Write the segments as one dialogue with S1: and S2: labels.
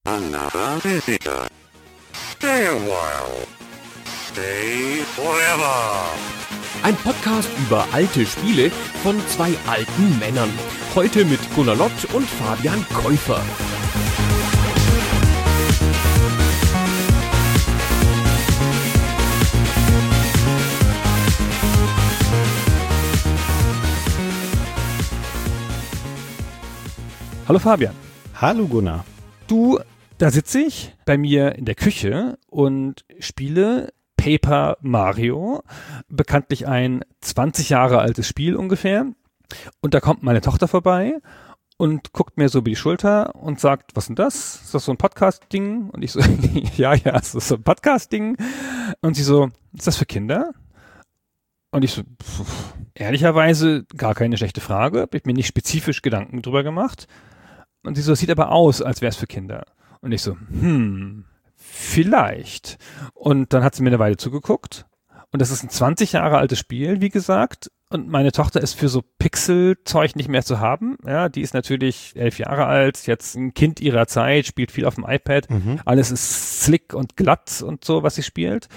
S1: Another visitor. Stay a while. Stay forever.
S2: Ein Podcast über alte Spiele von zwei alten Männern. Heute mit Gunnar Lott und Fabian Käufer. Hallo Fabian.
S3: Hallo Gunnar.
S2: Du, da sitze ich bei mir in der Küche und spiele Paper Mario, bekanntlich ein 20 Jahre altes Spiel ungefähr. Und da kommt meine Tochter vorbei und guckt mir so über die Schulter und sagt, was ist denn das? Ist das so ein Podcast-Ding? Und ich so, ja, es ist so ein Podcast-Ding. Und sie so, ist das für Kinder? Und ich so, ehrlicherweise gar keine schlechte Frage, habe ich mir nicht spezifisch Gedanken drüber gemacht. Und sie so, es sieht aber aus, als wäre es für Kinder. Und ich so, vielleicht. Und dann hat sie mir eine Weile zugeguckt. Und das ist ein 20 Jahre altes Spiel, wie gesagt. Und meine Tochter ist für so Pixel-Zeug nicht mehr zu haben. Ja, die ist natürlich 11 Jahre alt, jetzt ein Kind ihrer Zeit, spielt viel auf dem iPad. Alles ist slick und glatt und so, was sie spielt.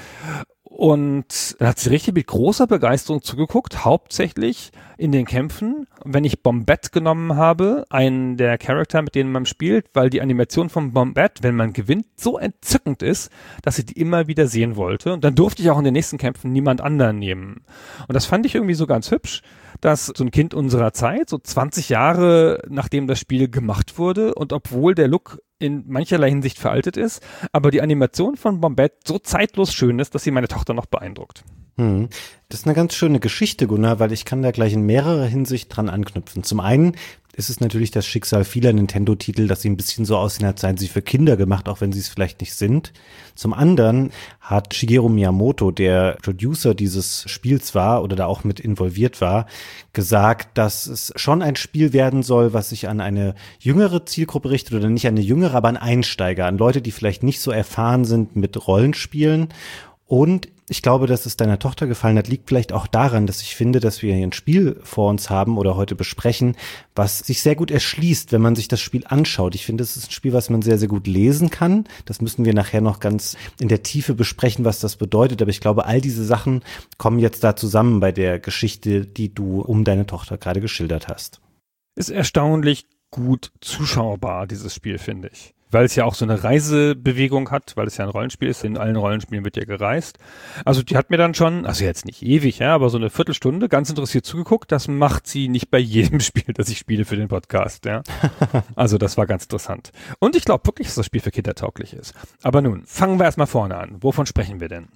S2: Und dann hat sie richtig mit großer Begeisterung zugeguckt, hauptsächlich in den Kämpfen. Wenn ich Bombette genommen habe, einen der Charakter, mit denen man spielt, weil die Animation von Bombette, wenn man gewinnt, so entzückend ist, dass sie die immer wieder sehen wollte. Und dann durfte ich auch in den nächsten Kämpfen niemand anderen nehmen. Und das fand ich irgendwie so ganz hübsch, dass so ein Kind unserer Zeit, so 20 Jahre nachdem das Spiel gemacht wurde und obwohl der Look in mancherlei Hinsicht veraltet ist, aber die Animation von Bombette so zeitlos schön ist, dass sie meine Tochter noch beeindruckt.
S3: Das ist eine ganz schöne Geschichte, Gunnar, weil ich kann da gleich in mehrerer Hinsicht dran anknüpfen. Zum einen ist es natürlich das Schicksal vieler Nintendo-Titel, dass sie ein bisschen so aussehen, als seien sie für Kinder gemacht, auch wenn sie es vielleicht nicht sind. Zum anderen hat Shigeru Miyamoto, der Producer dieses Spiels war oder da auch mit involviert war, gesagt, dass es schon ein Spiel werden soll, was sich an eine jüngere Zielgruppe richtet oder nicht an eine jüngere, aber an Einsteiger, an Leute, die vielleicht nicht so erfahren sind mit Rollenspielen. Und ich glaube, dass es deiner Tochter gefallen hat, liegt vielleicht auch daran, dass ich finde, dass wir hier ein Spiel vor uns haben oder heute besprechen, was sich sehr gut erschließt, wenn man sich das Spiel anschaut. Ich finde, es ist ein Spiel, was man sehr, sehr gut lesen kann. Das müssen wir nachher noch ganz in der Tiefe besprechen, was das bedeutet. Aber ich glaube, all diese Sachen kommen jetzt da zusammen bei der Geschichte, die du um deine Tochter gerade geschildert hast.
S2: Ist erstaunlich gut zuschaubar, dieses Spiel, finde ich. Weil es ja auch so eine Reisebewegung hat, weil es ja ein Rollenspiel ist. In allen Rollenspielen wird ja gereist. Also die hat mir dann schon, also jetzt nicht ewig, ja, aber so eine Viertelstunde ganz interessiert zugeguckt. Das macht sie nicht bei jedem Spiel, das ich spiele für den Podcast, ja. Also das war ganz interessant. Und ich glaube wirklich, dass das Spiel für Kinder tauglich ist. Aber nun, fangen wir erstmal vorne an. Wovon sprechen wir denn?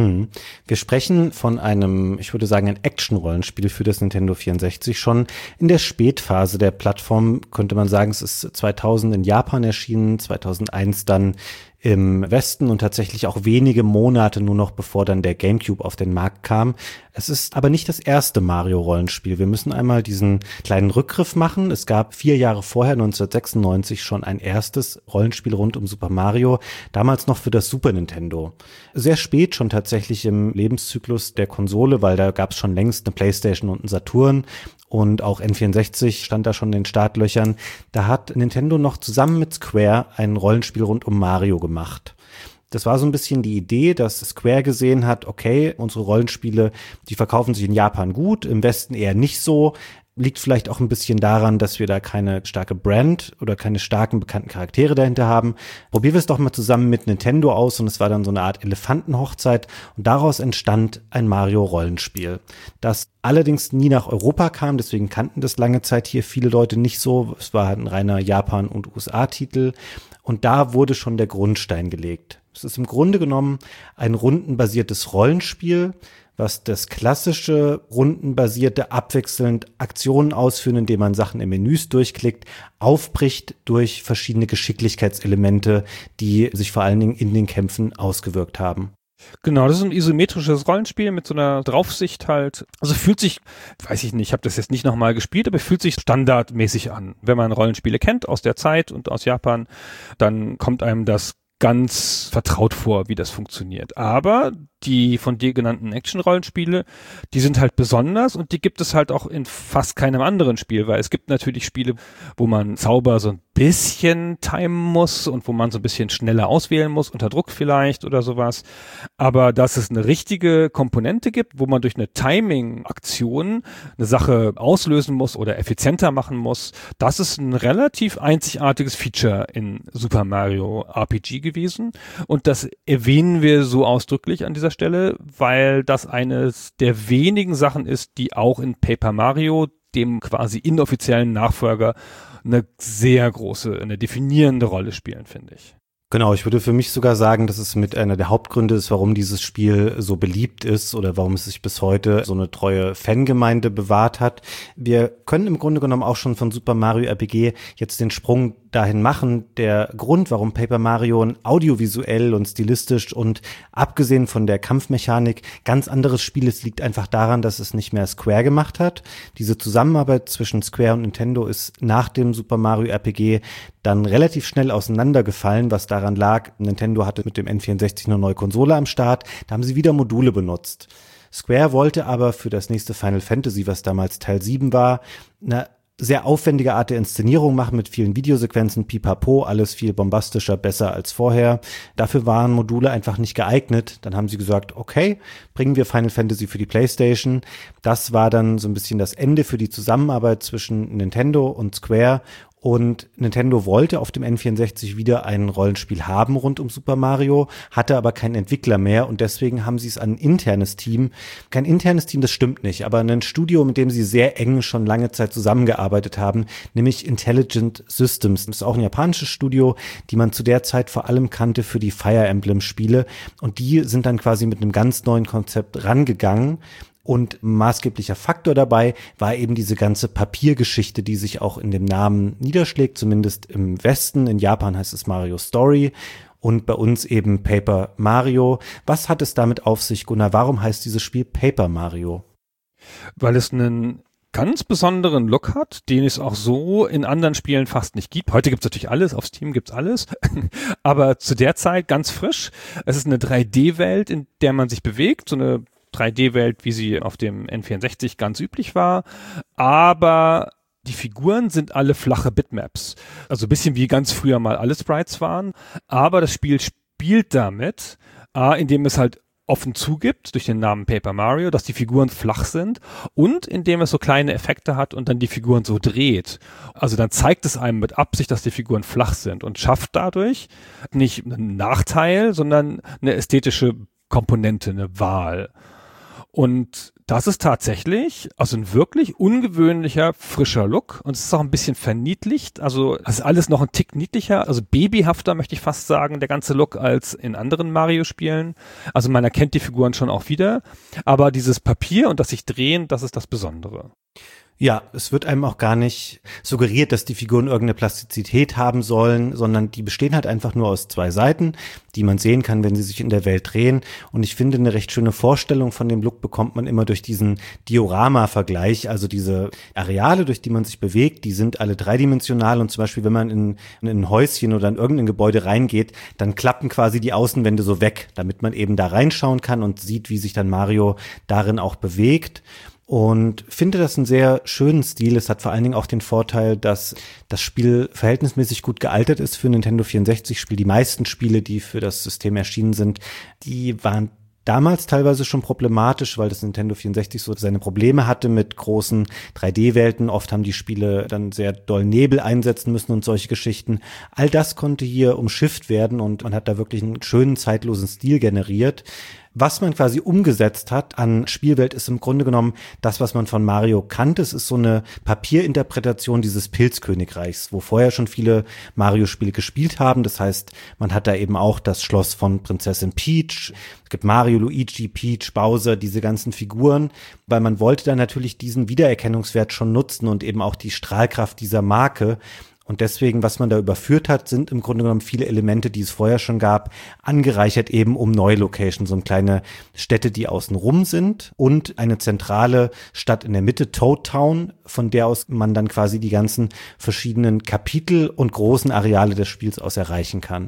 S3: Wir sprechen von einem, ich würde sagen, ein Action-Rollenspiel für das Nintendo 64. Schon in der Spätphase der Plattform könnte man sagen, es ist 2000 in Japan erschienen, 2001 dann im Westen und tatsächlich auch wenige Monate nur noch, bevor dann der GameCube auf den Markt kam. Es ist aber nicht das erste Mario-Rollenspiel. Wir müssen einmal diesen kleinen Rückgriff machen. Es gab 4 Jahre vorher, 1996, schon ein erstes Rollenspiel rund um Super Mario, damals noch für das Super Nintendo. Sehr spät schon tatsächlich im Lebenszyklus der Konsole, weil da gab es schon längst eine PlayStation und einen Saturn. Und auch N64 stand da schon in den Startlöchern. Da hat Nintendo noch zusammen mit Square ein Rollenspiel rund um Mario gemacht. Das war so ein bisschen die Idee, dass Square gesehen hat, okay, unsere Rollenspiele, die verkaufen sich in Japan gut, im Westen eher nicht so. Liegt vielleicht auch ein bisschen daran, dass wir da keine starke Brand oder keine starken bekannten Charaktere dahinter haben. Probieren wir es doch mal zusammen mit Nintendo aus und es war dann so eine Art Elefantenhochzeit und daraus entstand ein Mario-Rollenspiel, das allerdings nie nach Europa kam, deswegen kannten das lange Zeit hier viele Leute nicht so. Es war halt ein reiner Japan- und USA-Titel und da wurde schon der Grundstein gelegt. Es ist im Grunde genommen ein rundenbasiertes Rollenspiel, was das klassische, rundenbasierte, abwechselnd Aktionen ausführen, indem man Sachen in Menüs durchklickt, aufbricht durch verschiedene Geschicklichkeitselemente, die sich vor allen Dingen in den Kämpfen ausgewirkt haben.
S2: Genau, das ist ein isometrisches Rollenspiel mit so einer Draufsicht halt. Also fühlt sich, weiß ich nicht, ich habe das jetzt nicht nochmal gespielt, aber fühlt sich standardmäßig an. Wenn man Rollenspiele kennt aus der Zeit und aus Japan, dann kommt einem das ganz vertraut vor, wie das funktioniert. Aber die von dir genannten Action-Rollenspiele, die sind halt besonders und die gibt es halt auch in fast keinem anderen Spiel, weil es gibt natürlich Spiele, wo man Zauber so ein bisschen timen muss und wo man so ein bisschen schneller auswählen muss, unter Druck vielleicht oder sowas. Aber dass es eine richtige Komponente gibt, wo man durch eine Timing-Aktion eine Sache auslösen muss oder effizienter machen muss, das ist ein relativ einzigartiges Feature in Super Mario RPG gewesen. Und das erwähnen wir so ausdrücklich an dieser Stelle, weil das eines der wenigen Sachen ist, die auch in Paper Mario, dem quasi inoffiziellen Nachfolger, eine sehr große, eine definierende Rolle spielen, finde ich.
S3: Genau, ich würde für mich sogar sagen, dass es mit einer der Hauptgründe ist, warum dieses Spiel so beliebt ist oder warum es sich bis heute so eine treue Fangemeinde bewahrt hat. Wir können im Grunde genommen auch schon von Super Mario RPG jetzt den Sprung dahin machen. Der Grund, warum Paper Mario ein audiovisuell und stilistisch und abgesehen von der Kampfmechanik ganz anderes Spiel ist, liegt einfach daran, dass es nicht mehr Square gemacht hat. Diese Zusammenarbeit zwischen Square und Nintendo ist nach dem Super Mario RPG dann relativ schnell auseinandergefallen, was daran lag, Nintendo hatte mit dem N64 eine neue Konsole am Start, da haben sie wieder Module benutzt. Square wollte aber für das nächste Final Fantasy, was damals Teil 7 war, eine sehr aufwendige Art der Inszenierung machen mit vielen Videosequenzen, pipapo, alles viel bombastischer, besser als vorher. Dafür waren Module einfach nicht geeignet. Dann haben sie gesagt, okay, bringen wir Final Fantasy für die PlayStation. Das war dann so ein bisschen das Ende für die Zusammenarbeit zwischen Nintendo und Square. Und Nintendo wollte auf dem N64 wieder ein Rollenspiel haben rund um Super Mario, hatte aber keinen Entwickler mehr und deswegen haben sie es an ein internes Team, kein internes Team, das stimmt nicht, aber ein Studio, mit dem sie sehr eng schon lange Zeit zusammengearbeitet haben, nämlich Intelligent Systems. Das ist auch ein japanisches Studio, die man zu der Zeit vor allem kannte für die Fire Emblem Spiele und die sind dann quasi mit einem ganz neuen Konzept rangegangen. Und maßgeblicher Faktor dabei war eben diese ganze Papiergeschichte, die sich auch in dem Namen niederschlägt, zumindest im Westen. In Japan heißt es Mario Story und bei uns eben Paper Mario. Was hat es damit auf sich, Gunnar? Warum heißt dieses Spiel Paper Mario?
S2: Weil es einen ganz besonderen Look hat, den es auch so in anderen Spielen fast nicht gibt. Heute gibt es natürlich alles, auf Steam gibt's alles, aber zu der Zeit ganz frisch. Es ist eine 3D-Welt, in der man sich bewegt, so eine 3D-Welt, wie sie auf dem N64 ganz üblich war, aber die Figuren sind alle flache Bitmaps. Also ein bisschen wie ganz früher mal alle Sprites waren, aber das Spiel spielt damit, indem es halt offen zugibt, durch den Namen Paper Mario, dass die Figuren flach sind und indem es so kleine Effekte hat und dann die Figuren so dreht. Also dann zeigt es einem mit Absicht, dass die Figuren flach sind und schafft dadurch nicht einen Nachteil, sondern eine ästhetische Komponente, eine Wahl. Und das ist tatsächlich also ein wirklich ungewöhnlicher, frischer Look und es ist auch ein bisschen verniedlicht, also es ist alles noch ein Tick niedlicher, also babyhafter möchte ich fast sagen, der ganze Look als in anderen Mario-Spielen. Also man erkennt die Figuren schon auch wieder, aber dieses Papier und das sich drehen, das ist das Besondere.
S3: Ja, es wird einem auch gar nicht suggeriert, dass die Figuren irgendeine Plastizität haben sollen, sondern die bestehen halt einfach nur aus zwei Seiten, die man sehen kann, wenn sie sich in der Welt drehen. Und ich finde, eine recht schöne Vorstellung von dem Look bekommt man immer durch diesen Diorama-Vergleich. Also diese Areale, durch die man sich bewegt, die sind alle dreidimensional. Und zum Beispiel, wenn man in ein Häuschen oder in irgendein Gebäude reingeht, dann klappen quasi die Außenwände so weg, damit man eben da reinschauen kann und sieht, wie sich dann Mario darin auch bewegt. Und finde das einen sehr schönen Stil. Es hat vor allen Dingen auch den Vorteil, dass das Spiel verhältnismäßig gut gealtert ist für Nintendo 64-Spiel. Die meisten Spiele, die für das System erschienen sind, die waren damals teilweise schon problematisch, weil das Nintendo 64 so seine Probleme hatte mit großen 3D-Welten. Oft haben die Spiele dann sehr doll Nebel einsetzen müssen und solche Geschichten. All das konnte hier umschifft werden und man hat da wirklich einen schönen, zeitlosen Stil generiert. Was man quasi umgesetzt hat an Spielwelt ist im Grunde genommen das, was man von Mario kannte. Es ist so eine Papierinterpretation dieses Pilzkönigreichs, wo vorher schon viele Mario-Spiele gespielt haben. Das heißt, man hat da eben auch das Schloss von Prinzessin Peach. Es gibt Mario, Luigi, Peach, Bowser, diese ganzen Figuren, weil man wollte dann natürlich diesen Wiedererkennungswert schon nutzen und eben auch die Strahlkraft dieser Marke. Und deswegen, was man da überführt hat, sind im Grunde genommen viele Elemente, die es vorher schon gab, angereichert eben um neue Locations, so kleine Städte, die außen rum sind und eine zentrale Stadt in der Mitte, Toad Town, von der aus man dann quasi die ganzen verschiedenen Kapitel und großen Areale des Spiels aus erreichen kann.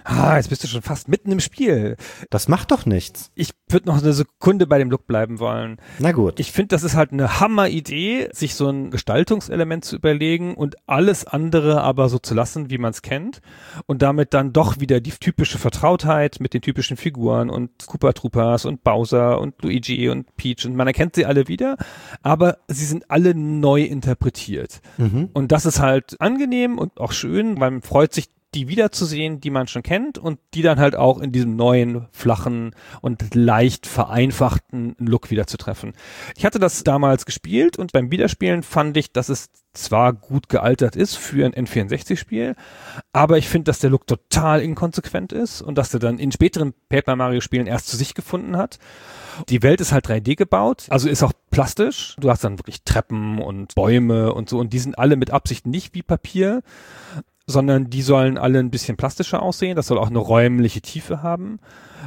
S2: Jetzt bist du schon fast mitten im Spiel.
S3: Das macht doch nichts.
S2: Ich würde noch eine Sekunde bei dem Look bleiben wollen.
S3: Na gut.
S2: Ich finde, das ist halt eine Hammer-Idee, sich so ein Gestaltungselement zu überlegen und alles andere aber so zu lassen, wie man es kennt. Und damit dann doch wieder die typische Vertrautheit mit den typischen Figuren und Koopa Troopas und Bowser und Luigi und Peach. Und man erkennt sie alle wieder, aber sie sind alle neu interpretiert. Und das ist halt angenehm und auch schön, weil man freut sich, die wiederzusehen, die man schon kennt und die dann halt auch in diesem neuen, flachen und leicht vereinfachten Look wieder zu treffen. Ich hatte das damals gespielt und beim Wiederspielen fand ich, dass es zwar gut gealtert ist für ein N64-Spiel, aber ich finde, dass der Look total inkonsequent ist und dass er dann in späteren Paper Mario-Spielen erst zu sich gefunden hat. Die Welt ist halt 3D gebaut, also ist auch plastisch. Du hast dann wirklich Treppen und Bäume und so und die sind alle mit Absicht nicht wie Papier, sondern die sollen alle ein bisschen plastischer aussehen. Das soll auch eine räumliche Tiefe haben.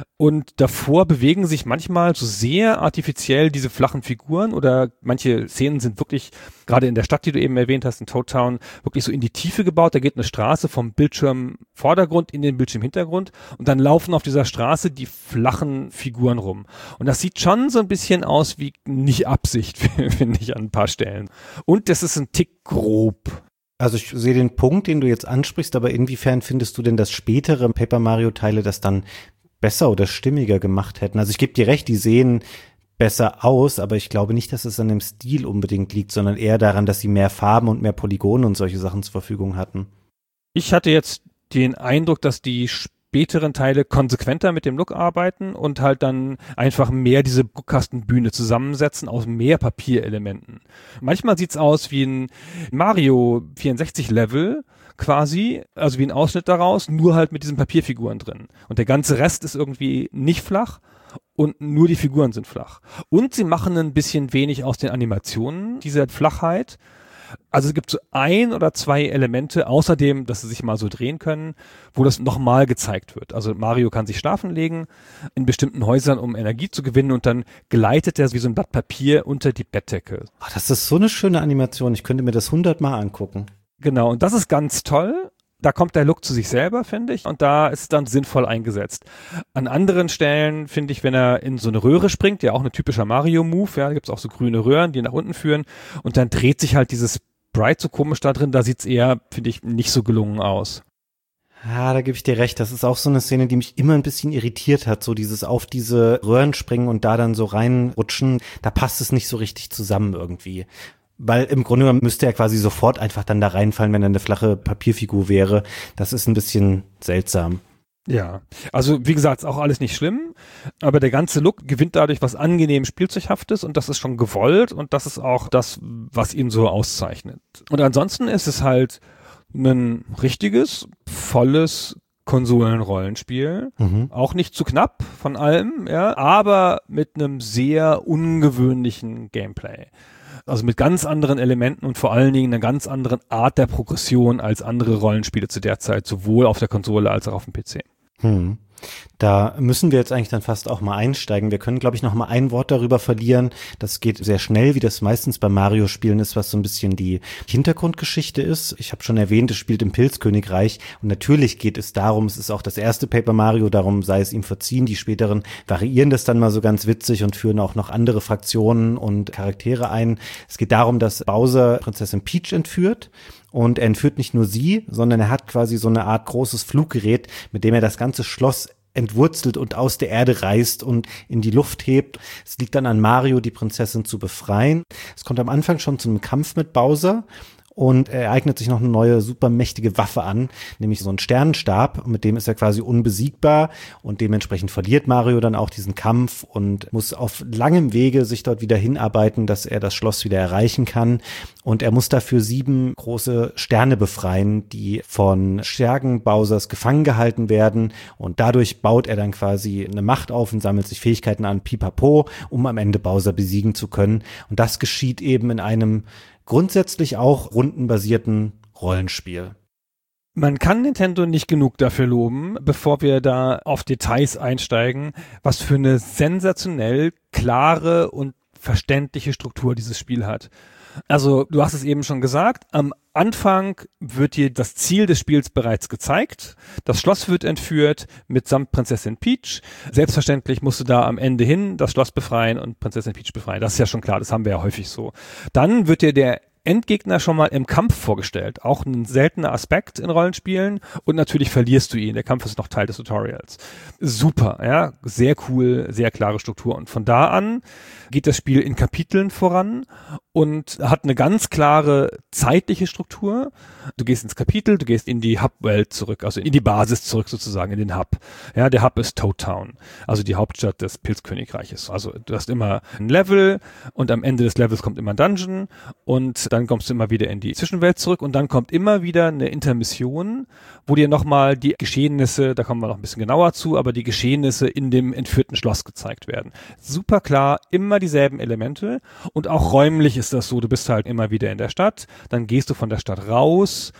S2: Und davor bewegen sich manchmal so sehr artifiziell diese flachen Figuren oder manche Szenen sind wirklich, gerade in der Stadt, die du eben erwähnt hast, in Toad Town, wirklich so in die Tiefe gebaut. Da geht eine Straße vom Bildschirmvordergrund in den Bildschirmhintergrund und dann laufen auf dieser Straße die flachen Figuren rum. Und das sieht schon so ein bisschen aus wie nicht Absicht, finde ich, an ein paar Stellen. Und das ist ein Tick grob.
S3: Also ich sehe den Punkt, den du jetzt ansprichst, aber inwiefern findest du denn, dass spätere Paper Mario Teile das dann besser oder stimmiger gemacht hätten? Also ich gebe dir recht, die sehen besser aus, aber ich glaube nicht, dass es an dem Stil unbedingt liegt, sondern eher daran, dass sie mehr Farben und mehr Polygone und solche Sachen zur Verfügung hatten.
S2: Ich hatte jetzt den Eindruck, dass die späteren Teile konsequenter mit dem Look arbeiten und halt dann einfach mehr diese Guckkastenbühne zusammensetzen aus mehr Papierelementen. Manchmal sieht's aus wie ein Mario 64 Level quasi, also wie ein Ausschnitt daraus, nur halt mit diesen Papierfiguren drin. Und der ganze Rest ist irgendwie nicht flach und nur die Figuren sind flach. Und sie machen ein bisschen wenig aus den Animationen dieser Flachheit. Also es gibt so 1 oder 2 Elemente, außerdem, dass sie sich mal so drehen können, wo das nochmal gezeigt wird. Also Mario kann sich schlafen legen in bestimmten Häusern, um Energie zu gewinnen und dann gleitet er wie so ein Blatt Papier unter die Bettdecke.
S3: Ach, das ist so eine schöne Animation. Ich könnte mir das 100-mal angucken.
S2: Genau, und das ist ganz toll. Da kommt der Look zu sich selber, finde ich, und da ist es dann sinnvoll eingesetzt. An anderen Stellen finde ich, wenn er in so eine Röhre springt, ja auch ein typischer Mario-Move, ja, da gibt's auch so grüne Röhren, die nach unten führen und dann dreht sich halt dieses Sprite so komisch da drin, da sieht's eher, finde ich, nicht so gelungen aus.
S3: Ja, da gebe ich dir recht. Das ist auch so eine Szene, die mich immer ein bisschen irritiert hat. So dieses auf diese Röhren springen und da dann so reinrutschen, da passt es nicht so richtig zusammen irgendwie. Weil im Grunde genommen müsste er quasi sofort einfach dann da reinfallen, wenn er eine flache Papierfigur wäre. Das ist ein bisschen seltsam.
S2: Ja, also wie gesagt, ist auch alles nicht schlimm, aber der ganze Look gewinnt dadurch was angenehm Spielzeughaftes und das ist schon gewollt und das ist auch das, was ihn so auszeichnet. Und ansonsten ist es halt ein richtiges, volles Konsolenrollenspiel. Auch nicht zu knapp von allem, ja, aber mit einem sehr ungewöhnlichen Gameplay. Also mit ganz anderen Elementen und vor allen Dingen einer ganz anderen Art der Progression als andere Rollenspiele zu der Zeit, sowohl auf der Konsole als auch auf dem PC.
S3: Da müssen wir jetzt eigentlich dann fast auch mal einsteigen. Wir können, glaube ich, noch mal ein Wort darüber verlieren. Das geht sehr schnell, wie das meistens bei Mario-Spielen ist, was so ein bisschen die Hintergrundgeschichte ist. Ich habe schon erwähnt, es spielt im Pilzkönigreich und natürlich geht es darum, es ist auch das erste Paper Mario, darum sei es ihm verziehen. Die späteren variieren das dann mal so ganz witzig und führen auch noch andere Fraktionen und Charaktere ein. Es geht darum, dass Bowser Prinzessin Peach entführt. Und er entführt nicht nur sie, sondern er hat quasi so eine Art großes Fluggerät, mit dem er das ganze Schloss entwurzelt und aus der Erde reißt und in die Luft hebt. Es liegt dann an Mario, die Prinzessin zu befreien. Es kommt am Anfang schon zu einem Kampf mit Bowser. Und er eignet sich noch eine neue, super mächtige Waffe an, nämlich so einen Sternenstab. Mit dem ist er quasi unbesiegbar und dementsprechend verliert Mario dann auch diesen Kampf und muss auf langem Wege sich dort wieder hinarbeiten, dass er das Schloss wieder erreichen kann. Und er muss dafür 7 große Sterne befreien, die von Schergen Bowsers gefangen gehalten werden. Und dadurch baut er dann quasi eine Macht auf und sammelt sich Fähigkeiten an, pipapo, um am Ende Bowser besiegen zu können. Und das geschieht eben in einem grundsätzlich auch rundenbasierten Rollenspiel.
S2: Man kann Nintendo nicht genug dafür loben, bevor wir da auf Details einsteigen, was für eine sensationell klare und verständliche Struktur dieses Spiel hat. Also du hast es eben schon gesagt, am Anfang wird dir das Ziel des Spiels bereits gezeigt. Das Schloss wird entführt mitsamt Prinzessin Peach. Selbstverständlich musst du da am Ende hin das Schloss befreien und Prinzessin Peach befreien. Das ist ja schon klar, das haben wir ja häufig so. Dann wird dir der Endgegner schon mal im Kampf vorgestellt. Auch ein seltener Aspekt in Rollenspielen. Und natürlich verlierst du ihn. Der Kampf ist noch Teil des Tutorials. Super, ja. Sehr cool, sehr klare Struktur. Und von da an geht das Spiel in Kapiteln voran und hat eine ganz klare zeitliche Struktur. Du gehst ins Kapitel, du gehst in die Hub-Welt zurück, also in die Basis zurück sozusagen, in den Hub. Ja, der Hub ist Toad Town, also die Hauptstadt des Pilzkönigreiches. Also du hast immer ein Level und am Ende des Levels kommt immer ein Dungeon und dann kommst du immer wieder in die Zwischenwelt zurück und dann kommt immer wieder eine Intermission, wo dir nochmal die Geschehnisse, da kommen wir noch ein bisschen genauer zu, aber die Geschehnisse in dem entführten Schloss gezeigt werden. Super klar, immer dieselben Elemente und auch räumlich ist das so, du bist halt immer wieder in der Stadt, dann gehst du von der Stadt raus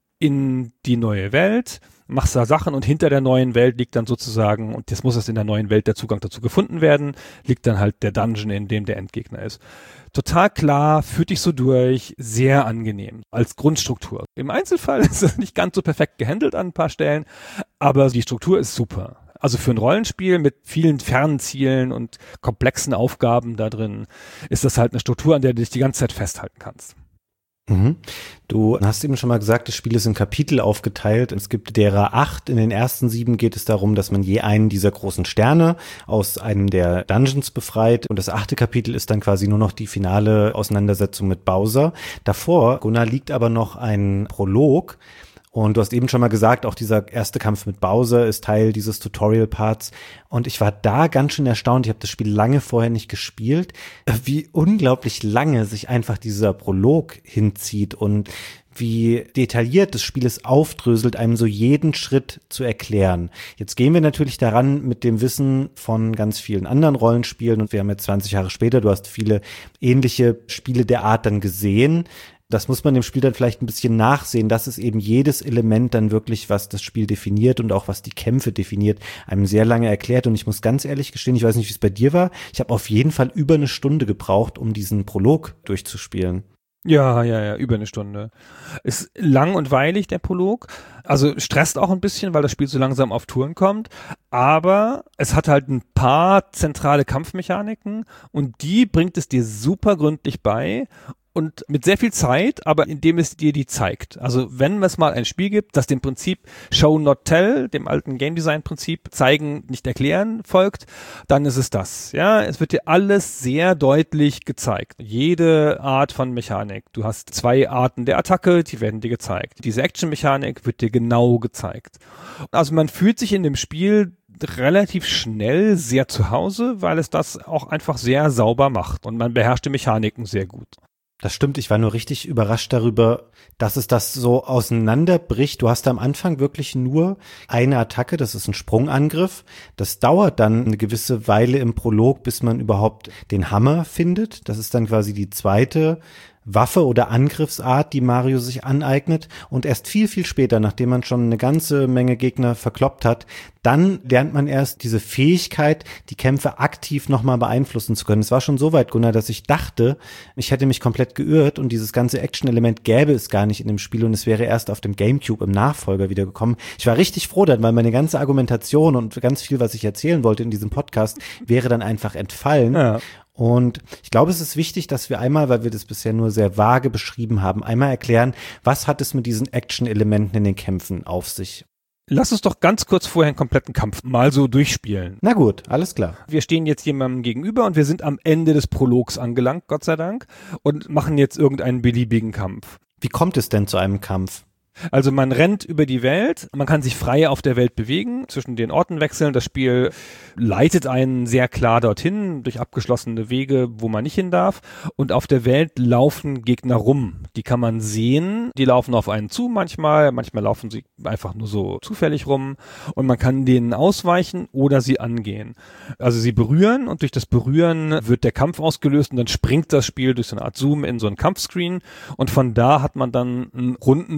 S2: in die neue Welt, machst da Sachen und hinter der neuen Welt liegt dann sozusagen, und jetzt muss es in der neuen Welt der Zugang dazu gefunden werden, liegt dann halt der Dungeon, in dem der Endgegner ist. Total klar, führt dich so durch, sehr angenehm als Grundstruktur. Im Einzelfall ist es nicht ganz so perfekt gehandelt an ein paar Stellen, aber die Struktur ist super. Also für ein Rollenspiel mit vielen fernen Zielen und komplexen Aufgaben da drin ist das halt eine Struktur, an der du dich die ganze Zeit festhalten kannst.
S3: Mhm. Du hast eben schon mal gesagt, das Spiel ist in Kapitel aufgeteilt. Es gibt derer 8. In den ersten 7 geht es darum, dass man je einen dieser großen Sterne aus einem der Dungeons befreit. Und das 8. Kapitel ist dann quasi nur noch die finale Auseinandersetzung mit Bowser. Davor, Gunnar, liegt aber noch ein Prolog. Und du hast eben schon mal gesagt, auch dieser erste Kampf mit Bowser ist Teil dieses Tutorial-Parts. Und ich war da ganz schön erstaunt, ich habe das Spiel lange vorher nicht gespielt, wie unglaublich lange sich einfach dieser Prolog hinzieht und wie detailliert das Spiel es aufdröselt, einem so jeden Schritt zu erklären. Jetzt gehen wir natürlich daran mit dem Wissen von ganz vielen anderen Rollenspielen und wir haben jetzt 20 Jahre später, du hast viele ähnliche Spiele der Art dann gesehen. Das muss man dem Spiel dann vielleicht ein bisschen nachsehen, dass es eben jedes Element dann wirklich, was das Spiel definiert und auch was die Kämpfe definiert, einem sehr lange erklärt. Und ich muss ganz ehrlich gestehen, ich weiß nicht, wie es bei dir war, ich habe auf jeden Fall über eine Stunde gebraucht, um diesen Prolog durchzuspielen.
S2: Ja, über eine Stunde. Ist lang und weilig, der Prolog. Also stresst auch ein bisschen, weil das Spiel so langsam auf Touren kommt. Aber es hat halt ein paar zentrale Kampfmechaniken und die bringt es dir super gründlich bei. Und mit sehr viel Zeit, aber indem es dir die zeigt. Also wenn es mal ein Spiel gibt, das dem Prinzip Show Not Tell, dem alten Game Design Prinzip zeigen, nicht erklären folgt, dann ist es das. Ja, es wird dir alles sehr deutlich gezeigt. Jede Art von Mechanik. Du hast 2 Arten der Attacke, die werden dir gezeigt. Diese Action-Mechanik wird dir genau gezeigt. Also man fühlt sich in dem Spiel relativ schnell sehr zu Hause, weil es das auch einfach sehr sauber macht und man beherrscht die Mechaniken sehr gut.
S3: Das stimmt, ich war nur richtig überrascht darüber, dass es das so auseinanderbricht. Du hast am Anfang wirklich nur eine Attacke, das ist ein Sprungangriff. Das dauert dann eine gewisse Weile im Prolog, bis man überhaupt den Hammer findet. Das ist dann quasi die zweite Waffe oder Angriffsart, die Mario sich aneignet. Und erst viel, viel später, nachdem man schon eine ganze Menge Gegner verkloppt hat, dann lernt man erst diese Fähigkeit, die Kämpfe aktiv nochmal beeinflussen zu können. Es war schon so weit, Gunnar, dass ich dachte, ich hätte mich komplett geirrt und dieses ganze Action-Element gäbe es gar nicht in dem Spiel und es wäre erst auf dem GameCube im Nachfolger wieder gekommen. Ich war richtig froh dann, weil meine ganze Argumentation und ganz viel, was ich erzählen wollte in diesem Podcast, wäre dann einfach entfallen. Ja. Und ich glaube, es ist wichtig, dass wir einmal, weil wir das bisher nur sehr vage beschrieben haben, einmal erklären, was hat es mit diesen Action-Elementen in den Kämpfen auf sich?
S2: Lass uns doch ganz kurz vorher einen kompletten Kampf mal so durchspielen.
S3: Na gut, alles klar.
S2: Wir stehen jetzt jemandem gegenüber und wir sind am Ende des Prologs angelangt, Gott sei Dank, und machen jetzt irgendeinen beliebigen Kampf.
S3: Wie kommt es denn zu einem Kampf?
S2: Also man rennt über die Welt, man kann sich frei auf der Welt bewegen, zwischen den Orten wechseln. Das Spiel leitet einen sehr klar dorthin, durch abgeschlossene Wege, wo man nicht hin darf. Und auf der Welt laufen Gegner rum. Die kann man sehen, die laufen auf einen zu manchmal laufen sie einfach nur so zufällig rum. Und man kann denen ausweichen oder sie angehen. Also sie berühren und durch das Berühren wird der Kampf ausgelöst und dann springt das Spiel durch so eine Art Zoom in so einen Kampfscreen. Und von da hat man dann einen rundenbasierten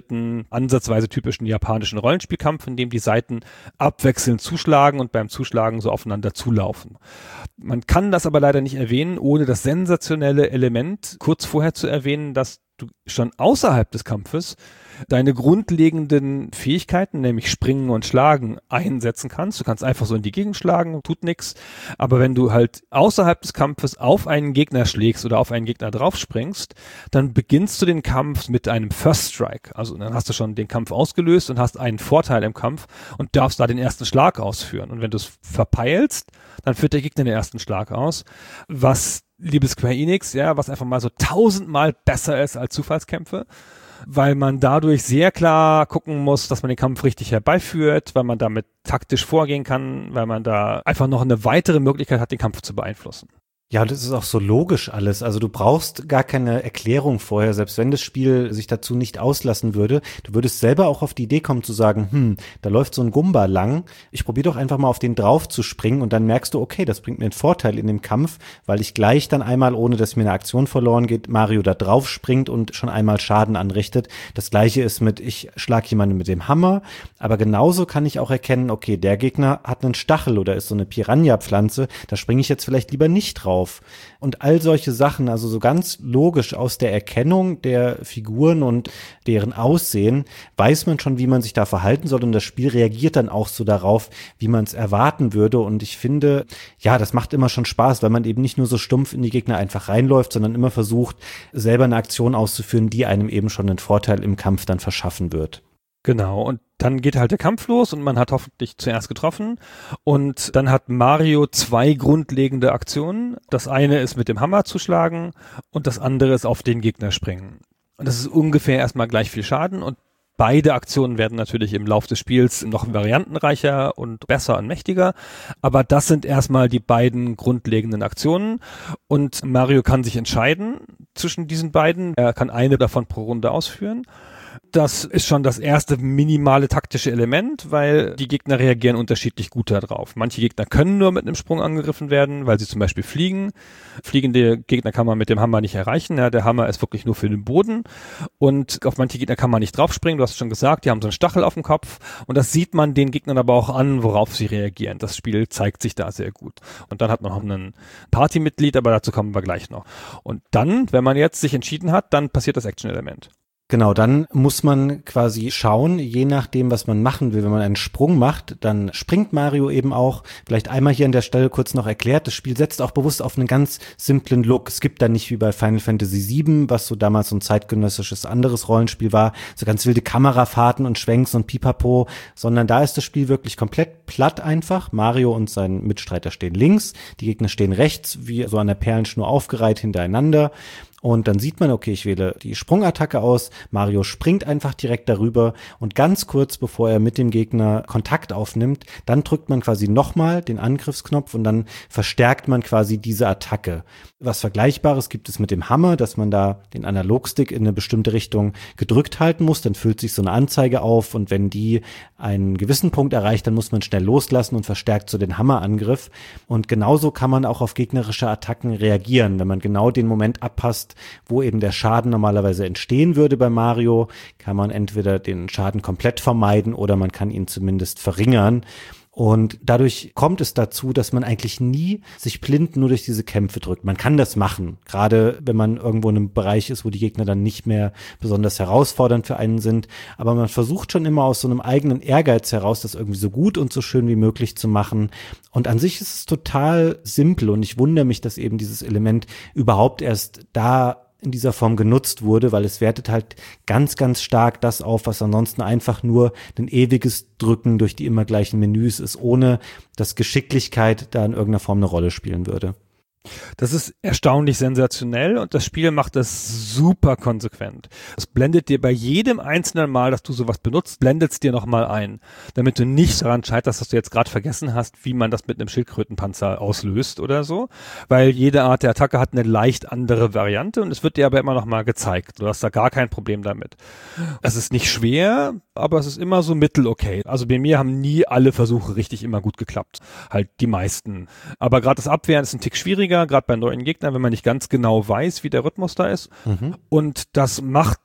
S2: inszenierten, ansatzweise typischen japanischen Rollenspielkampf, in dem die Seiten abwechselnd zuschlagen und beim Zuschlagen so aufeinander zulaufen. Man kann das aber leider nicht erwähnen, ohne das sensationelle Element kurz vorher zu erwähnen, dass du schon außerhalb des Kampfes deine grundlegenden Fähigkeiten, nämlich Springen und Schlagen, einsetzen kannst. Du kannst einfach so in die Gegend schlagen, tut nichts. Aber wenn du halt außerhalb des Kampfes auf einen Gegner schlägst oder auf einen Gegner draufspringst, dann beginnst du den Kampf mit einem First Strike. Also dann hast du schon den Kampf ausgelöst und hast einen Vorteil im Kampf und darfst da den ersten Schlag ausführen. Und wenn du es verpeilst, dann führt der Gegner den ersten Schlag aus, was, liebes Square Enix, ja, was einfach mal so 1000-mal besser ist als Zufallskämpfe, weil man dadurch sehr klar gucken muss, dass man den Kampf richtig herbeiführt, weil man damit taktisch vorgehen kann, weil man da einfach noch eine weitere Möglichkeit hat, den Kampf zu beeinflussen.
S3: Ja, das ist auch so logisch alles. Also du brauchst gar keine Erklärung vorher, selbst wenn das Spiel sich dazu nicht auslassen würde. Du würdest selber auch auf die Idee kommen zu sagen, da läuft so ein Gumba lang. Ich probiere doch einfach mal auf den drauf zu springen und dann merkst du, okay, das bringt mir einen Vorteil in dem Kampf, weil ich gleich dann einmal, ohne dass mir eine Aktion verloren geht, Mario da drauf springt und schon einmal Schaden anrichtet. Das Gleiche ist mit, ich schlage jemanden mit dem Hammer, aber genauso kann ich auch erkennen, okay, der Gegner hat einen Stachel oder ist so eine Piranha-Pflanze, da springe ich jetzt vielleicht lieber nicht drauf. Und all solche Sachen, also so ganz logisch aus der Erkennung der Figuren und deren Aussehen, weiß man schon, wie man sich da verhalten soll und das Spiel reagiert dann auch so darauf, wie man es erwarten würde und ich finde, ja, das macht immer schon Spaß, weil man eben nicht nur so stumpf in die Gegner einfach reinläuft, sondern immer versucht, selber eine Aktion auszuführen, die einem eben schon einen Vorteil im Kampf dann verschaffen wird.
S2: Genau, und dann geht halt der Kampf los und man hat hoffentlich zuerst getroffen und dann hat Mario 2 grundlegende Aktionen. Das eine ist mit dem Hammer zu schlagen und das andere ist auf den Gegner springen. Und das ist ungefähr erstmal gleich viel Schaden und beide Aktionen werden natürlich im Lauf des Spiels noch variantenreicher und besser und mächtiger, aber das sind erstmal die beiden grundlegenden Aktionen und Mario kann sich entscheiden zwischen diesen beiden. Er kann eine davon pro Runde ausführen. Das ist schon das erste minimale taktische Element, weil die Gegner reagieren unterschiedlich gut darauf. Manche Gegner können nur mit einem Sprung angegriffen werden, weil sie zum Beispiel fliegen. Fliegende Gegner kann man mit dem Hammer nicht erreichen. Ja, der Hammer ist wirklich nur für den Boden. Und auf manche Gegner kann man nicht draufspringen. Du hast schon gesagt, die haben so einen Stachel auf dem Kopf. Und das sieht man den Gegnern aber auch an, worauf sie reagieren. Das Spiel zeigt sich da sehr gut. Und dann hat man noch einen Partymitglied, aber dazu kommen wir gleich noch. Und dann, wenn man jetzt sich entschieden hat, dann passiert das Action-Element.
S3: Genau, dann muss man quasi schauen, je nachdem, was man machen will. Wenn man einen Sprung macht, dann springt Mario eben auch. Vielleicht einmal hier an der Stelle kurz noch erklärt, das Spiel setzt auch bewusst auf einen ganz simplen Look. Es gibt da nicht wie bei Final Fantasy VII, was so damals so ein zeitgenössisches anderes Rollenspiel war, so ganz wilde Kamerafahrten und Schwenks und Pipapo, sondern da ist das Spiel wirklich komplett platt einfach. Mario und sein Mitstreiter stehen links, die Gegner stehen rechts, wie so an der Perlenschnur aufgereiht hintereinander. Und dann sieht man, okay, ich wähle die Sprungattacke aus, Mario springt einfach direkt darüber und ganz kurz bevor er mit dem Gegner Kontakt aufnimmt, dann drückt man quasi nochmal den Angriffsknopf und dann verstärkt man quasi diese Attacke. Was Vergleichbares gibt es mit dem Hammer, dass man da den Analogstick in eine bestimmte Richtung gedrückt halten muss, dann füllt sich so eine Anzeige auf und wenn die einen gewissen Punkt erreicht, dann muss man schnell loslassen und verstärkt so den Hammerangriff. Und genauso kann man auch auf gegnerische Attacken reagieren, wenn man genau den Moment abpasst, wo eben der Schaden normalerweise entstehen würde bei Mario, kann man entweder den Schaden komplett vermeiden oder man kann ihn zumindest verringern. Und dadurch kommt es dazu, dass man eigentlich nie sich blind nur durch diese Kämpfe drückt. Man kann das machen, gerade wenn man irgendwo in einem Bereich ist, wo die Gegner dann nicht mehr besonders herausfordernd für einen sind. Aber man versucht schon immer aus so einem eigenen Ehrgeiz heraus, das irgendwie so gut und so schön wie möglich zu machen. Und an sich ist es total simpel und ich wundere mich, dass eben dieses Element überhaupt erst da in dieser Form genutzt wurde, weil es wertet halt ganz, ganz stark das auf, was ansonsten einfach nur ein ewiges Drücken durch die immer gleichen Menüs ist, ohne dass Geschicklichkeit da in irgendeiner Form eine Rolle spielen würde.
S2: Das ist erstaunlich sensationell und das Spiel macht das super konsequent. Es blendet dir bei jedem einzelnen Mal, dass du sowas benutzt, blendet es dir nochmal ein, damit du nicht daran scheiterst, dass du jetzt gerade vergessen hast, wie man das mit einem Schildkrötenpanzer auslöst oder so, weil jede Art der Attacke hat eine leicht andere Variante und es wird dir aber immer nochmal gezeigt. Du hast da gar kein Problem damit. Es ist nicht schwer, aber es ist immer so mittel-okay. Also bei mir haben nie alle Versuche richtig immer gut geklappt. Halt die meisten. Aber gerade das Abwehren ist ein Tick schwieriger, gerade bei neuen Gegnern, wenn man nicht ganz genau weiß, wie der Rhythmus da ist. Und das macht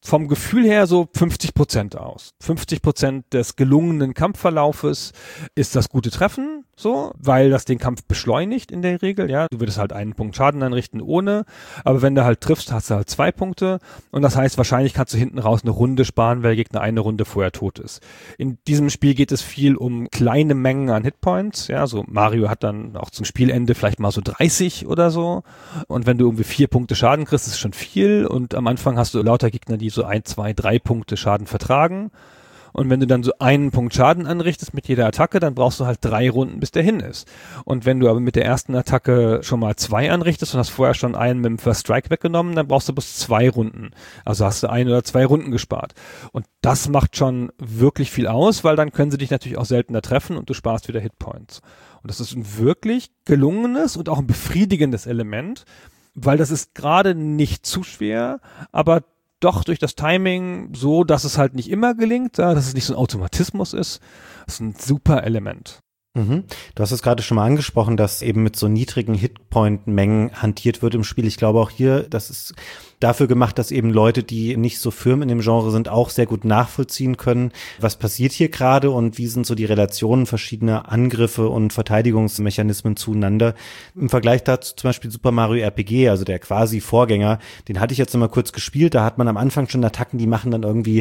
S2: vom Gefühl her so 50% aus. 50% des gelungenen Kampfverlaufes ist das gute Treffen, so, weil das den Kampf beschleunigt in der Regel, ja. Du würdest halt einen Punkt Schaden anrichten ohne, aber wenn du halt triffst, hast du halt 2 Punkte und das heißt, wahrscheinlich kannst du hinten raus eine Runde sparen, weil der Gegner eine Runde vorher tot ist. In diesem Spiel geht es viel um kleine Mengen an Hitpoints, ja, so Mario hat dann auch zum Spielende vielleicht mal so 30 oder so und wenn du irgendwie 4 Punkte Schaden kriegst, ist es schon viel und am Anfang hast du lauter Gegner, die so 1, 2, 3 Punkte Schaden vertragen. Und wenn du dann so einen Punkt Schaden anrichtest mit jeder Attacke, dann brauchst du halt 3 Runden, bis der hin ist. Und wenn du aber mit der ersten Attacke schon mal 2 anrichtest und hast vorher schon einen mit dem First Strike weggenommen, dann brauchst du bis 2 Runden. Also hast du 1 oder 2 Runden gespart. Und das macht schon wirklich viel aus, weil dann können sie dich natürlich auch seltener treffen und du sparst wieder Hitpoints. Und das ist ein wirklich gelungenes und auch ein befriedigendes Element, weil das ist gerade nicht zu schwer, aber doch durch das Timing so, dass es halt nicht immer gelingt, ja, dass es nicht so ein Automatismus ist. Das ist ein super Element.
S3: Mhm. Du hast es gerade schon mal angesprochen, dass eben mit so niedrigen Hitpoint-Mengen hantiert wird im Spiel. Ich glaube auch hier, das ist dafür gemacht, dass eben Leute, die nicht so firm in dem Genre sind, auch sehr gut nachvollziehen können, was passiert hier gerade und wie sind so die Relationen verschiedener Angriffe und Verteidigungsmechanismen zueinander. Im Vergleich dazu zum Beispiel Super Mario RPG, also der quasi Vorgänger, den hatte ich jetzt noch mal kurz gespielt, da hat man am Anfang schon Attacken, die machen dann irgendwie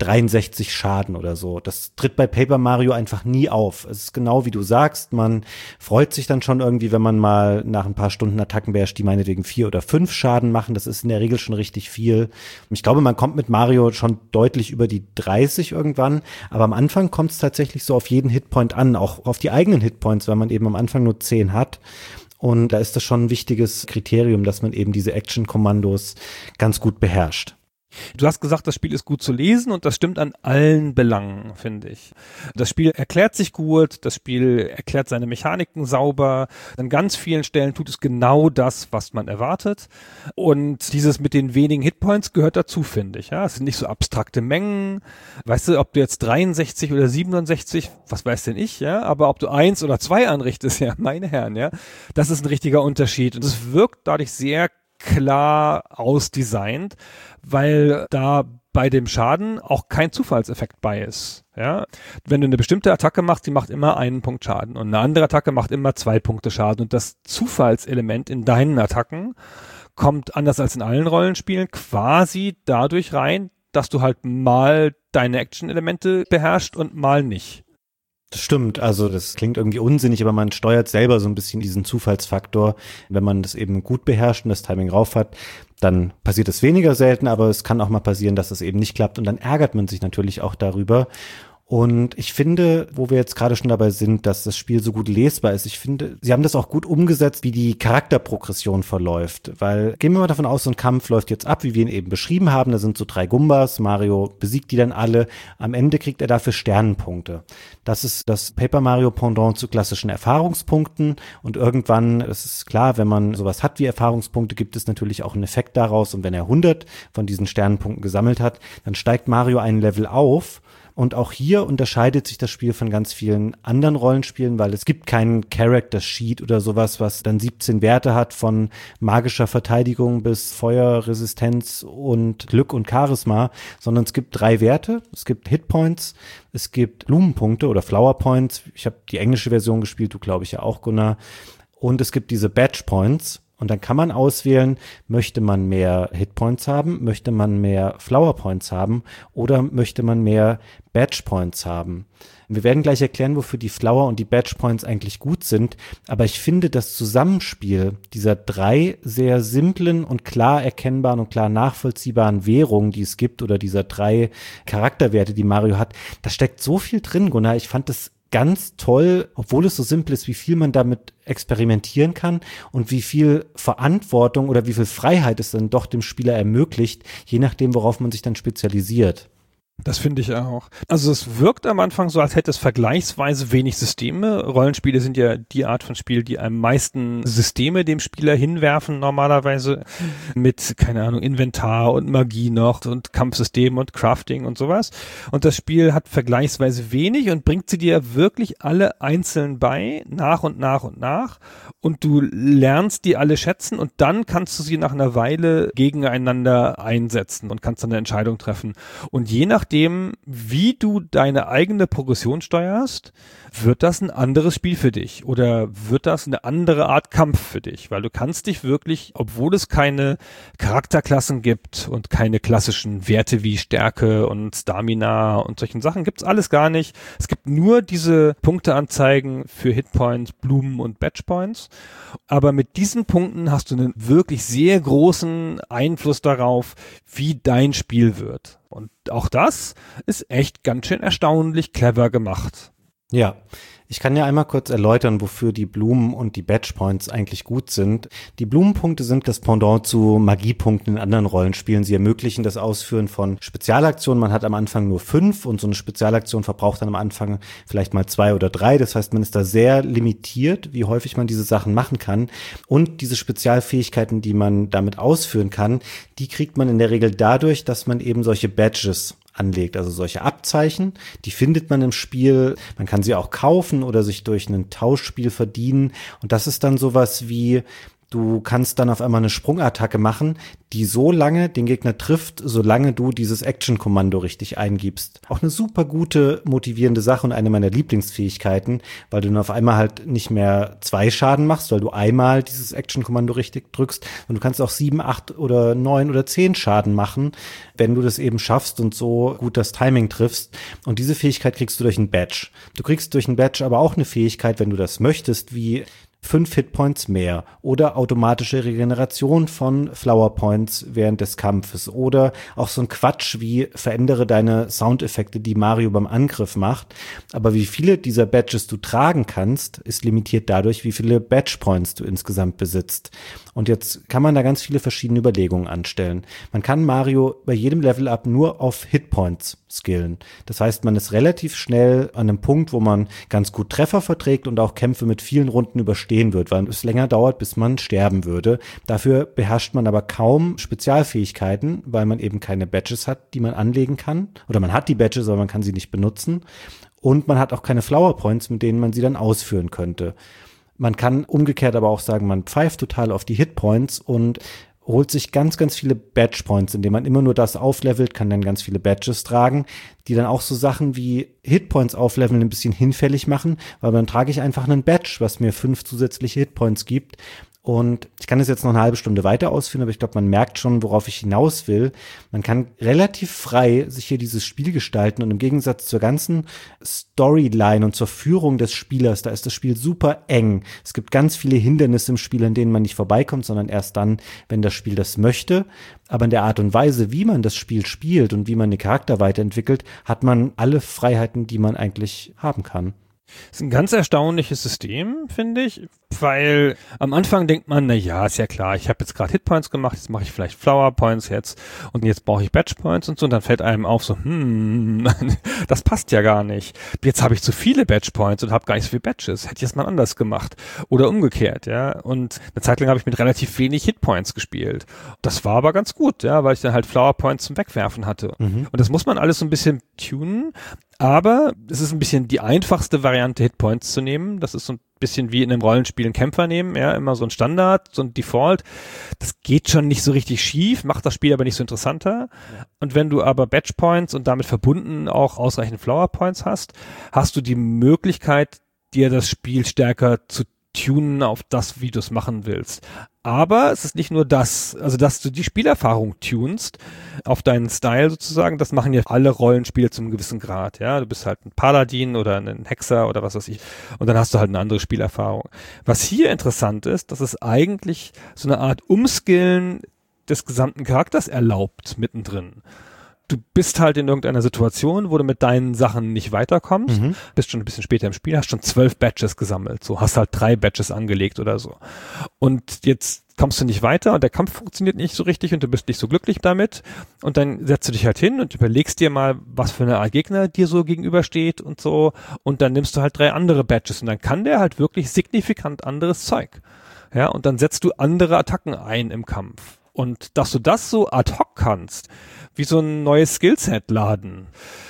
S3: 63 Schaden oder so. Das tritt bei Paper Mario einfach nie auf. Es ist genau wie du sagst, man freut sich dann schon irgendwie, wenn man mal nach ein paar Stunden Attacken beherrscht, die meinetwegen 4 oder 5 Schaden machen. Das ist in der Regel schon richtig viel. Ich glaube, man kommt mit Mario schon deutlich über die 30 irgendwann, aber am Anfang kommt es tatsächlich so auf jeden Hitpoint an, auch auf die eigenen Hitpoints, weil man eben am Anfang nur 10 hat. Und da ist das schon ein wichtiges Kriterium, dass man eben diese Action-Kommandos ganz gut beherrscht.
S2: Du hast gesagt, das Spiel ist gut zu lesen und das stimmt an allen Belangen, finde ich. Das Spiel erklärt sich gut, das Spiel erklärt seine Mechaniken sauber. An ganz vielen Stellen tut es genau das, was man erwartet. Und dieses mit den wenigen Hitpoints gehört dazu, finde ich. Ja, es sind nicht so abstrakte Mengen. Weißt du, ob du jetzt 63 oder 67, was weiß denn ich, ja, aber ob du 1 oder 2 anrichtest, ja, meine Herren, ja, das ist ein richtiger Unterschied. Und es wirkt dadurch sehr klar ausdesignt, weil da bei dem Schaden auch kein Zufallseffekt bei ist. Ja? Wenn du eine bestimmte Attacke machst, die macht immer 1 Punkt Schaden und eine andere Attacke macht immer 2 Punkte Schaden und das Zufallselement in deinen Attacken kommt, anders als in allen Rollenspielen, quasi dadurch rein, dass du halt mal deine Action-Elemente beherrschst und mal nicht.
S3: Das stimmt, also das klingt irgendwie unsinnig, aber man steuert selber so ein bisschen diesen Zufallsfaktor. Wenn man das eben gut beherrscht und das Timing rauf hat, dann passiert es weniger selten, aber es kann auch mal passieren, dass es eben nicht klappt und dann ärgert man sich natürlich auch darüber. Und ich finde, wo wir jetzt gerade schon dabei sind, dass das Spiel so gut lesbar ist, ich finde, sie haben das auch gut umgesetzt, wie die Charakterprogression verläuft. Weil, gehen wir mal davon aus, so ein Kampf läuft jetzt ab, wie wir ihn eben beschrieben haben. Da sind so 3 Gumbas, Mario besiegt die dann alle. Am Ende kriegt er dafür Sternenpunkte. Das ist das Paper Mario Pendant zu klassischen Erfahrungspunkten. Und irgendwann, es ist klar, wenn man sowas hat wie Erfahrungspunkte, gibt es natürlich auch einen Effekt daraus. Und wenn er 100 von diesen Sternenpunkten gesammelt hat, dann steigt Mario ein Level auf. Und auch hier unterscheidet sich das Spiel von ganz vielen anderen Rollenspielen, weil es gibt keinen Character Sheet oder sowas, was dann 17 Werte hat, von magischer Verteidigung bis Feuerresistenz und Glück und Charisma, sondern es gibt 3 Werte. Es gibt Hitpoints, es gibt Blumenpunkte oder Flower Points. Ich habe die englische Version gespielt, du glaube ich ja auch, Gunnar. Und es gibt diese Badge Points. Und dann kann man auswählen, möchte man mehr Hitpoints haben, möchte man mehr Flower Points haben oder möchte man mehr Badge Points haben. Wir werden gleich erklären, wofür die Flower und die Badge Points eigentlich gut sind, aber ich finde das Zusammenspiel dieser 3 sehr simplen und klar erkennbaren und klar nachvollziehbaren Währungen, die es gibt, oder dieser 3 Charakterwerte, die Mario hat, da steckt so viel drin, Gunnar. Ich fand das ganz toll, obwohl es so simpel ist, wie viel man damit experimentieren kann und wie viel Verantwortung oder wie viel Freiheit es dann doch dem Spieler ermöglicht, je nachdem, worauf man sich dann spezialisiert.
S2: Das finde ich auch. Also es wirkt am Anfang so, als hätte es vergleichsweise wenig Systeme. Rollenspiele sind ja die Art von Spiel, die am meisten Systeme dem Spieler hinwerfen normalerweise mit, keine Ahnung, Inventar und Magie noch und Kampfsystem und Crafting und sowas. Und das Spiel hat vergleichsweise wenig und bringt sie dir wirklich alle einzeln bei, nach und nach und nach. Und du lernst die alle schätzen und dann kannst du sie nach einer Weile gegeneinander einsetzen und kannst dann eine Entscheidung treffen. Und je nachdem, wie du deine eigene Progression steuerst, wird das ein anderes Spiel für dich oder wird das eine andere Art Kampf für dich, weil du kannst dich wirklich, obwohl es keine Charakterklassen gibt und keine klassischen Werte wie Stärke und Stamina und solchen Sachen, gibt's alles gar nicht. Es gibt nur diese Punkteanzeigen für Hitpoints, Blumen und Badgepoints, aber mit diesen Punkten hast du einen wirklich sehr großen Einfluss darauf, wie dein Spiel wird. Und auch das ist echt ganz schön erstaunlich clever gemacht.
S3: Ja, ich kann ja einmal kurz erläutern, wofür die Blumen und die Badge-Points eigentlich gut sind. Die Blumenpunkte sind das Pendant zu Magiepunkten in anderen Rollenspielen. Sie ermöglichen das Ausführen von Spezialaktionen. Man hat am Anfang nur 5 und so eine Spezialaktion verbraucht dann am Anfang vielleicht mal 2 oder 3. Das heißt, man ist da sehr limitiert, wie häufig man diese Sachen machen kann. Und diese Spezialfähigkeiten, die man damit ausführen kann, die kriegt man in der Regel dadurch, dass man eben solche Badges anlegt, also solche Abzeichen, die findet man im Spiel, man kann sie auch kaufen oder sich durch ein Tauschspiel verdienen und das ist dann sowas wie, du kannst dann auf einmal eine Sprungattacke machen, die so lange den Gegner trifft, solange du dieses Action-Kommando richtig eingibst. Auch eine super gute, motivierende Sache und eine meiner Lieblingsfähigkeiten, weil du dann auf einmal halt nicht mehr 2 Schaden machst, weil du einmal dieses Action-Kommando richtig drückst und du kannst auch 7, 8 oder 9 oder 10 Schaden machen, wenn du das eben schaffst und so gut das Timing triffst. Und diese Fähigkeit kriegst du durch ein Badge. Du kriegst durch ein Badge aber auch eine Fähigkeit, wenn du das möchtest, wie 5 Hitpoints mehr oder automatische Regeneration von Flower Points während des Kampfes oder auch so ein Quatsch wie verändere deine Soundeffekte, die Mario beim Angriff macht. Aber wie viele dieser Badges du tragen kannst, ist limitiert dadurch, wie viele Badge Points du insgesamt besitzt. Und jetzt kann man da ganz viele verschiedene Überlegungen anstellen. Man kann Mario bei jedem Level-Up nur auf Hitpoints skillen. Das heißt, man ist relativ schnell an einem Punkt, wo man ganz gut Treffer verträgt und auch Kämpfe mit vielen Runden überstehen wird, weil es länger dauert, bis man sterben würde. Dafür beherrscht man aber kaum Spezialfähigkeiten, weil man eben keine Badges hat, die man anlegen kann. Oder man hat die Badges, aber man kann sie nicht benutzen. Und man hat auch keine Flower Points, mit denen man sie dann ausführen könnte. Man kann umgekehrt aber auch sagen, man pfeift total auf die Hitpoints und holt sich ganz, ganz viele Badge Points, indem man immer nur das auflevelt, kann dann ganz viele Badges tragen, die dann auch so Sachen wie Hitpoints aufleveln ein bisschen hinfällig machen, weil dann trage ich einfach einen Badge, was mir 5 zusätzliche Hitpoints gibt. Und ich kann das jetzt noch eine halbe Stunde weiter ausführen, aber ich glaube, man merkt schon, worauf ich hinaus will. Man kann relativ frei sich hier dieses Spiel gestalten und im Gegensatz zur ganzen Storyline und zur Führung des Spielers, da ist das Spiel super eng. Es gibt ganz viele Hindernisse im Spiel, an denen man nicht vorbeikommt, sondern erst dann, wenn das Spiel das möchte. Aber in der Art und Weise, wie man das Spiel spielt und wie man den Charakter weiterentwickelt, hat man alle Freiheiten, die man eigentlich haben kann.
S2: Das ist ein ganz erstaunliches System, finde ich, weil am Anfang denkt man, na ja, ist ja klar, ich habe jetzt gerade Hitpoints gemacht, jetzt mache ich vielleicht Flower Points jetzt und jetzt brauche ich Badge Points und so und dann fällt einem auf so, das passt ja gar nicht. Jetzt habe ich zu viele Badge Points und habe gar nicht so viele Badges. Hätte ich es mal anders gemacht oder umgekehrt, ja. Und eine Zeit lang habe ich mit relativ wenig Hitpoints gespielt. Das war aber ganz gut, ja, weil ich dann halt Flower Points zum Wegwerfen hatte. Und das muss man alles so ein bisschen tunen. Aber es ist ein bisschen die einfachste Variante, Hitpoints zu nehmen. Das ist so ein bisschen wie in einem Rollenspiel einen Kämpfer nehmen, ja, immer so ein Standard, so ein Default. Das geht schon nicht so richtig schief, macht das Spiel aber nicht so interessanter. Ja. Und wenn du aber Badge Points und damit verbunden auch ausreichend Flower Points hast, hast du die Möglichkeit, dir das Spiel stärker zu tunen auf das, wie du es machen willst. Aber es ist nicht nur das, also dass du die Spielerfahrung tunst auf deinen Style sozusagen, das machen ja alle Rollenspiele zum gewissen Grad, ja. Du bist halt ein Paladin oder ein Hexer oder was weiß ich und dann hast du halt eine andere Spielerfahrung. Was hier interessant ist, dass es eigentlich so eine Art Umskillen des gesamten Charakters erlaubt mittendrin. Du bist halt in irgendeiner Situation, wo du mit deinen Sachen nicht weiterkommst, bist schon ein bisschen später im Spiel, hast schon 12 Badges gesammelt, so hast halt 3 Badges angelegt oder so. Und jetzt kommst du nicht weiter und der Kampf funktioniert nicht so richtig und du bist nicht so glücklich damit und dann setzt du dich halt hin und überlegst dir mal, was für eine Art Gegner dir so gegenübersteht und so und dann nimmst du halt 3 andere Badges und dann kann der halt wirklich signifikant anderes Zeug. Ja, und dann setzt du andere Attacken ein im Kampf. Und dass du das so ad hoc kannst, wie so ein neues Skillset laden,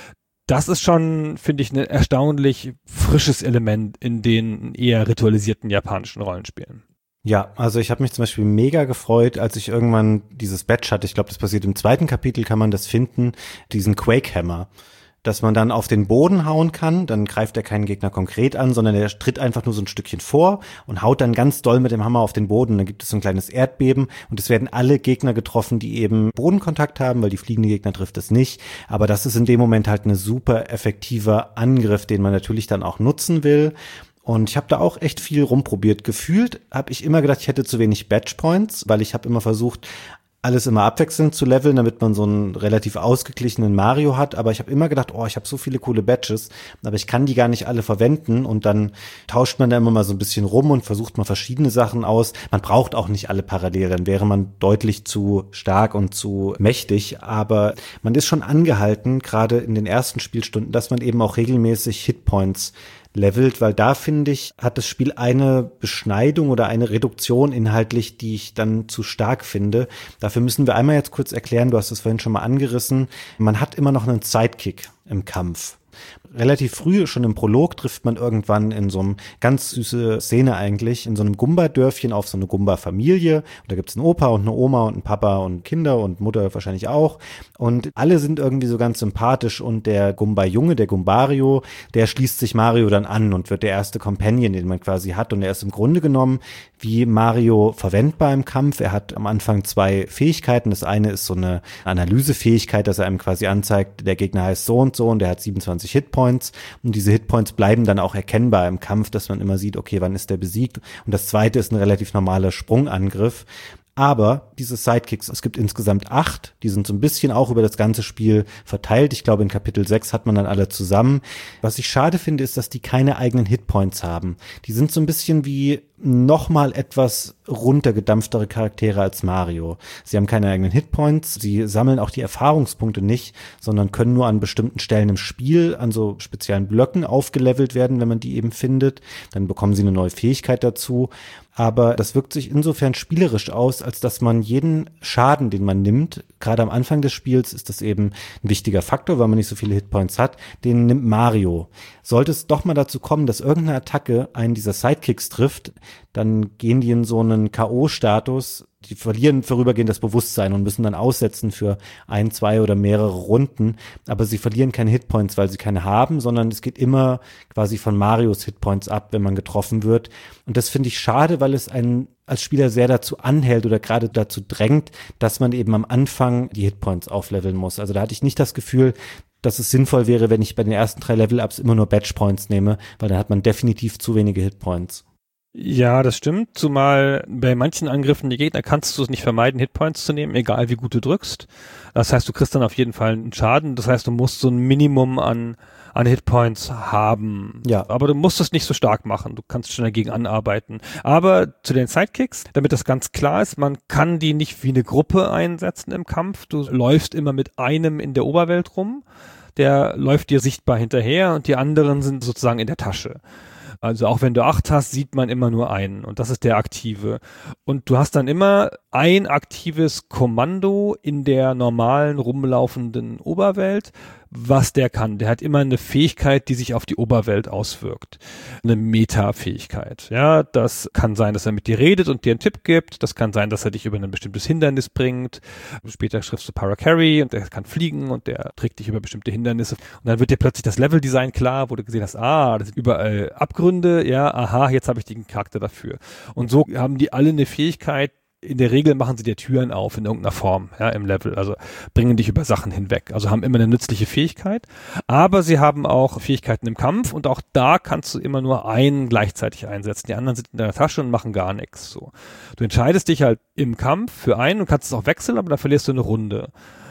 S2: das ist schon, finde ich, ein erstaunlich frisches Element in den eher ritualisierten japanischen Rollenspielen.
S3: Ja, also ich habe mich zum Beispiel mega gefreut, als ich irgendwann dieses Badge hatte. Ich glaube, das passiert im 2. Kapitel, kann man das finden, diesen Quake Hammer, dass man dann auf den Boden hauen kann, dann greift er keinen Gegner konkret an, sondern er tritt einfach nur so ein Stückchen vor und haut dann ganz doll mit dem Hammer auf den Boden. Dann gibt es so ein kleines Erdbeben und es werden alle Gegner getroffen, die eben Bodenkontakt haben, weil die fliegende Gegner trifft es nicht. Aber das ist in dem Moment halt ein super effektiver Angriff, den man natürlich dann auch nutzen will. Und ich habe da auch echt viel rumprobiert. Gefühlt habe ich immer gedacht, ich hätte zu wenig Badge Points, weil ich habe immer versucht, alles immer abwechselnd zu leveln, damit man so einen relativ ausgeglichenen Mario hat. Aber ich habe immer gedacht, ich habe so viele coole Badges, aber ich kann die gar nicht alle verwenden. Und dann tauscht man da immer mal so ein bisschen rum und versucht mal verschiedene Sachen aus. Man braucht auch nicht alle parallel, dann wäre man deutlich zu stark und zu mächtig. Aber man ist schon angehalten, gerade in den ersten Spielstunden, dass man eben auch regelmäßig Hitpoints levelt, weil da, finde ich, hat das Spiel eine Beschneidung oder eine Reduktion inhaltlich, die ich dann zu stark finde. Dafür müssen wir einmal jetzt kurz erklären, du hast es vorhin schon mal angerissen, man hat immer noch einen Sidekick im Kampf. Relativ früh, schon im Prolog, trifft man irgendwann in so einem ganz süße Szene eigentlich, in so einem Gumba-Dörfchen auf so eine Gumba-Familie. Und da gibt's einen Opa und eine Oma und einen Papa und Kinder und Mutter wahrscheinlich auch. Und alle sind irgendwie so ganz sympathisch und der Gumba-Junge, der Gumbario, der schließt sich Mario dann an und wird der erste Companion, den man quasi hat. Und er ist im Grunde genommen wie Mario verwendbar im Kampf. Er hat am Anfang 2 Fähigkeiten. Das eine ist so eine Analysefähigkeit, dass er einem quasi anzeigt, der Gegner heißt so und der hat 27 Hitpoints. Und diese Hitpoints bleiben dann auch erkennbar im Kampf, dass man immer sieht, okay, wann ist der besiegt. Und das zweite ist ein relativ normaler Sprungangriff. Aber diese Sidekicks, es gibt insgesamt 8, die sind so ein bisschen auch über das ganze Spiel verteilt. Ich glaube, in Kapitel 6 hat man dann alle zusammen. Was ich schade finde, ist, dass die keine eigenen Hitpoints haben. Die sind so ein bisschen wie nochmal etwas runtergedampftere Charaktere als Mario. Sie haben keine eigenen Hitpoints, sie sammeln auch die Erfahrungspunkte nicht, sondern können nur an bestimmten Stellen im Spiel, an so speziellen Blöcken aufgelevelt werden, wenn man die eben findet. Dann bekommen sie eine neue Fähigkeit dazu. Aber das wirkt sich insofern spielerisch aus, als dass man jeden Schaden, den man nimmt, gerade am Anfang des Spiels ist das eben ein wichtiger Faktor, weil man nicht so viele Hitpoints hat, den nimmt Mario. Sollte es doch mal dazu kommen, dass irgendeine Attacke einen dieser Sidekicks trifft, dann gehen die in so einen K.O.-Status, die verlieren vorübergehend das Bewusstsein und müssen dann aussetzen für 1, 2 oder mehrere Runden, aber sie verlieren keine Hitpoints, weil sie keine haben, sondern es geht immer quasi von Marios Hitpoints ab, wenn man getroffen wird. Und das finde ich schade, weil es einen als Spieler sehr dazu anhält oder gerade dazu drängt, dass man eben am Anfang die Hitpoints aufleveln muss. Also da hatte ich nicht das Gefühl, dass es sinnvoll wäre, wenn ich bei den ersten 3 Level-Ups immer nur Badge-Points nehme, weil dann hat man definitiv zu wenige Hitpoints.
S2: Ja, das stimmt, zumal bei manchen Angriffen die Gegner kannst du es nicht vermeiden, Hitpoints zu nehmen, egal wie gut du drückst. Das heißt, du kriegst dann auf jeden Fall einen Schaden, das heißt, du musst so ein Minimum an Hitpoints haben.
S3: Ja.
S2: Aber du musst es nicht so stark machen, du kannst schon dagegen anarbeiten. Aber zu den Sidekicks, damit das ganz klar ist, man kann die nicht wie eine Gruppe einsetzen im Kampf, du läufst immer mit einem in der Oberwelt rum, der läuft dir sichtbar hinterher und die anderen sind sozusagen in der Tasche. Also auch wenn du 8 hast, sieht man immer nur einen und das ist der aktive. Und du hast dann immer ein aktives Kommando in der normalen rumlaufenden Oberwelt, was der kann. Der hat immer eine Fähigkeit, die sich auf die Oberwelt auswirkt. Eine Meta-Fähigkeit. Ja, das kann sein, dass er mit dir redet und dir einen Tipp gibt. Das kann sein, dass er dich über ein bestimmtes Hindernis bringt. Später schriftst du Paracarry und der kann fliegen und der trägt dich über bestimmte Hindernisse. Und dann wird dir plötzlich das Leveldesign klar, wo du gesehen hast, das sind überall Abgründe. Ja, aha, jetzt habe ich den Charakter dafür. Und so haben die alle eine Fähigkeit. In der Regel machen sie dir Türen auf in irgendeiner Form, ja, im Level, also bringen dich über Sachen hinweg, also haben immer eine nützliche Fähigkeit, aber sie haben auch Fähigkeiten im Kampf und auch da kannst du immer nur einen gleichzeitig einsetzen, die anderen sind in deiner Tasche und machen gar nichts, so. Du entscheidest dich halt im Kampf für einen und kannst es auch wechseln, aber dann verlierst du eine Runde.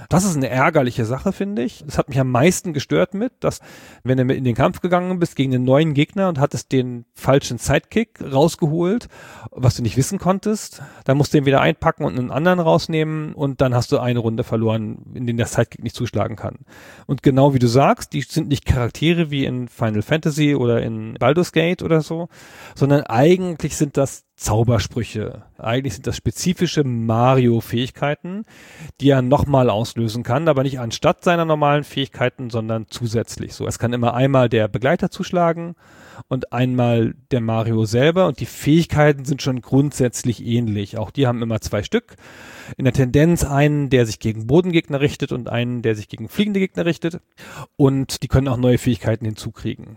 S2: Das ist eine ärgerliche Sache, finde ich. Das hat mich am meisten gestört dass wenn du in den Kampf gegangen bist gegen einen neuen Gegner und hattest den falschen Sidekick rausgeholt, was du nicht wissen konntest, dann musst du ihn wieder einpacken und einen anderen rausnehmen und dann hast du eine Runde verloren, in denen der Sidekick nicht zuschlagen kann. Und genau wie du sagst, die sind nicht Charaktere wie in Final Fantasy oder in Baldur's Gate oder so, sondern eigentlich sind das Zaubersprüche. Eigentlich sind das spezifische Mario-Fähigkeiten, die er nochmal auslösen kann, aber nicht anstatt seiner normalen Fähigkeiten, sondern zusätzlich. So, es kann immer einmal der Begleiter zuschlagen und einmal der Mario selber und die Fähigkeiten sind schon grundsätzlich ähnlich. Auch die haben immer 2 Stück. In der Tendenz einen, der sich gegen Bodengegner richtet und einen, der sich gegen fliegende Gegner richtet. Und die können auch neue Fähigkeiten hinzukriegen.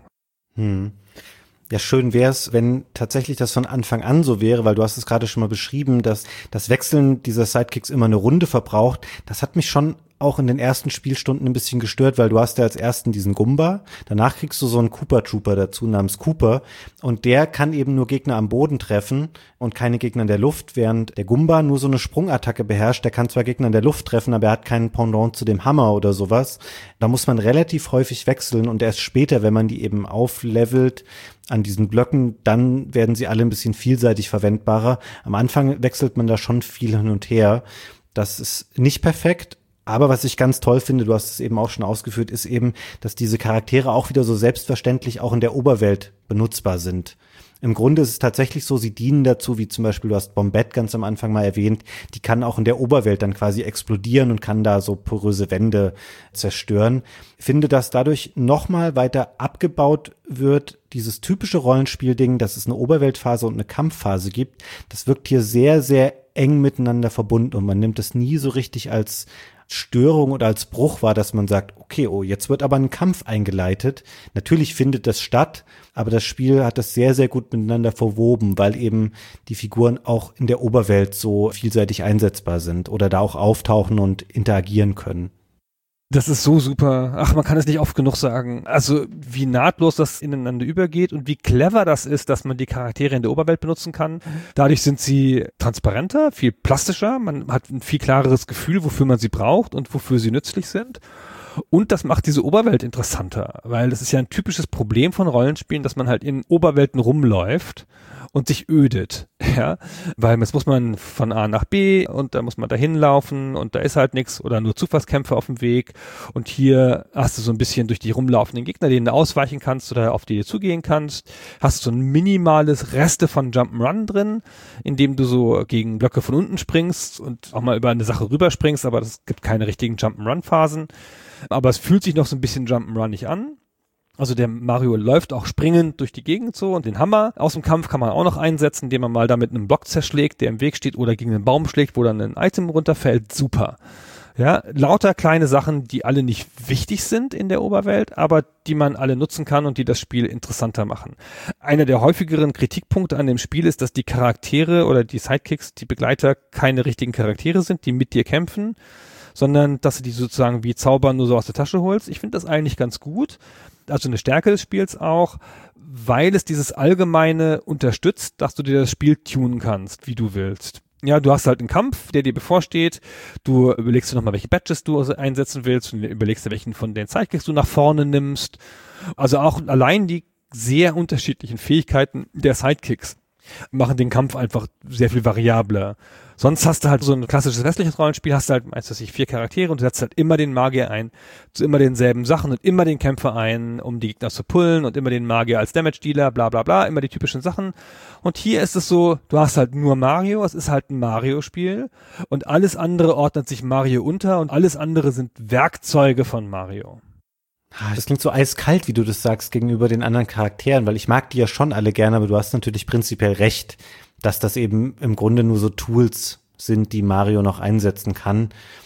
S3: Ja, schön wäre es, wenn tatsächlich das von Anfang an so wäre, weil du hast es gerade schon mal beschrieben, dass das Wechseln dieser Sidekicks immer eine Runde verbraucht. Das hat mich schon auch in den ersten Spielstunden ein bisschen gestört, weil du hast ja als ersten diesen Goomba, danach kriegst du so einen Koopa Trooper dazu namens Cooper und der kann eben nur Gegner am Boden treffen und keine Gegner in der Luft, während der Goomba nur so eine Sprungattacke beherrscht, der kann zwar Gegner in der Luft treffen, aber er hat keinen Pendant zu dem Hammer oder sowas. Da muss man relativ häufig wechseln und erst später, wenn man die eben auflevelt an diesen Blöcken, dann werden sie alle ein bisschen vielseitig verwendbarer. Am Anfang wechselt man da schon viel hin und her. Das ist nicht perfekt. Aber was ich ganz toll finde, du hast es eben auch schon ausgeführt, ist eben, dass diese Charaktere auch wieder so selbstverständlich auch in der Oberwelt benutzbar sind. Im Grunde ist es tatsächlich so, sie dienen dazu, wie zum Beispiel, du hast Bombette ganz am Anfang mal erwähnt, die kann auch in der Oberwelt dann quasi explodieren und kann da so poröse Wände zerstören. Ich finde, dass dadurch nochmal weiter abgebaut wird, dieses typische Rollenspielding, dass es eine Oberweltphase und eine Kampfphase gibt. Das wirkt hier sehr, sehr eng miteinander verbunden und man nimmt es nie so richtig als Störung oder als Bruch wahr, dass man sagt, okay, oh, jetzt wird aber ein Kampf eingeleitet. Natürlich findet das statt, aber das Spiel hat das sehr, sehr gut miteinander verwoben, weil eben die Figuren auch in der Oberwelt so vielseitig einsetzbar sind oder da auch auftauchen und interagieren können.
S2: Das ist so super. Ach, man kann es nicht oft genug sagen. Also wie nahtlos das ineinander übergeht und wie clever das ist, dass man die Charaktere in der Oberwelt benutzen kann. Dadurch sind sie transparenter, viel plastischer. Man hat ein viel klareres Gefühl, wofür man sie braucht und wofür sie nützlich sind. Und das macht diese Oberwelt interessanter, weil das ist ja ein typisches Problem von Rollenspielen, dass man halt in Oberwelten rumläuft und sich ödet, ja, weil jetzt muss man von A nach B und da muss man da hinlaufen und da ist halt nichts oder nur Zufallskämpfe auf dem Weg und hier hast du so ein bisschen durch die rumlaufenden Gegner, denen du ausweichen kannst oder auf die du zugehen kannst, hast du so ein minimales Reste von Jump'n'Run drin, indem du so gegen Blöcke von unten springst und auch mal über eine Sache rüberspringst, aber es gibt keine richtigen Jump'n'Run-Phasen, aber es fühlt sich noch so ein bisschen Jump'n'Run-ig an. Also der Mario läuft auch springend durch die Gegend so und den Hammer aus dem Kampf kann man auch noch einsetzen, indem man mal da mit einem Block zerschlägt, der im Weg steht oder gegen einen Baum schlägt, wo dann ein Item runterfällt. Super. Ja, lauter kleine Sachen, die alle nicht wichtig sind in der Oberwelt, aber die man alle nutzen kann und die das Spiel interessanter machen. Einer der häufigeren Kritikpunkte an dem Spiel ist, dass die Charaktere oder die Sidekicks, die Begleiter, keine richtigen Charaktere sind, die mit dir kämpfen, sondern dass du die sozusagen wie Zaubern nur so aus der Tasche holst. Ich finde das eigentlich ganz gut. Also eine Stärke des Spiels auch, weil es dieses Allgemeine unterstützt, dass du dir das Spiel tunen kannst, wie du willst. Ja, du hast halt einen Kampf, der dir bevorsteht. Du überlegst dir nochmal, welche Badges du einsetzen willst und überlegst dir, welchen von den Sidekicks du nach vorne nimmst. Also auch allein die sehr unterschiedlichen Fähigkeiten der Sidekicks machen den Kampf einfach sehr viel variabler. Sonst hast du halt so ein klassisches westliches Rollenspiel, hast du halt, weiß ich, 4 Charaktere und du setzt halt immer den Magier ein, zu immer denselben Sachen und immer den Kämpfer ein, um die Gegner zu pullen und immer den Magier als Damage-Dealer, bla bla bla, immer die typischen Sachen. Und hier ist es so, du hast halt nur Mario, es ist halt ein Mario-Spiel und alles andere ordnet sich Mario unter und alles andere sind Werkzeuge von Mario.
S3: Das klingt so eiskalt, wie du das sagst, gegenüber den anderen Charakteren, weil ich mag die ja schon alle gerne, aber du hast natürlich prinzipiell recht, dass das eben im Grunde nur so Tools sind, die Mario noch einsetzen kann.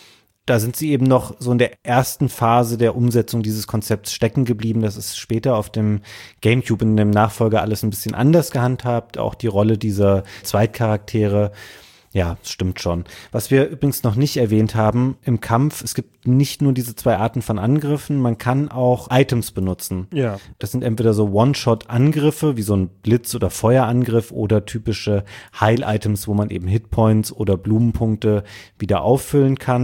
S3: Da sind sie eben noch so in der ersten Phase der Umsetzung dieses Konzepts stecken geblieben. Das ist später auf dem GameCube in dem Nachfolger alles ein bisschen anders gehandhabt. Auch die Rolle dieser Zweitcharaktere. Ja, stimmt schon. Was wir übrigens noch nicht erwähnt haben im Kampf, es gibt nicht nur diese 2 Arten von Angriffen, man kann auch Items benutzen.
S2: Ja.
S3: Das sind entweder so One-Shot-Angriffe, wie so ein Blitz- oder Feuerangriff oder typische Heil-Items, wo man eben Hitpoints oder Blumenpunkte wieder auffüllen kann.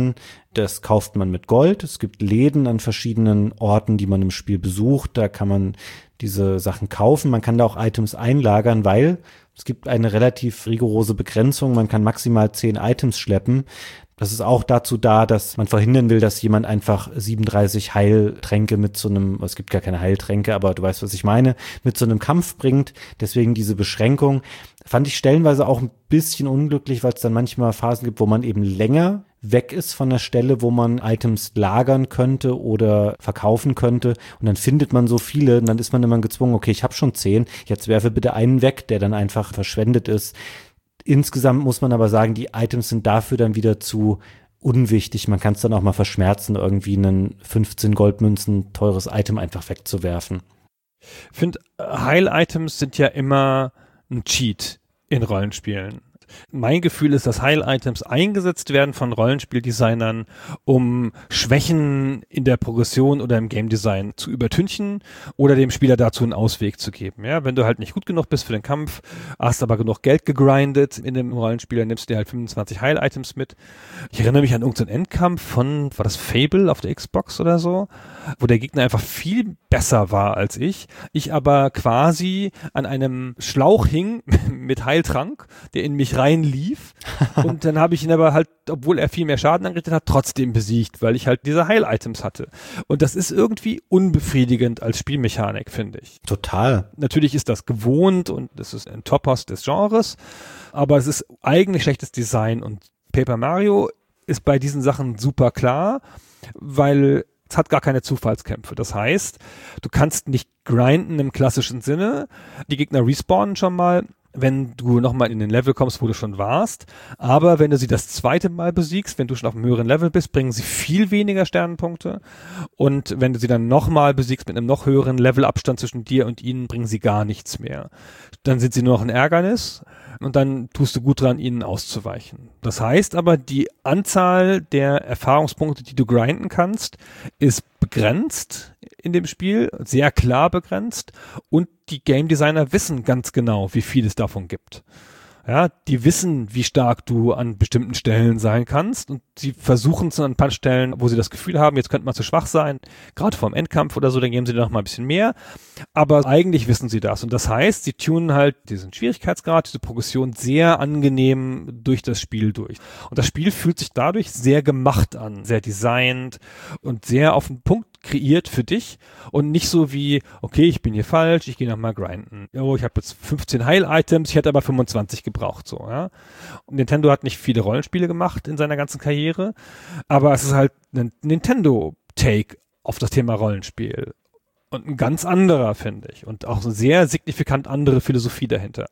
S3: Das kauft man mit Gold. Es gibt Läden an verschiedenen Orten, die man im Spiel besucht. Da kann man diese Sachen kaufen. Man kann da auch Items einlagern, weil es gibt eine relativ rigorose Begrenzung. Man kann maximal 10 Items schleppen. Das ist auch dazu da, dass man verhindern will, dass jemand einfach 37 Heiltränke mit so einem, es gibt gar keine Heiltränke, aber du weißt, was ich meine, mit so einem Kampf bringt. Deswegen diese Beschränkung. Fand ich stellenweise auch ein bisschen unglücklich, weil es dann manchmal Phasen gibt, wo man eben länger weg ist von der Stelle, wo man Items lagern könnte oder verkaufen könnte. Und dann findet man so viele und dann ist man immer gezwungen, okay, ich habe schon 10, jetzt werfe bitte einen weg, der dann einfach verschwendet ist. Insgesamt muss man aber sagen, die Items sind dafür dann wieder zu unwichtig. Man kann es dann auch mal verschmerzen, irgendwie einen 15 Goldmünzen teures Item einfach wegzuwerfen.
S2: Ich finde, Heil-Items sind ja immer ein Cheat in Rollenspielen. Mein Gefühl ist, dass Heil-Items eingesetzt werden von Rollenspieldesignern, um Schwächen in der Progression oder im Game Design zu übertünchen oder dem Spieler dazu einen Ausweg zu geben. Ja, wenn du halt nicht gut genug bist für den Kampf, hast aber genug Geld gegrindet in dem Rollenspiel, dann nimmst du dir halt 25 Heil-Items mit. Ich erinnere mich an irgendeinen Endkampf von, war das Fable auf der Xbox oder so, wo der Gegner einfach viel besser war als ich aber quasi an einem Schlauch hing mit Heiltrank, der in mich reinlief und dann habe ich ihn aber halt, obwohl er viel mehr Schaden angerichtet hat, trotzdem besiegt, weil ich halt diese Heil-Items hatte. Und das ist irgendwie unbefriedigend als Spielmechanik, finde ich.
S3: Total.
S2: Natürlich ist das gewohnt und es ist ein Topos des Genres, aber es ist eigentlich schlechtes Design und Paper Mario ist bei diesen Sachen super klar, weil es hat gar keine Zufallskämpfe. Das heißt, du kannst nicht grinden im klassischen Sinne. Die Gegner respawnen schon mal, wenn du nochmal in den Level kommst, wo du schon warst. Aber wenn du sie das zweite Mal besiegst, wenn du schon auf einem höheren Level bist, bringen sie viel weniger Sternenpunkte. Und wenn du sie dann nochmal besiegst mit einem noch höheren Levelabstand zwischen dir und ihnen, bringen sie gar nichts mehr. Dann sind sie nur noch ein Ärgernis und dann tust du gut dran, ihnen auszuweichen. Das heißt aber, die Anzahl der Erfahrungspunkte, die du grinden kannst, ist begrenzt in dem Spiel, sehr klar begrenzt und die Game Designer wissen ganz genau, wie viel es davon gibt. Ja, die wissen, wie stark du an bestimmten Stellen sein kannst und sie versuchen es an ein paar Stellen, wo sie das Gefühl haben, jetzt könnte man zu schwach sein, gerade vor dem Endkampf oder so, dann geben sie dir noch mal ein bisschen mehr, aber eigentlich wissen sie das und das heißt, sie tunen halt diesen Schwierigkeitsgrad, diese Progression sehr angenehm durch das Spiel durch und das Spiel fühlt sich dadurch sehr gemacht an, sehr designt und sehr auf den Punkt kreiert für dich und nicht so wie, okay, ich bin hier falsch, ich gehe nochmal grinden. Oh, ich habe jetzt 15 Heil-Items, ich hätte aber 25 gebraucht, so, ja. Und Nintendo hat nicht viele Rollenspiele gemacht in seiner ganzen Karriere, aber es ist halt ein Nintendo-Take auf das Thema Rollenspiel. Und ein ganz anderer, finde ich. Und auch eine sehr signifikant andere Philosophie dahinter.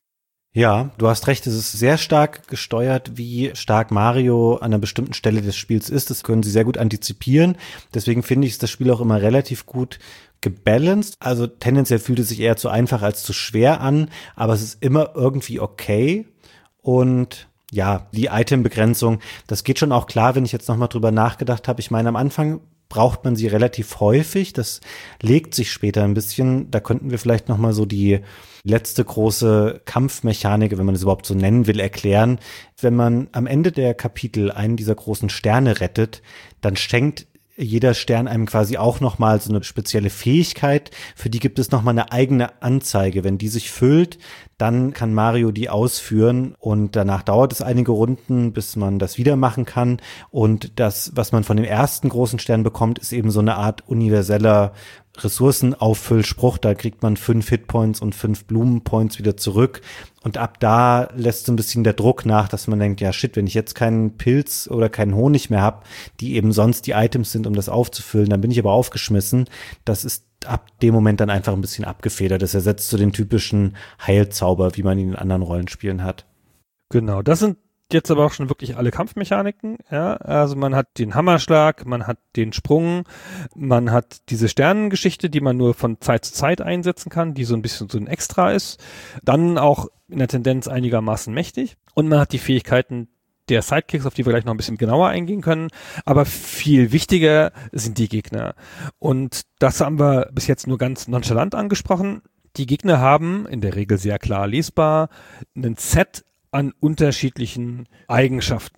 S3: Ja, du hast recht, es ist sehr stark gesteuert, wie stark Mario an einer bestimmten Stelle des Spiels ist. Das können sie sehr gut antizipieren. Deswegen finde ich, ist das Spiel auch immer relativ gut gebalanced. Also tendenziell fühlt es sich eher zu einfach als zu schwer an, aber es ist immer irgendwie okay. Und ja, die Itembegrenzung, das geht schon auch klar, wenn ich jetzt nochmal drüber nachgedacht habe. Ich meine, am Anfang braucht man sie relativ häufig. Das legt sich später ein bisschen. Da könnten wir vielleicht nochmal so die letzte große Kampfmechanik, wenn man es überhaupt so nennen will, erklären. Wenn man am Ende der Kapitel einen dieser großen Sterne rettet, dann schenkt jeder Stern einem quasi auch nochmal so eine spezielle Fähigkeit. Für die gibt es nochmal eine eigene Anzeige. Wenn die sich füllt, dann kann Mario die ausführen und danach dauert es einige Runden, bis man das wieder machen kann. Und das, was man von dem ersten großen Stern bekommt, ist eben so eine Art universeller Ressourcenauffüllspruch. Da kriegt man 5 Hitpoints und 5 Blumenpoints wieder zurück. Und ab da lässt so ein bisschen der Druck nach, dass man denkt, ja shit, wenn ich jetzt keinen Pilz oder keinen Honig mehr habe, die eben sonst die Items sind, um das aufzufüllen, dann bin ich aber aufgeschmissen. Das ist ab dem Moment dann einfach ein bisschen abgefedert. Das ersetzt so den typischen Heilzauber, wie man ihn in anderen Rollenspielen hat.
S2: Genau, das sind jetzt aber auch schon wirklich alle Kampfmechaniken, ja, also man hat den Hammerschlag, man hat den Sprung, man hat diese Sternengeschichte, die man nur von Zeit zu Zeit einsetzen kann, die so ein bisschen so ein Extra ist, dann auch in der Tendenz einigermaßen mächtig und man hat die Fähigkeiten der Sidekicks, auf die wir gleich noch ein bisschen genauer eingehen können, aber viel wichtiger sind die Gegner und das haben wir bis jetzt nur ganz nonchalant angesprochen. Die Gegner haben, in der Regel sehr klar lesbar, einen Set an unterschiedlichen Eigenschaften.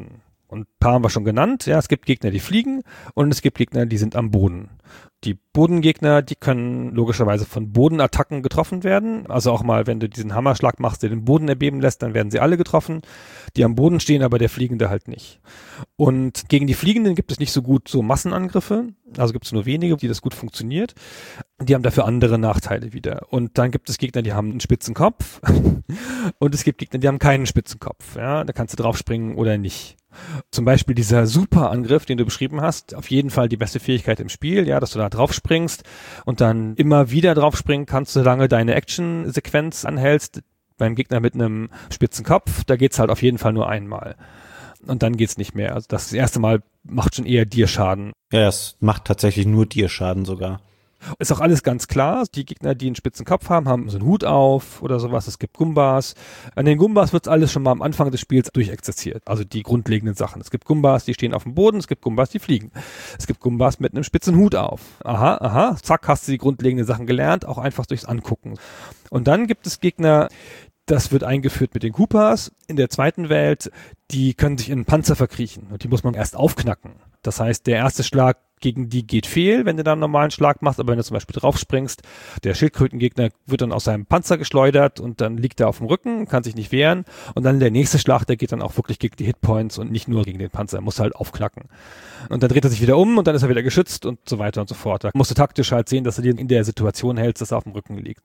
S2: Und ein paar haben wir schon genannt. Ja, es gibt Gegner, die fliegen und es gibt Gegner, die sind am Boden. Die Bodengegner, die können logischerweise von Bodenattacken getroffen werden. Also auch mal, wenn du diesen Hammerschlag machst, der den Boden erbeben lässt, dann werden sie alle getroffen. Die am Boden stehen, aber der Fliegende halt nicht. Und gegen die Fliegenden gibt es nicht so gut so Massenangriffe. Also gibt es nur wenige, die das gut funktioniert. Die haben dafür andere Nachteile wieder. Und dann gibt es Gegner, die haben einen spitzen Kopf. Und es gibt Gegner, die haben keinen spitzen Kopf. Ja, da kannst du draufspringen oder nicht. Zum Beispiel dieser Superangriff, den du beschrieben hast, auf jeden Fall die beste Fähigkeit im Spiel, ja, dass du da drauf springst und dann immer wieder drauf springen kannst, solange deine Action-Sequenz anhältst. Beim Gegner mit einem spitzen Kopf, da geht's halt auf jeden Fall nur einmal. Und dann geht's nicht mehr. Also das erste Mal macht schon eher dir Schaden.
S3: Ja, es macht tatsächlich nur dir Schaden sogar.
S2: Ist auch alles ganz klar. Die Gegner, die einen spitzen Kopf haben, haben so einen Hut auf oder sowas. Es gibt Gumbas. An den Gumbas wird alles schon mal am Anfang des Spiels durchexerziert. Also die grundlegenden Sachen. Es gibt Gumbas, die stehen auf dem Boden. Es gibt Gumbas, die fliegen. Es gibt Gumbas mit einem spitzen Hut auf. Aha. Zack, hast du die grundlegenden Sachen gelernt. Auch einfach durchs Angucken. Und dann gibt es Gegner, das wird eingeführt mit den Koopas in der zweiten Welt. Die können sich in einen Panzer verkriechen. Und die muss man erst aufknacken. Das heißt, der erste Schlag gegen die geht fehl, wenn du da einen normalen Schlag machst, aber wenn du zum Beispiel drauf springst, der Schildkrötengegner wird dann aus seinem Panzer geschleudert und dann liegt er auf dem Rücken, kann sich nicht wehren und dann der nächste Schlag, der geht dann auch wirklich gegen die Hitpoints und nicht nur gegen den Panzer, er muss halt aufknacken. Und dann dreht er sich wieder um und dann ist er wieder geschützt und so weiter und so fort. Da musst du taktisch halt sehen, dass du den in der Situation hältst, dass er auf dem Rücken liegt.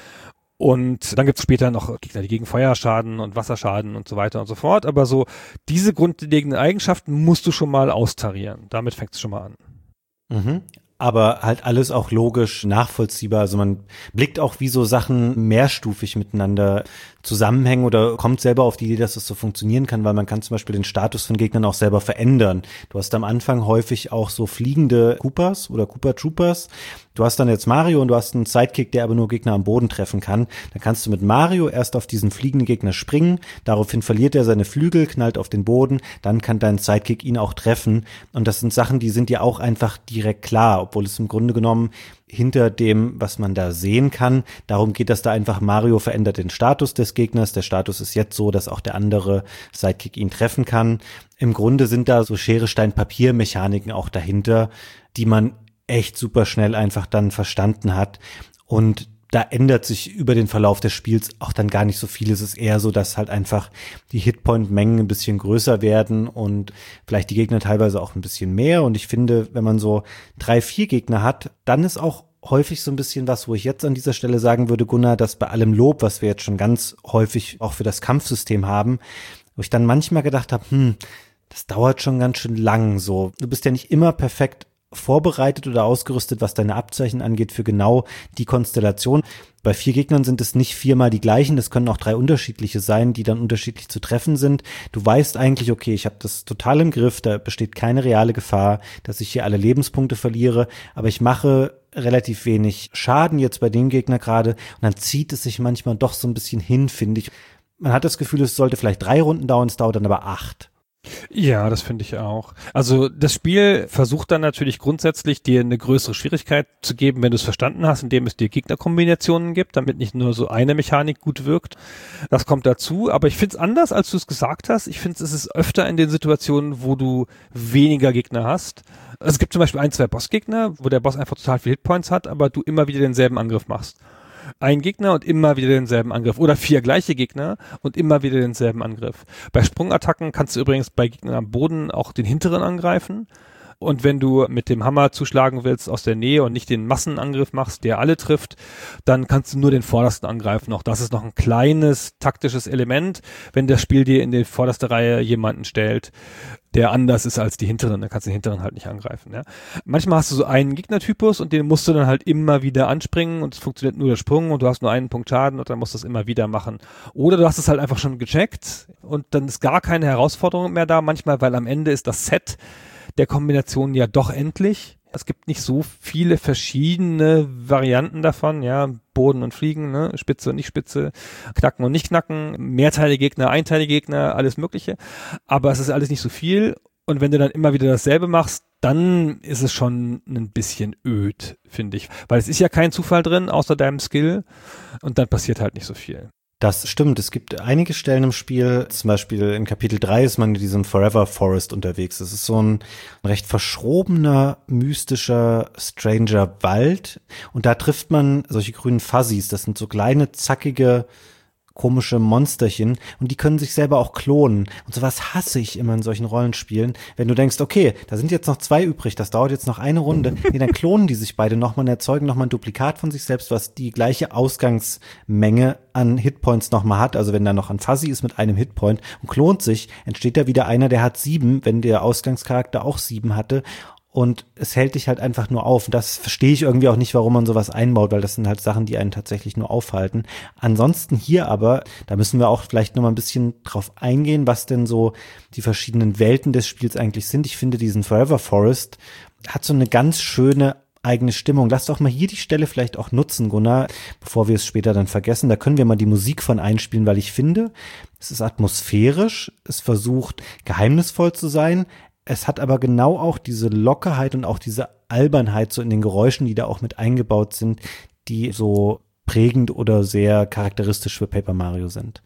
S2: Und dann gibt es später noch Gegner, die gegen Feuerschaden und Wasserschaden und so weiter und so fort. Aber so diese grundlegenden Eigenschaften musst du schon mal austarieren. Damit fängt es schon mal an.
S3: Mhm. Aber halt alles auch logisch nachvollziehbar. Also man blickt auch, wie so Sachen mehrstufig miteinander zusammenhängen oder kommt selber auf die Idee, dass das so funktionieren kann, weil man kann zum Beispiel den Status von Gegnern auch selber verändern. Du hast am Anfang häufig auch so fliegende Koopas oder Koopa Troopers. Du hast dann jetzt Mario und du hast einen Sidekick, der aber nur Gegner am Boden treffen kann. Dann kannst du mit Mario erst auf diesen fliegenden Gegner springen, daraufhin verliert er seine Flügel, knallt auf den Boden, dann kann dein Sidekick ihn auch treffen. Und das sind Sachen, die sind dir auch einfach direkt klar, obwohl es im Grunde genommen hinter dem, was man da sehen kann, darum geht, dass da einfach Mario verändert den Status des Gegners. Der Status ist jetzt so, dass auch der andere Sidekick ihn treffen kann. Im Grunde sind da so Schere-Stein-Papier-Mechaniken auch dahinter, die man echt super schnell einfach dann verstanden hat. Und da ändert sich über den Verlauf des Spiels auch dann gar nicht so viel. Es ist eher so, dass halt einfach die Hitpoint-Mengen ein bisschen größer werden und vielleicht die Gegner teilweise auch ein bisschen mehr. Und ich finde, wenn man so 3, 4 Gegner hat, dann ist auch häufig so ein bisschen was, wo ich jetzt an dieser Stelle sagen würde, Gunnar, dass bei allem Lob, was wir jetzt schon ganz häufig auch für das Kampfsystem haben, wo ich dann manchmal gedacht habe, das dauert schon ganz schön lang so. Du bist ja nicht immer perfekt vorbereitet oder ausgerüstet, was deine Abzeichen angeht, für genau die Konstellation. Bei 4 Gegnern sind es nicht 4-mal die gleichen, das können auch 3 unterschiedliche sein, die dann unterschiedlich zu treffen sind. Du weißt eigentlich, okay, ich habe das total im Griff, da besteht keine reale Gefahr, dass ich hier alle Lebenspunkte verliere, aber ich mache relativ wenig Schaden jetzt bei dem Gegner gerade und dann zieht es sich manchmal doch so ein bisschen hin, finde ich. Man hat das Gefühl, es sollte vielleicht 3 Runden dauern, es dauert dann aber 8.
S2: Ja, das finde ich auch. Also das Spiel versucht dann natürlich grundsätzlich dir eine größere Schwierigkeit zu geben, wenn du es verstanden hast, indem es dir Gegnerkombinationen gibt, damit nicht nur so eine Mechanik gut wirkt. Das kommt dazu, aber ich finde es anders, als du es gesagt hast. Ich finde es ist öfter in den Situationen, wo du weniger Gegner hast. Also es gibt zum Beispiel 1, 2 Bossgegner, wo der Boss einfach total viele Hitpoints hat, aber du immer wieder denselben Angriff machst. Ein Gegner und immer wieder denselben Angriff. Oder 4 gleiche Gegner und immer wieder denselben Angriff. Bei Sprungattacken kannst du übrigens bei Gegnern am Boden auch den hinteren angreifen. Und wenn du mit dem Hammer zuschlagen willst aus der Nähe und nicht den Massenangriff machst, der alle trifft, dann kannst du nur den vordersten angreifen. Auch das ist noch ein kleines taktisches Element, wenn das Spiel dir in die vorderste Reihe jemanden stellt, der anders ist als die hinteren. Dann kannst du den hinteren halt nicht angreifen. Ja. Manchmal hast du so einen Gegnertypus und den musst du dann halt immer wieder anspringen und es funktioniert nur der Sprung und du hast nur einen Punkt Schaden und dann musst du es immer wieder machen. Oder du hast es halt einfach schon gecheckt und dann ist gar keine Herausforderung mehr da. Manchmal, weil am Ende ist das Set der Kombinationen ja doch endlich. Es gibt nicht so viele verschiedene Varianten davon, ja, Boden und Fliegen, ne, Spitze und nicht Spitze, Knacken und nicht Knacken, mehrteilige Gegner, einteilige Gegner, alles Mögliche. Aber es ist alles nicht so viel. Und wenn du dann immer wieder dasselbe machst, dann ist es schon ein bisschen öd, finde ich. Weil es ist ja kein Zufall drin, außer deinem Skill. Und dann passiert halt nicht so viel.
S3: Das stimmt. Es gibt einige Stellen im Spiel, zum Beispiel in Kapitel 3 ist man in diesem Forever Forest unterwegs. Das ist so ein recht verschrobener, mystischer, stranger Wald. Und da trifft man solche grünen Fuzzies. Das sind so kleine, zackige, komische Monsterchen und die können sich selber auch klonen. Und sowas hasse ich immer in solchen Rollenspielen. Wenn du denkst, okay, da sind jetzt noch 2 übrig, das dauert jetzt noch eine Runde. Nee, dann klonen die sich beide nochmal und erzeugen nochmal ein Duplikat von sich selbst, was die gleiche Ausgangsmenge an Hitpoints nochmal hat. Also wenn da noch ein Fuzzy ist mit einem Hitpoint und klont sich, entsteht da wieder einer, der hat 7, wenn der Ausgangscharakter auch 7 hatte. Und es hält dich halt einfach nur auf. Und das verstehe ich irgendwie auch nicht, warum man sowas einbaut, weil das sind halt Sachen, die einen tatsächlich nur aufhalten. Ansonsten hier aber, da müssen wir auch vielleicht noch mal ein bisschen drauf eingehen, was denn so die verschiedenen Welten des Spiels eigentlich sind. Ich finde, diesen Forever Forest hat so eine ganz schöne eigene Stimmung. Lass doch mal hier die Stelle vielleicht auch nutzen, Gunnar, bevor wir es später dann vergessen. Da können wir mal die Musik von einspielen, weil ich finde, es ist atmosphärisch, es versucht geheimnisvoll zu sein. Es hat aber genau auch diese Lockerheit und auch diese Albernheit so in den Geräuschen, die da auch mit eingebaut sind, die so prägend oder sehr charakteristisch für Paper Mario sind.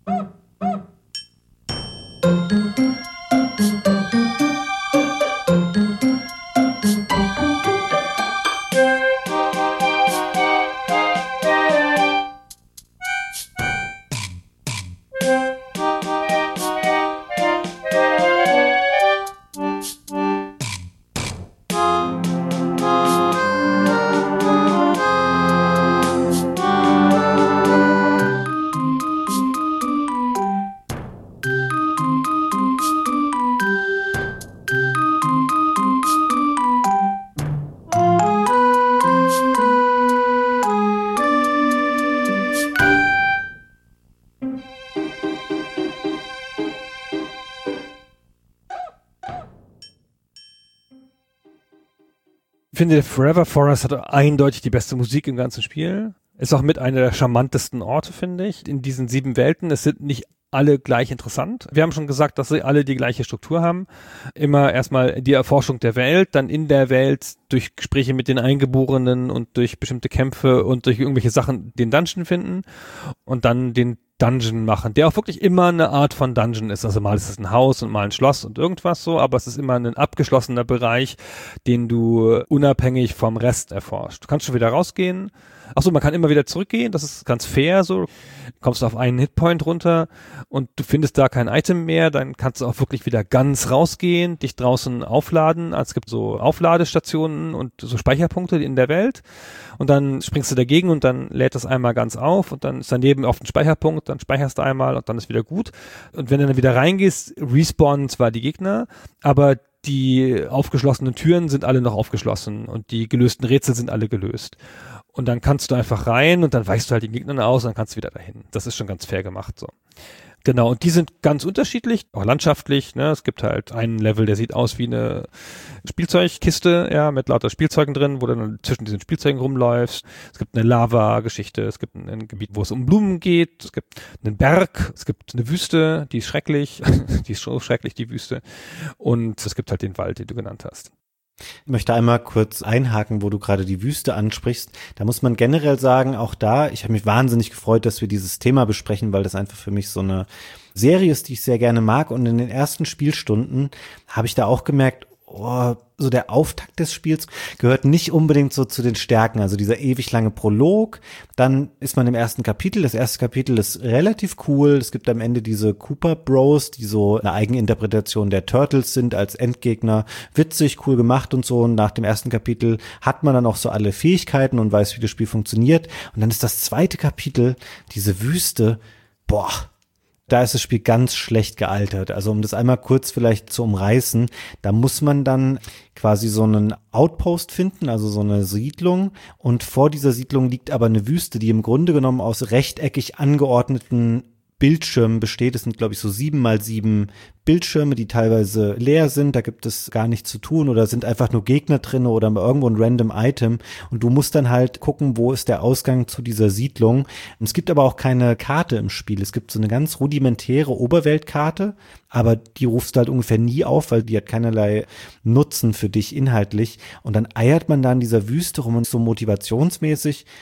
S2: Ich finde, Forever Forest hat eindeutig die beste Musik im ganzen Spiel. Ist auch mit einer der charmantesten Orte, finde ich, in diesen 7 Welten. Es sind nicht alle gleich interessant. Wir haben schon gesagt, dass sie alle die gleiche Struktur haben. Immer erstmal die Erforschung der Welt, dann in der Welt durch Gespräche mit den Eingeborenen und durch bestimmte Kämpfe und durch irgendwelche Sachen den Dungeon finden und dann den Dungeon machen, der auch wirklich immer eine Art von Dungeon ist. Also mal ist es ein Haus und mal ein Schloss und irgendwas so, aber es ist immer ein abgeschlossener Bereich, den du unabhängig vom Rest erforscht. Du kannst schon wieder rausgehen. Achso, man kann immer wieder zurückgehen, das ist ganz fair so. Kommst du auf einen Hitpoint runter und du findest da kein Item mehr, dann kannst du auch wirklich wieder ganz rausgehen, dich draußen aufladen. Also es gibt so Aufladestationen und so Speicherpunkte in der Welt und dann springst du dagegen und dann lädt das einmal ganz auf und dann ist daneben auf den Speicherpunkt, dann speicherst du einmal und dann ist wieder gut. Und wenn du dann wieder reingehst, respawnen zwar die Gegner, aber die aufgeschlossenen Türen sind alle noch aufgeschlossen und die gelösten Rätsel sind alle gelöst. Und dann kannst du einfach rein und dann weichst du halt den Gegnern aus und dann kannst du wieder dahin. Das ist schon ganz fair gemacht so. Genau, und die sind ganz unterschiedlich, auch landschaftlich, ne? Es gibt halt einen Level, der sieht aus wie eine Spielzeugkiste, ja, mit lauter Spielzeugen drin, wo du dann zwischen diesen Spielzeugen rumläufst. Es gibt eine Lava-Geschichte, es gibt ein Gebiet, wo es um Blumen geht, es gibt einen Berg, es gibt eine Wüste, die ist schrecklich, die ist so schrecklich, die Wüste. Und es gibt halt den Wald, den du genannt hast.
S3: Ich möchte einmal kurz einhaken, wo du gerade die Wüste ansprichst. Da muss man generell sagen, auch da, ich habe mich wahnsinnig gefreut, dass wir dieses Thema besprechen, weil das einfach für mich so eine Serie ist, die ich sehr gerne mag. Und in den ersten Spielstunden habe ich da auch gemerkt, oh, so der Auftakt des Spiels gehört nicht unbedingt so zu den Stärken. Also dieser ewig lange Prolog, dann ist man im ersten Kapitel. Das erste Kapitel ist relativ cool. Es gibt am Ende diese Koopa Bros, die so eine Eigeninterpretation der Turtles sind als Endgegner. Witzig, cool gemacht und so. Und nach dem ersten Kapitel hat man dann auch so alle Fähigkeiten und weiß, wie das Spiel funktioniert. Und dann ist das zweite Kapitel, diese Wüste, boah, da ist das Spiel ganz schlecht gealtert. Also um das einmal kurz vielleicht zu umreißen, da muss man dann quasi so einen Outpost finden, also so eine Siedlung. Und vor dieser Siedlung liegt aber eine Wüste, die im Grunde genommen aus rechteckig angeordneten Bildschirmen besteht. Es sind, glaube ich, so 7x7 Bildschirme, die teilweise leer sind. Da gibt es gar nichts zu tun oder sind einfach nur Gegner drin oder irgendwo ein random Item. Und du musst dann halt gucken, wo ist der Ausgang zu dieser Siedlung. Und es gibt aber auch keine Karte im Spiel. Es gibt so eine ganz rudimentäre Oberweltkarte, aber die rufst du halt ungefähr nie auf, weil die hat keinerlei Nutzen für dich inhaltlich. Und dann eiert man da in dieser Wüste rum und so motivationsmäßig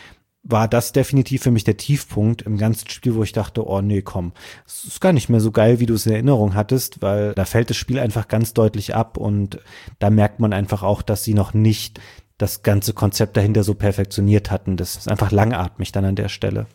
S3: war das definitiv für mich der Tiefpunkt im ganzen Spiel, wo ich dachte, oh nee, komm, es ist gar nicht mehr so geil, wie du es in Erinnerung hattest, weil da fällt das Spiel einfach ganz deutlich ab und da merkt man einfach auch, dass sie noch nicht das ganze Konzept dahinter so perfektioniert hatten. Das ist einfach langatmig dann an der Stelle.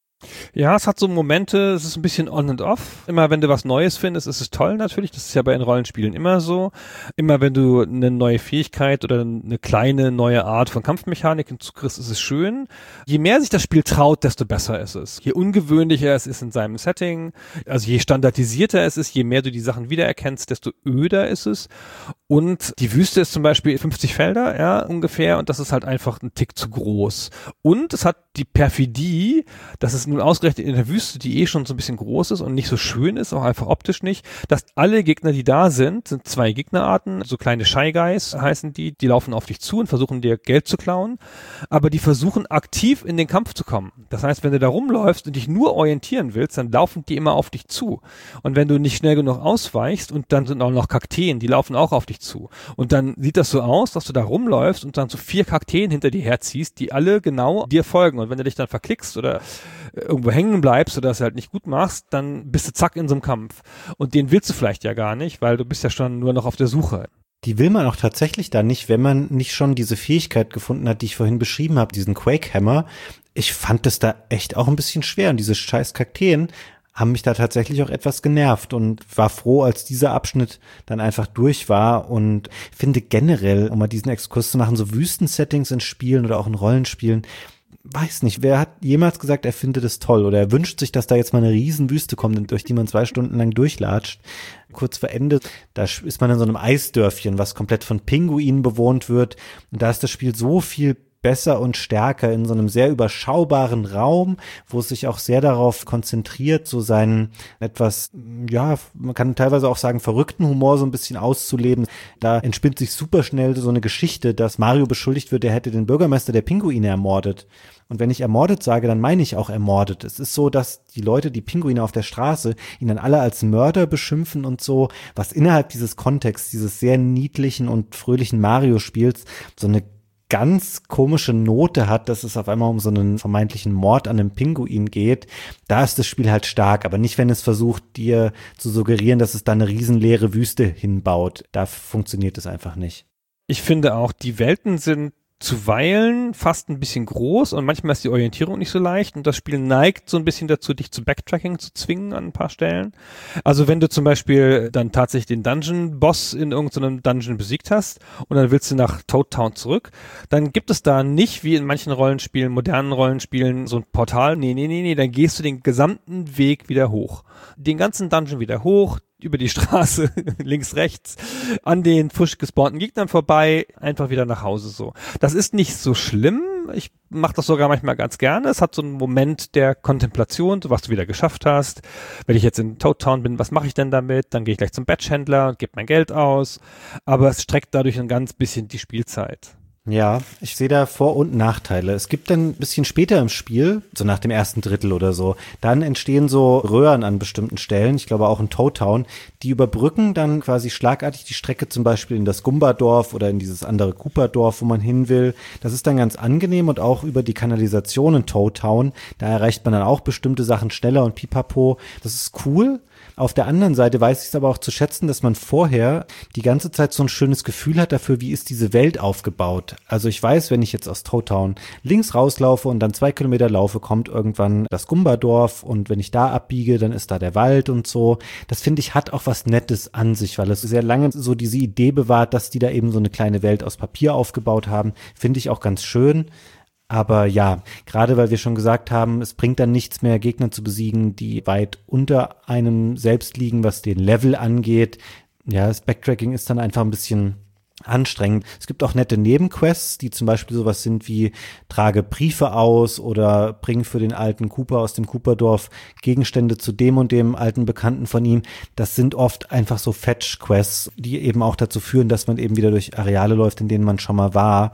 S2: Ja, es hat so Momente, es ist ein bisschen on and off. Immer wenn du was Neues findest, ist es toll natürlich. Das ist ja bei den Rollenspielen immer so. Immer wenn du eine neue Fähigkeit oder eine kleine neue Art von Kampfmechanik hinzukriegst, ist es schön. Je mehr sich das Spiel traut, desto besser ist es. Je ungewöhnlicher es ist in seinem Setting, also je standardisierter es ist, je mehr du die Sachen wiedererkennst, desto öder ist es. Und die Wüste ist zum Beispiel 50 Felder, ja, ungefähr. Und das ist halt einfach ein Tick zu groß. Und es hat die Perfidie, dass es nun ausgerechnet in der Wüste, die schon so ein bisschen groß ist und nicht so schön ist, auch einfach optisch nicht, dass alle Gegner, die da sind 2 Gegnerarten, so kleine Shy Guys heißen die laufen auf dich zu und versuchen dir Geld zu klauen, aber die versuchen aktiv in den Kampf zu kommen. Das heißt, wenn du da rumläufst und dich nur orientieren willst, dann laufen die immer auf dich zu. Und wenn du nicht schnell genug ausweichst und dann sind auch noch Kakteen, die laufen auch auf dich zu. Und dann sieht das so aus, dass du da rumläufst und dann so 4 Kakteen hinter dir herziehst, die alle genau dir folgen. Und wenn du dich dann verklickst oder irgendwo hängen bleibst oder das halt nicht gut machst, dann bist du zack in so einem Kampf. Und den willst du vielleicht ja gar nicht, weil du bist ja schon nur noch auf der Suche.
S3: Die will man auch tatsächlich da nicht, wenn man nicht schon diese Fähigkeit gefunden hat, die ich vorhin beschrieben habe, diesen Quake Hammer. Ich fand das da echt auch ein bisschen schwer und diese scheiß Kakteen haben mich da tatsächlich auch etwas genervt und war froh, als dieser Abschnitt dann einfach durch war und finde generell, um mal diesen Exkurs zu machen, so Wüstensettings in Spielen oder auch in Rollenspielen, weiß nicht, wer hat jemals gesagt, er findet es toll oder er wünscht sich, dass da jetzt mal eine Riesenwüste kommt, durch die man 2 Stunden lang durchlatscht. Kurz vor Ende, da ist man in so einem Eisdörfchen, was komplett von Pinguinen bewohnt wird und da ist das Spiel so viel besser und stärker in so einem sehr überschaubaren Raum, wo es sich auch sehr darauf konzentriert, so seinen etwas, ja, man kann teilweise auch sagen, verrückten Humor so ein bisschen auszuleben. Da entspinnt sich super schnell so eine Geschichte, dass Mario beschuldigt wird, er hätte den Bürgermeister der Pinguine ermordet. Und wenn ich ermordet sage, dann meine ich auch ermordet. Es ist so, dass die Leute, die Pinguine auf der Straße, ihn dann alle als Mörder beschimpfen und so, was innerhalb dieses Kontexts, dieses sehr niedlichen und fröhlichen Mario-Spiels so eine ganz komische Note hat, dass es auf einmal um so einen vermeintlichen Mord an einem Pinguin geht, da ist das Spiel halt stark, aber nicht, wenn es versucht, dir zu suggerieren, dass es da eine riesenleere Wüste hinbaut. Da funktioniert es einfach nicht.
S2: Ich finde auch, die Welten sind zuweilen fast ein bisschen groß und manchmal ist die Orientierung nicht so leicht und das Spiel neigt so ein bisschen dazu, dich zu Backtracking zu zwingen an ein paar Stellen. Also wenn du zum Beispiel dann tatsächlich den Dungeon-Boss in irgendeinem Dungeon besiegt hast und dann willst du nach Toad Town zurück, dann gibt es da nicht, wie in manchen Rollenspielen, modernen Rollenspielen, so ein Portal. Nee, dann gehst du den gesamten Weg wieder hoch. Den ganzen Dungeon wieder hoch, über die Straße, links, rechts, an den frisch gespawnten Gegnern vorbei, einfach wieder nach Hause so. Das ist nicht so schlimm. Ich mache das sogar manchmal ganz gerne. Es hat so einen Moment der Kontemplation, was du wieder geschafft hast. Wenn ich jetzt in Toad Town bin, was mache ich denn damit? Dann gehe ich gleich zum Badge-Händler und gebe mein Geld aus. Aber es streckt dadurch ein ganz bisschen die Spielzeit.
S3: Ja, ich sehe da Vor- und Nachteile. Es gibt dann ein bisschen später im Spiel, so nach dem ersten Drittel oder so, dann entstehen so Röhren an bestimmten Stellen, ich glaube auch in Toad Town, die überbrücken dann quasi schlagartig die Strecke zum Beispiel in das Gumba-Dorf oder in dieses andere Koopa-Dorf, wo man hin will. Das ist dann ganz angenehm und auch über die Kanalisation in Toad Town, da erreicht man dann auch bestimmte Sachen schneller und pipapo. Das ist cool. Auf der anderen Seite weiß ich es aber auch zu schätzen, dass man vorher die ganze Zeit so ein schönes Gefühl hat dafür, wie ist diese Welt aufgebaut. Also ich weiß, wenn ich jetzt aus Toad Town links rauslaufe und dann 2 Kilometer laufe, kommt irgendwann das Gumba-Dorf und wenn ich da abbiege, dann ist da der Wald und so. Das finde ich hat auch was Nettes an sich, weil es sehr lange so diese Idee bewahrt, dass die da eben so eine kleine Welt aus Papier aufgebaut haben. Finde ich auch ganz schön. Aber ja, gerade weil wir schon gesagt haben, es bringt dann nichts mehr, Gegner zu besiegen, die weit unter einem selbst liegen, was den Level angeht. Ja, das Backtracking ist dann einfach ein bisschen anstrengend. Es gibt auch nette Nebenquests, die zum Beispiel sowas sind wie trage Briefe aus oder bring für den alten Koopa aus dem Koopa-Dorf Gegenstände zu dem und dem alten Bekannten von ihm. Das sind oft einfach so Fetch-Quests, die eben auch dazu führen, dass man eben wieder durch Areale läuft, in denen man schon mal war.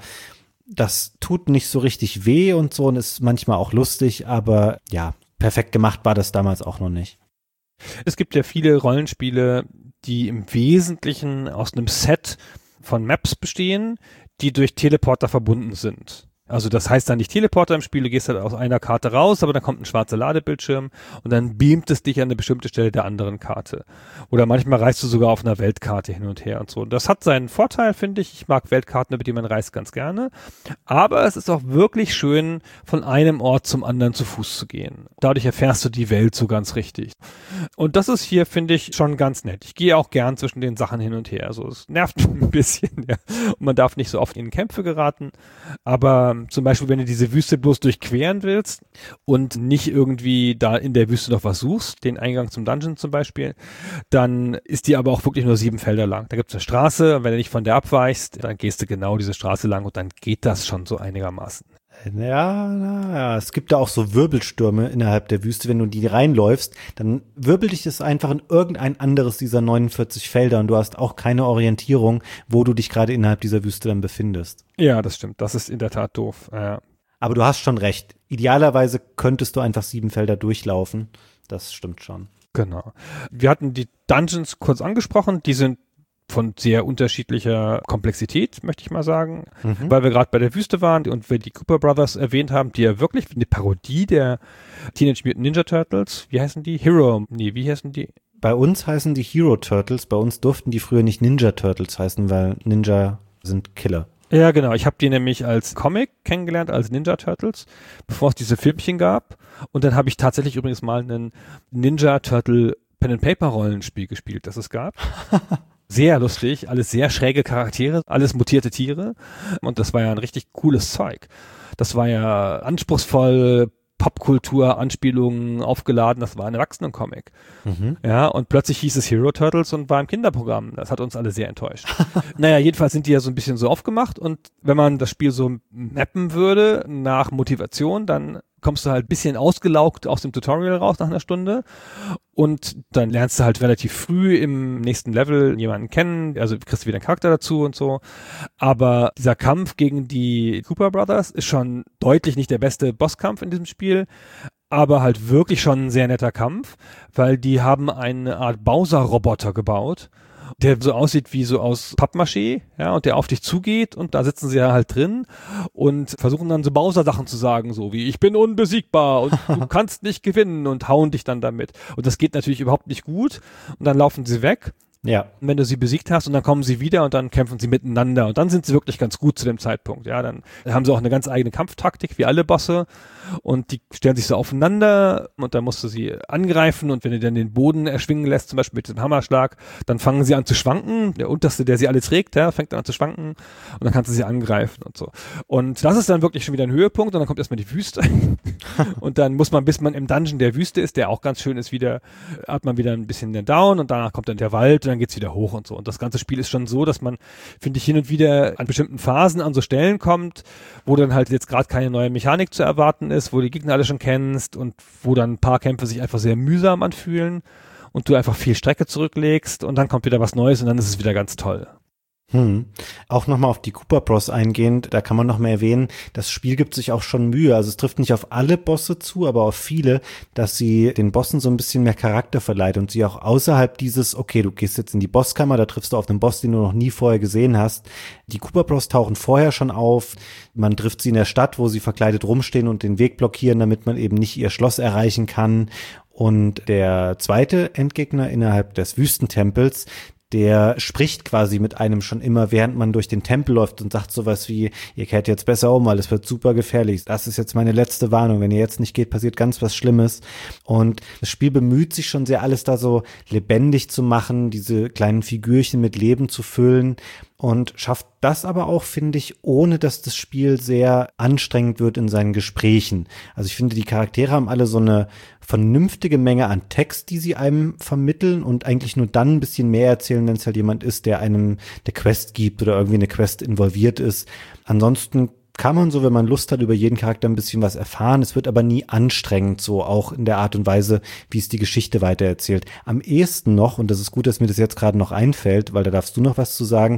S3: Das tut nicht so richtig weh und so und ist manchmal auch lustig, aber ja, perfekt gemacht war das damals auch noch nicht.
S2: Es gibt ja viele Rollenspiele, die im Wesentlichen aus einem Set von Maps bestehen, die durch Teleporter verbunden sind. Also das heißt dann nicht Teleporter im Spiel, du gehst halt aus einer Karte raus, aber dann kommt ein schwarzer Ladebildschirm und dann beamt es dich an eine bestimmte Stelle der anderen Karte. Oder manchmal reist du sogar auf einer Weltkarte hin und her und so. Und das hat seinen Vorteil, finde ich. Ich mag Weltkarten, über die man reist, ganz gerne. Aber es ist auch wirklich schön, von einem Ort zum anderen zu Fuß zu gehen. Dadurch erfährst du die Welt so ganz richtig. Und das ist hier, finde ich, schon ganz nett. Ich gehe auch gern zwischen den Sachen hin und her. Also es nervt ein bisschen, ja. Und man darf nicht so oft in Kämpfe geraten. Aber zum Beispiel, wenn du diese Wüste bloß durchqueren willst und nicht irgendwie da in der Wüste noch was suchst, den Eingang zum Dungeon zum Beispiel, dann ist die aber auch wirklich nur 7 Felder lang. Da gibt es eine Straße und wenn du nicht von der abweichst, dann gehst du genau diese Straße lang und dann geht das schon so einigermaßen.
S3: Ja, es gibt da auch so Wirbelstürme innerhalb der Wüste. Wenn du die reinläufst, dann wirbelt dich das einfach in irgendein anderes dieser 49 Felder und du hast auch keine Orientierung, wo du dich gerade innerhalb dieser Wüste dann befindest.
S2: Ja, das stimmt. Das ist in der Tat doof. Ja.
S3: Aber du hast schon recht. Idealerweise könntest du einfach 7 Felder durchlaufen. Das stimmt schon.
S2: Genau. Wir hatten die Dungeons kurz angesprochen. Die sind von sehr unterschiedlicher Komplexität, möchte ich mal sagen, weil wir gerade bei der Wüste waren und wir die Cooper Brothers erwähnt haben, die ja wirklich eine Parodie der Teenage Mutant Ninja Turtles, wie heißen die? Wie heißen die?
S3: Bei uns heißen die Hero Turtles, bei uns durften die früher nicht Ninja Turtles heißen, weil Ninja sind Killer.
S2: Ja, genau. Ich habe die nämlich als Comic kennengelernt, als Ninja Turtles, bevor es diese Filmchen gab. Und dann habe ich tatsächlich übrigens mal einen Ninja Turtle Pen-and-Paper-Rollenspiel gespielt, das es gab. Sehr lustig, alles sehr schräge Charaktere, alles mutierte Tiere und das war ja ein richtig cooles Zeug. Das war ja anspruchsvoll, Popkultur, Anspielungen aufgeladen, das war ein Erwachsenencomic. Ja, und plötzlich hieß es Hero Turtles und war im Kinderprogramm. Das hat uns alle sehr enttäuscht. Naja, jedenfalls sind die ja so ein bisschen so aufgemacht und wenn man das Spiel so mappen würde nach Motivation, dann kommst du halt ein bisschen ausgelaugt aus dem Tutorial raus nach einer Stunde und dann lernst du halt relativ früh im nächsten Level jemanden kennen, also kriegst du wieder einen Charakter dazu und so, aber dieser Kampf gegen die Cooper Brothers ist schon deutlich nicht der beste Bosskampf in diesem Spiel, aber halt wirklich schon ein sehr netter Kampf, weil die haben eine Art Bowser-Roboter gebaut, der so aussieht wie so aus Pappmaché, ja, und der auf dich zugeht und da sitzen sie ja halt drin und versuchen dann so Bowser-Sachen zu sagen, so wie ich bin unbesiegbar und du kannst nicht gewinnen und hauen dich dann damit. Und das geht natürlich überhaupt nicht gut und dann laufen sie weg. Ja. Und wenn du sie besiegt hast und dann kommen sie wieder und dann kämpfen sie miteinander und dann sind sie wirklich ganz gut zu dem Zeitpunkt. Ja, dann haben sie auch eine ganz eigene Kampftaktik wie alle Bosse und die stellen sich so aufeinander und dann musst du sie angreifen und wenn du dann den Boden erschwingen lässt, zum Beispiel mit dem Hammerschlag, dann fangen sie an zu schwanken. Der unterste, der sie alle trägt, ja, fängt dann an zu schwanken und dann kannst du sie angreifen und so. Und das ist dann wirklich schon wieder ein Höhepunkt und dann kommt erstmal die Wüste und dann muss man, bis man im Dungeon der Wüste ist, der auch ganz schön ist, wieder hat man wieder ein bisschen den Down und danach kommt dann der Wald und dann geht's wieder hoch und so. Und das ganze Spiel ist schon so, dass man, finde ich, hin und wieder an bestimmten Phasen an so Stellen kommt, wo dann halt jetzt gerade keine neue Mechanik zu erwarten ist, wo die Gegner alle schon kennst und wo dann ein paar Kämpfe sich einfach sehr mühsam anfühlen und du einfach viel Strecke zurücklegst und dann kommt wieder was Neues und dann ist es wieder ganz toll.
S3: Auch nochmal auf die Cooper Bros eingehend, da kann man noch mal erwähnen, das Spiel gibt sich auch schon Mühe, also es trifft nicht auf alle Bosse zu, aber auf viele, dass sie den Bossen so ein bisschen mehr Charakter verleiht und sie auch außerhalb dieses, okay, du gehst jetzt in die Bosskammer, da triffst du auf einen Boss, den du noch nie vorher gesehen hast. Die Cooper Bros tauchen vorher schon auf, man trifft sie in der Stadt, wo sie verkleidet rumstehen und den Weg blockieren, damit man eben nicht ihr Schloss erreichen kann. Und der zweite Endgegner innerhalb des Wüstentempels, der spricht quasi mit einem schon immer, während man durch den Tempel läuft und sagt sowas wie, ihr kehrt jetzt besser um, weil es wird super gefährlich. Das ist jetzt meine letzte Warnung. Wenn ihr jetzt nicht geht, passiert ganz was Schlimmes. Und das Spiel bemüht sich schon sehr, alles da so lebendig zu machen, diese kleinen Figürchen mit Leben zu füllen. Und schafft das aber auch, finde ich, ohne dass das Spiel sehr anstrengend wird in seinen Gesprächen. Also ich finde, die Charaktere haben alle so eine vernünftige Menge an Text, die sie einem vermitteln und eigentlich nur dann ein bisschen mehr erzählen, wenn es halt jemand ist, der einem eine Quest gibt oder irgendwie eine Quest involviert ist. Ansonsten kann man so, wenn man Lust hat, über jeden Charakter ein bisschen was erfahren. Es wird aber nie anstrengend, so auch in der Art und Weise, wie es die Geschichte weitererzählt. Am ehesten noch, und das ist gut, dass mir das jetzt gerade noch einfällt, weil da darfst du noch was zu sagen,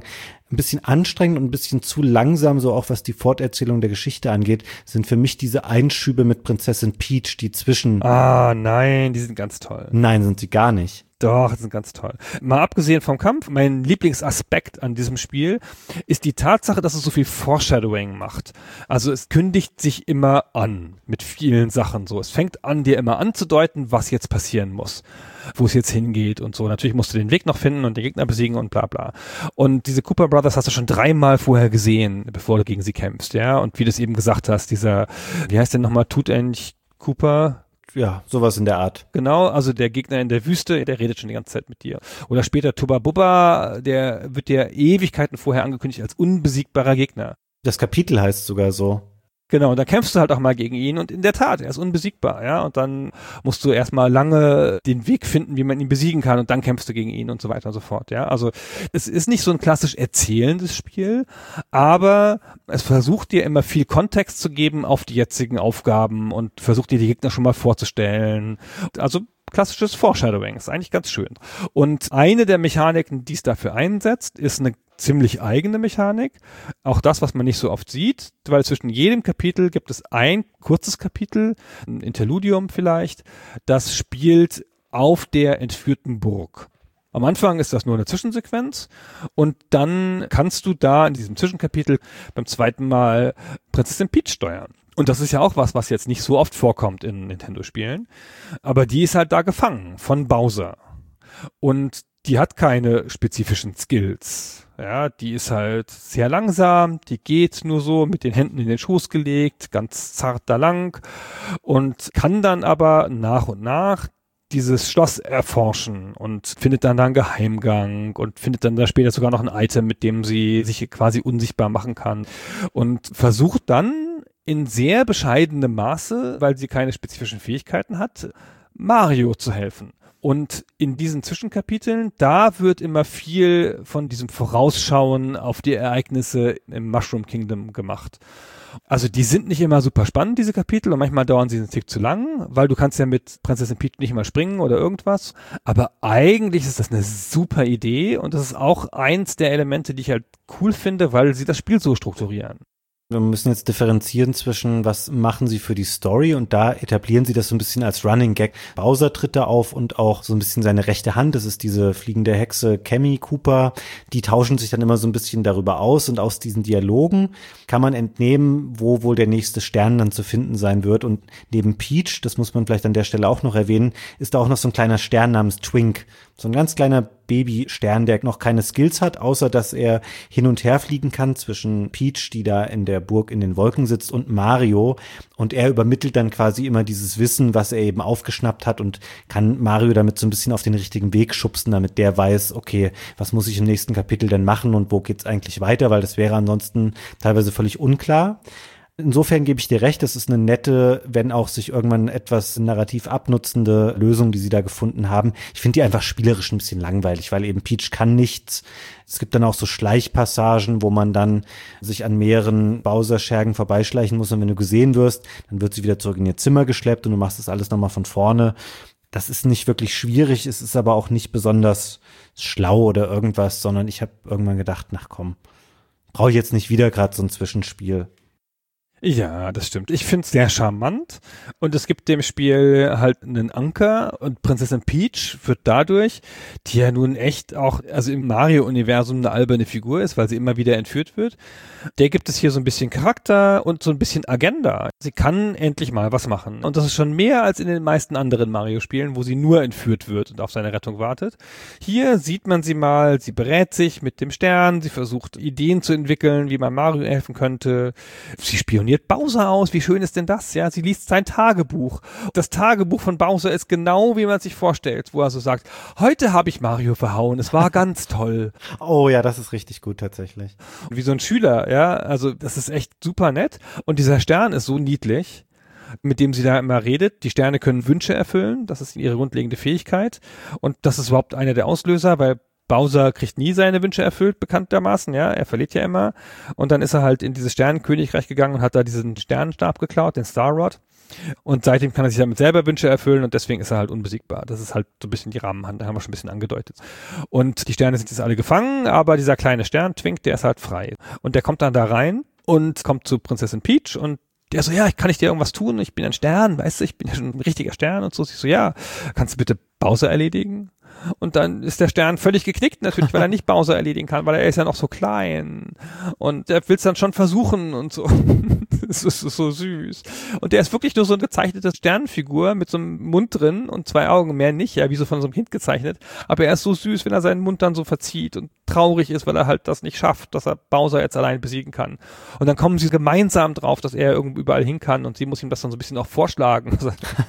S3: ein bisschen anstrengend und ein bisschen zu langsam, so auch was die Forterzählung der Geschichte angeht, sind für mich diese Einschübe mit Prinzessin Peach, die zwischen...
S2: Ah, nein, die sind ganz toll.
S3: Nein, sind sie gar nicht.
S2: Doch, die sind ganz toll. Mal abgesehen vom Kampf, mein Lieblingsaspekt an diesem Spiel ist die Tatsache, dass es so viel Foreshadowing macht. Also es kündigt sich immer an mit vielen Sachen so. Es fängt an, dir immer anzudeuten, was jetzt passieren muss, wo es jetzt hingeht und so. Natürlich musst du den Weg noch finden und den Gegner besiegen und bla bla. Und diese Cooper Brothers hast du schon 3-mal vorher gesehen, bevor du gegen sie kämpfst, ja. Und wie du es eben gesagt hast, dieser, wie heißt der nochmal, tut eigentlich Cooper?
S3: Ja, sowas in der Art.
S2: Genau, also der Gegner in der Wüste, der redet schon die ganze Zeit mit dir. Oder später Tubba Bubba, der wird dir Ewigkeiten vorher angekündigt als unbesiegbarer Gegner.
S3: Das Kapitel heißt sogar so.
S2: Genau, und da kämpfst du halt auch mal gegen ihn und in der Tat, er ist unbesiegbar, ja, und dann musst du erstmal lange den Weg finden, wie man ihn besiegen kann und dann kämpfst du gegen ihn und so weiter und so fort, ja. Also es ist nicht so ein klassisch erzählendes Spiel, aber es versucht dir immer viel Kontext zu geben auf die jetzigen Aufgaben und versucht dir die Gegner schon mal vorzustellen. Also klassisches Foreshadowing, ist eigentlich ganz schön. Und eine der Mechaniken, die es dafür einsetzt, ist eine ziemlich eigene Mechanik. Auch das, was man nicht so oft sieht, weil zwischen jedem Kapitel gibt es ein kurzes Kapitel, ein Interludium vielleicht, das spielt auf der entführten Burg. Am Anfang ist das nur eine Zwischensequenz und dann kannst du da in diesem Zwischenkapitel beim zweiten Mal Prinzessin Peach steuern. Und das ist ja auch was jetzt nicht so oft vorkommt in Nintendo-Spielen. Aber die ist halt da gefangen von Bowser. Und die hat keine spezifischen Skills. Ja, die ist halt sehr langsam, die geht nur so mit den Händen in den Schoß gelegt, ganz zart da lang und kann dann aber nach und nach dieses Schloss erforschen und findet dann da einen Geheimgang und findet dann da später sogar noch ein Item, mit dem sie sich quasi unsichtbar machen kann und versucht dann in sehr bescheidenem Maße, weil sie keine spezifischen Fähigkeiten hat, Mario zu helfen. Und in diesen Zwischenkapiteln, da wird immer viel von diesem Vorausschauen auf die Ereignisse im Mushroom Kingdom gemacht. Also die sind nicht immer super spannend, diese Kapitel, und manchmal dauern sie einen Tick zu lang, weil du kannst ja mit Prinzessin Peach nicht mal springen oder irgendwas. Aber eigentlich ist das eine super Idee und das ist auch eins der Elemente, die ich halt cool finde, weil sie das Spiel so strukturieren.
S3: Wir müssen jetzt differenzieren zwischen, was machen sie für die Story, und da etablieren sie das so ein bisschen als Running Gag. Bowser tritt da auf und auch so ein bisschen seine rechte Hand, das ist diese fliegende Hexe Cammy Cooper, die tauschen sich dann immer so ein bisschen darüber aus, und aus diesen Dialogen kann man entnehmen, wo wohl der nächste Stern dann zu finden sein wird. Und neben Peach, das muss man vielleicht an der Stelle auch noch erwähnen, ist da auch noch so ein kleiner Stern namens Twink. So ein ganz kleiner Babystern, der noch keine Skills hat, außer dass er hin und her fliegen kann zwischen Peach, die da in der Burg in den Wolken sitzt, und Mario. Und er übermittelt dann quasi immer dieses Wissen, was er eben aufgeschnappt hat, und kann Mario damit so ein bisschen auf den richtigen Weg schubsen, damit der weiß, okay, was muss ich im nächsten Kapitel denn machen und wo geht's eigentlich weiter, weil das wäre ansonsten teilweise völlig unklar. Insofern gebe ich dir recht, das ist eine nette, wenn auch sich irgendwann etwas narrativ abnutzende Lösung, die sie da gefunden haben. Ich finde die einfach spielerisch ein bisschen langweilig, weil eben Peach kann nichts. Es gibt dann auch so Schleichpassagen, wo man dann sich an mehreren Bowser-Schergen vorbeischleichen muss, und wenn du gesehen wirst, dann wird sie wieder zurück in ihr Zimmer geschleppt und du machst das alles nochmal von vorne. Das ist nicht wirklich schwierig, es ist aber auch nicht besonders schlau oder irgendwas, sondern ich habe irgendwann gedacht, ach komm, brauche ich jetzt nicht wieder gerade so ein Zwischenspiel.
S2: Ja, das stimmt. Ich finde es sehr charmant und es gibt dem Spiel halt einen Anker, und Prinzessin Peach wird dadurch, die ja nun echt auch, also im Mario-Universum eine alberne Figur ist, weil sie immer wieder entführt wird, der gibt es hier so ein bisschen Charakter und so ein bisschen Agenda. Sie kann endlich mal was machen, und das ist schon mehr als in den meisten anderen Mario-Spielen, wo sie nur entführt wird und auf seine Rettung wartet. Hier sieht man sie mal, sie berät sich mit dem Stern, sie versucht Ideen zu entwickeln, wie man Mario helfen könnte, sie spioniert Bowser aus, wie schön ist denn das? Ja, sie liest sein Tagebuch. Das Tagebuch von Bowser ist genau, wie man sich vorstellt, wo er so sagt, heute habe ich Mario verhauen, es war ganz toll.
S3: Oh ja, das ist richtig gut tatsächlich.
S2: Wie so ein Schüler, ja, also das ist echt super nett, und dieser Stern ist so niedlich, mit dem sie da immer redet. Die Sterne können Wünsche erfüllen, das ist ihre grundlegende Fähigkeit, und das ist überhaupt einer der Auslöser, weil Bowser kriegt nie seine Wünsche erfüllt, bekanntermaßen, ja, er verliert ja immer, und dann ist er halt in dieses Sternenkönigreich gegangen und hat da diesen Sternenstab geklaut, den Star Rod, Und seitdem kann er sich damit selber Wünsche erfüllen und deswegen ist er halt unbesiegbar. Das ist halt so ein bisschen die Rahmenhandlung, da haben wir schon ein bisschen angedeutet. Und die Sterne sind jetzt alle gefangen, aber dieser kleine Stern, Twink, der ist halt frei. Und der kommt dann da rein und kommt zu Prinzessin Peach und der so, ja, kann ich dir irgendwas tun? Ich bin ein Stern, weißt du, ich bin ja schon ein richtiger Stern und so. Sie so, ja, kannst du bitte Bowser erledigen? Und dann ist der Stern völlig geknickt, natürlich, weil er nicht Bowser erledigen kann, weil er ist ja noch so klein. Und der will es dann schon versuchen und so. Das ist so süß. Und der ist wirklich nur so eine gezeichnete Sternenfigur mit so einem Mund drin und 2 Augen, mehr nicht, ja, wie so von so einem Kind gezeichnet. Aber er ist so süß, wenn er seinen Mund dann so verzieht und traurig ist, weil er halt das nicht schafft, dass er Bowser jetzt allein besiegen kann. Und dann kommen sie gemeinsam drauf, dass er irgendwo überall hin kann und sie muss ihm das dann so ein bisschen auch vorschlagen.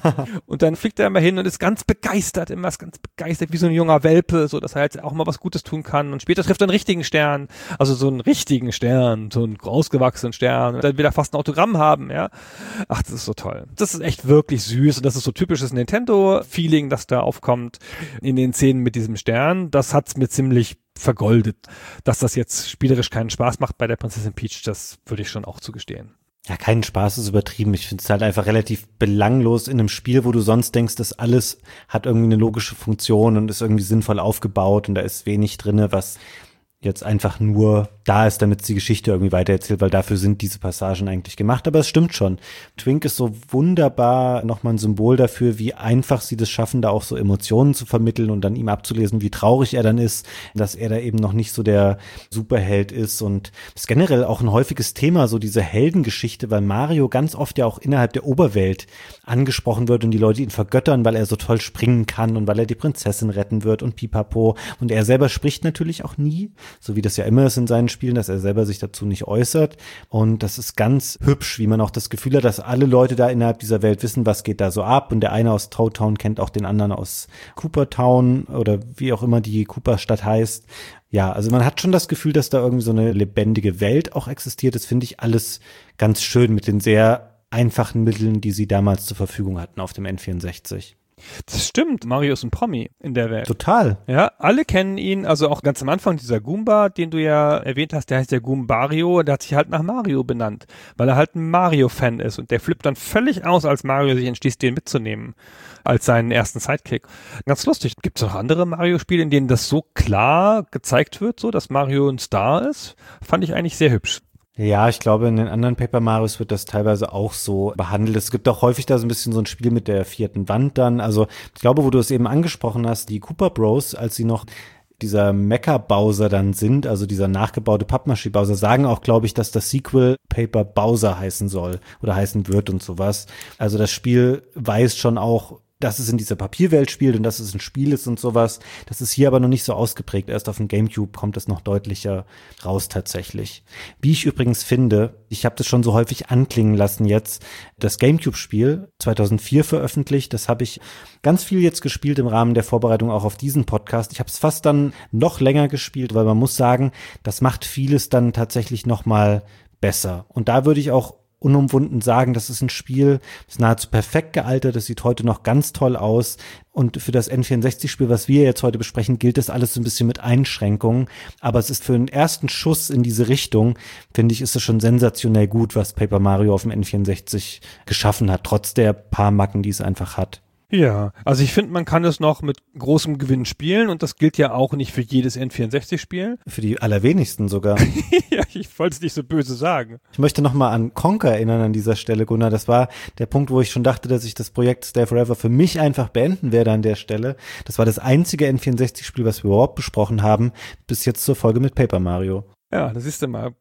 S2: Und dann fliegt er immer hin und ist ganz begeistert, wie so ein junger Welpe, so dass er jetzt auch mal was Gutes tun kann. Und später trifft er einen richtigen Stern, also so einen richtigen Stern, so einen ausgewachsenen Stern. Und dann will er fast ein Autogramm haben, ja. Ach, das ist so toll. Das ist echt wirklich süß und das ist so typisches Nintendo-Feeling, das da aufkommt in den Szenen mit diesem Stern. Das hat's mir ziemlich vergoldet. Dass das jetzt spielerisch keinen Spaß macht bei der Prinzessin Peach, das würde ich schon auch zugestehen.
S3: Ja, keinen Spaß ist übertrieben. Ich finde es halt einfach relativ belanglos in einem Spiel, wo du sonst denkst, das alles hat irgendwie eine logische Funktion und ist irgendwie sinnvoll aufgebaut und da ist wenig drinne, was jetzt einfach nur da ist, damit sie die Geschichte irgendwie weitererzählt, weil dafür sind diese Passagen eigentlich gemacht. Aber es stimmt schon. Twink ist so wunderbar nochmal ein Symbol dafür, wie einfach sie das schaffen, da auch so Emotionen zu vermitteln und dann ihm abzulesen, wie traurig er dann ist, dass er da eben noch nicht so der Superheld ist. Und das ist generell auch ein häufiges Thema, so diese Heldengeschichte, weil Mario ganz oft ja auch innerhalb der Oberwelt angesprochen wird und die Leute ihn vergöttern, weil er so toll springen kann und weil er die Prinzessin retten wird und pipapo. Und er selber spricht natürlich auch nie, so wie das ja immer ist in seinen Spielen, dass er selber sich dazu nicht äußert. Und das ist ganz hübsch, wie man auch das Gefühl hat, dass alle Leute da innerhalb dieser Welt wissen, was geht da so ab. Und der eine aus Toad Town kennt auch den anderen aus Koopa Town oder wie auch immer die Koopa-Stadt heißt. Ja, also man hat schon das Gefühl, dass da irgendwie so eine lebendige Welt auch existiert. Das finde ich alles ganz schön mit den sehr einfachen Mitteln, die sie damals zur Verfügung hatten auf dem N64.
S2: Das stimmt, Mario ist ein Promi in der Welt.
S3: Total.
S2: Ja, alle kennen ihn, also auch ganz am Anfang dieser Goomba, den du ja erwähnt hast, der heißt ja Goombario, der hat sich halt nach Mario benannt, weil er halt ein Mario-Fan ist und der flippt dann völlig aus, als Mario sich entschließt, den mitzunehmen, als seinen ersten Sidekick. Ganz lustig. Gibt es noch andere Mario-Spiele, in denen das so klar gezeigt wird, so, dass Mario ein Star ist? Fand ich eigentlich sehr hübsch.
S3: Ja, ich glaube, in den anderen Paper Marios wird das teilweise auch so behandelt. Es gibt auch häufig da so ein bisschen so ein Spiel mit der 4. Wand dann. Also ich glaube, wo du es eben angesprochen hast, die Koopa Bros, als sie noch dieser Mecha-Bowser dann sind, also dieser nachgebaute Pappmaché-Bowser, sagen auch, glaube ich, dass das Sequel Paper Bowser heißen soll oder heißen wird und sowas. Also das Spiel weiß schon auch, dass es in dieser Papierwelt spielt und dass es ein Spiel ist und sowas. Das ist hier aber noch nicht so ausgeprägt. Erst auf dem GameCube kommt es noch deutlicher raus tatsächlich. Wie ich übrigens finde, ich habe das schon so häufig anklingen lassen jetzt, das GameCube-Spiel 2004 veröffentlicht, das habe ich ganz viel jetzt gespielt im Rahmen der Vorbereitung auch auf diesen Podcast. Ich habe es fast dann noch länger gespielt, weil man muss sagen, das macht vieles dann tatsächlich noch mal besser. Und da würde ich auch unumwunden sagen, das ist ein Spiel, das ist nahezu perfekt gealtert, das sieht heute noch ganz toll aus und für das N64-Spiel, was wir jetzt heute besprechen, gilt das alles so ein bisschen mit Einschränkungen, aber es ist für einen ersten Schuss in diese Richtung, finde ich, ist es schon sensationell gut, was Paper Mario auf dem N64 geschaffen hat, trotz der paar Macken, die es einfach hat.
S2: Ja, also ich finde, man kann es noch mit großem Gewinn spielen und das gilt ja auch nicht für jedes N64-Spiel.
S3: Für die allerwenigsten sogar.
S2: Ja, ich wollte es nicht so böse sagen.
S3: Ich möchte nochmal an Conker erinnern an dieser Stelle, Gunnar. Das war der Punkt, wo ich schon dachte, dass ich das Projekt Stay Forever für mich einfach beenden werde an der Stelle. Das war das einzige N64-Spiel, was wir überhaupt besprochen haben, bis jetzt zur Folge mit Paper Mario.
S2: Ja, das siehst du mal.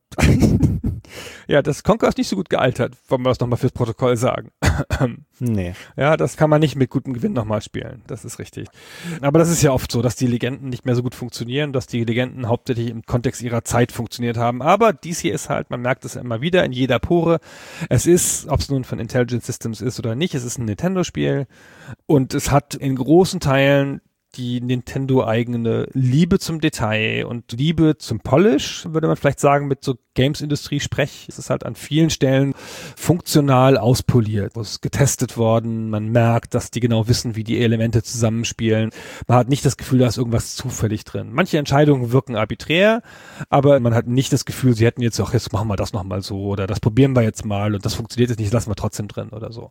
S2: Ja, das Conker ist nicht so gut gealtert, wollen wir das nochmal fürs Protokoll sagen.
S3: Nee.
S2: Ja, das kann man nicht mit gutem Gewinn nochmal spielen, das ist richtig. Aber das ist ja oft so, dass die Legenden nicht mehr so gut funktionieren, dass die Legenden hauptsächlich im Kontext ihrer Zeit funktioniert haben. Aber dies hier ist halt, man merkt es immer wieder in jeder Pore. Es ist, ob es nun von Intelligent Systems ist oder nicht, es ist ein Nintendo-Spiel und es hat in großen Teilen die Nintendo-eigene Liebe zum Detail und Liebe zum Polish, würde man vielleicht sagen, mit so Games-Industrie-Sprech. Es ist halt an vielen Stellen funktional auspoliert. Es ist getestet worden, man merkt, dass die genau wissen, wie die Elemente zusammenspielen. Man hat nicht das Gefühl, da ist irgendwas zufällig drin. Manche Entscheidungen wirken arbiträr, aber man hat nicht das Gefühl, sie hätten jetzt auch, jetzt machen wir das nochmal so oder das probieren wir jetzt mal und das funktioniert jetzt nicht, lassen wir trotzdem drin oder so.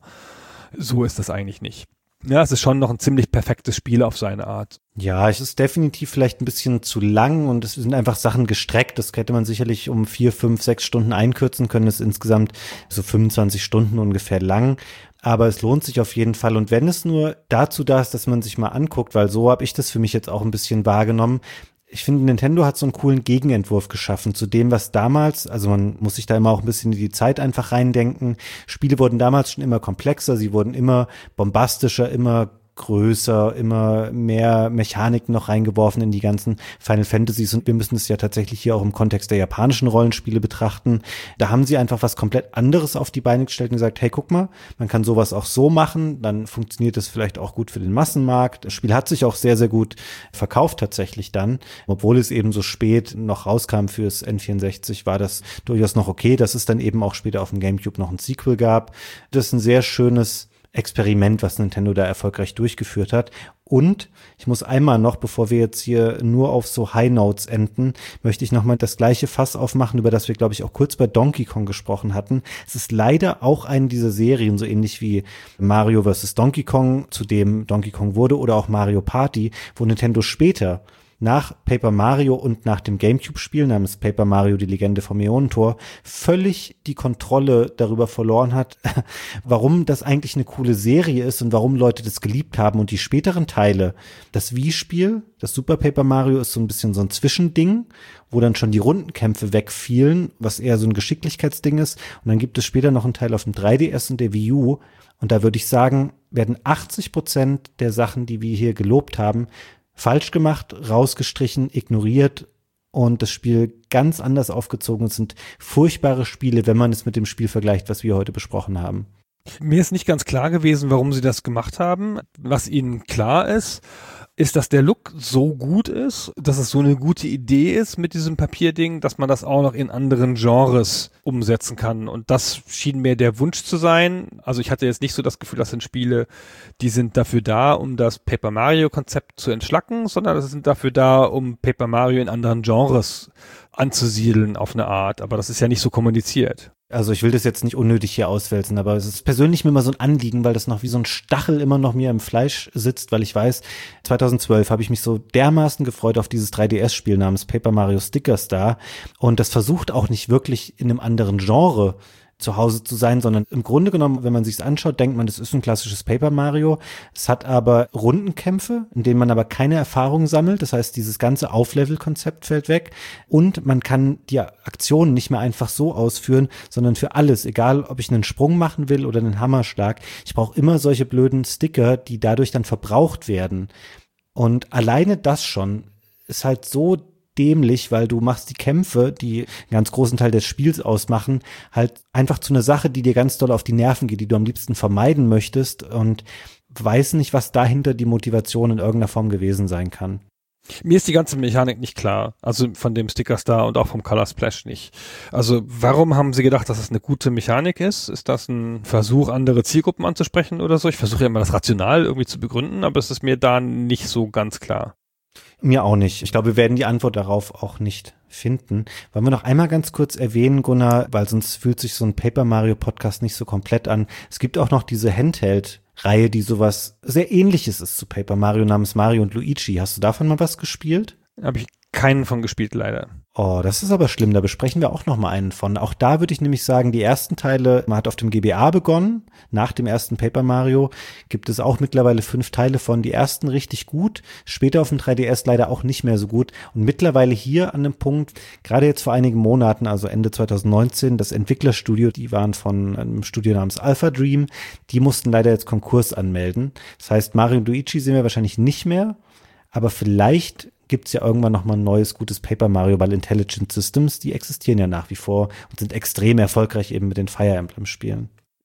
S2: So ist das eigentlich nicht. Ja, es ist schon noch ein ziemlich perfektes Spiel auf seine Art.
S3: Ja, es ist definitiv vielleicht ein bisschen zu lang und es sind einfach Sachen gestreckt. Das hätte man sicherlich um 4, 5, 6 Stunden einkürzen können. Es ist insgesamt so 25 Stunden ungefähr lang. Aber es lohnt sich auf jeden Fall. Und wenn es nur dazu da ist, dass man sich mal anguckt, weil so habe ich das für mich jetzt auch ein bisschen wahrgenommen. Ich finde, Nintendo hat so einen coolen Gegenentwurf geschaffen zu dem, was damals, also man muss sich da immer auch ein bisschen in die Zeit einfach reindenken. Spiele wurden damals schon immer komplexer, sie wurden immer bombastischer, immer größer, immer mehr Mechaniken noch reingeworfen in die ganzen Final Fantasies und wir müssen es ja tatsächlich hier auch im Kontext der japanischen Rollenspiele betrachten. Da haben sie einfach was komplett anderes auf die Beine gestellt und gesagt, hey, guck mal, man kann sowas auch so machen, dann funktioniert das vielleicht auch gut für den Massenmarkt. Das Spiel hat sich auch sehr, sehr gut verkauft tatsächlich dann, obwohl es eben so spät noch rauskam fürs N64, war das durchaus noch okay, dass es dann eben auch später auf dem GameCube noch ein Sequel gab. Das ist ein sehr schönes Experiment, was Nintendo da erfolgreich durchgeführt hat. Und ich muss einmal noch, bevor wir jetzt hier nur auf so High Notes enden, möchte ich nochmal das gleiche Fass aufmachen, über das wir, glaube ich, auch kurz bei Donkey Kong gesprochen hatten. Es ist leider auch eine dieser Serien, so ähnlich wie Mario vs. Donkey Kong, zu dem Donkey Kong wurde, oder auch Mario Party, wo Nintendo später nach Paper Mario und nach dem GameCube-Spiel namens Paper Mario, die Legende vom Äonentor, völlig die Kontrolle darüber verloren hat, warum das eigentlich eine coole Serie ist und warum Leute das geliebt haben. Und die späteren Teile, das Wii-Spiel, das Super Paper Mario, ist so ein bisschen so ein Zwischending, wo dann schon die Rundenkämpfe wegfielen, was eher so ein Geschicklichkeitsding ist. Und dann gibt es später noch einen Teil auf dem 3DS und der Wii U. Und da würde ich sagen, werden 80% der Sachen, die wir hier gelobt haben, falsch gemacht, rausgestrichen, ignoriert und das Spiel ganz anders aufgezogen. Es sind furchtbare Spiele, wenn man es mit dem Spiel vergleicht, was wir heute besprochen haben.
S2: Mir ist nicht ganz klar gewesen, warum sie das gemacht haben. Was ihnen klar ist, dass der Look so gut ist, dass es so eine gute Idee ist mit diesem Papierding, dass man das auch noch in anderen Genres umsetzen kann. Und das schien mir der Wunsch zu sein. Also ich hatte jetzt nicht so das Gefühl, das sind Spiele, die sind dafür da, um das Paper Mario-Konzept zu entschlacken, sondern das sind dafür da, um Paper Mario in anderen Genres anzusiedeln auf eine Art. Aber das ist ja nicht so kommuniziert.
S3: Also ich will das jetzt nicht unnötig hier auswälzen, aber es ist persönlich mir immer so ein Anliegen, weil das noch wie so ein Stachel immer noch mir im Fleisch sitzt, weil ich weiß, 2012 habe ich mich so dermaßen gefreut auf dieses 3DS-Spiel namens Paper Mario Sticker Star und das versucht auch nicht wirklich in einem anderen Genre zu Hause zu sein, sondern im Grunde genommen, wenn man sich's anschaut, denkt man, das ist ein klassisches Paper Mario. Es hat aber Rundenkämpfe, in denen man aber keine Erfahrung sammelt. Das heißt, dieses ganze Auflevel-Konzept fällt weg und man kann die Aktionen nicht mehr einfach so ausführen, sondern für alles, egal ob ich einen Sprung machen will oder einen Hammerschlag. Ich brauche immer solche blöden Sticker, die dadurch dann verbraucht werden. Und alleine das schon ist halt so dämlich, weil du machst die Kämpfe, die einen ganz großen Teil des Spiels ausmachen, halt einfach zu einer Sache, die dir ganz doll auf die Nerven geht, die du am liebsten vermeiden möchtest und weiß nicht, was dahinter die Motivation in irgendeiner Form gewesen sein kann.
S2: Mir ist die ganze Mechanik nicht klar, also von dem Sticker Star und auch vom Color Splash nicht. Also warum haben sie gedacht, dass das eine gute Mechanik ist? Ist das ein Versuch, andere Zielgruppen anzusprechen oder so? Ich versuche ja immer das rational irgendwie zu begründen, aber es ist mir da nicht so ganz klar.
S3: Mir auch nicht. Ich glaube, wir werden die Antwort darauf auch nicht finden. Wollen wir noch einmal ganz kurz erwähnen, Gunnar, weil sonst fühlt sich so ein Paper Mario Podcast nicht so komplett an. Es gibt auch noch diese Handheld-Reihe, die sowas sehr Ähnliches ist zu Paper Mario namens Mario und Luigi. Hast du davon mal was gespielt?
S2: Habe ich keinen von gespielt, leider.
S3: Oh, das ist aber schlimm, da besprechen wir auch noch mal einen von. Auch da würde ich nämlich sagen, die ersten Teile, man hat auf dem GBA begonnen, nach dem ersten Paper Mario gibt es auch mittlerweile 5 Teile von, die ersten richtig gut, später auf dem 3DS leider auch nicht mehr so gut und mittlerweile hier an dem Punkt, gerade jetzt vor einigen Monaten, also Ende 2019, das Entwicklerstudio, die waren von einem Studio namens Alpha Dream, die mussten leider jetzt Konkurs anmelden. Das heißt, Mario und Luigi sehen wir wahrscheinlich nicht mehr, aber vielleicht gibt's ja irgendwann noch mal ein neues, gutes Paper Mario, weil Intelligent Systems, die existieren ja nach wie vor und sind extrem erfolgreich eben mit den Fire Emblem Spielen.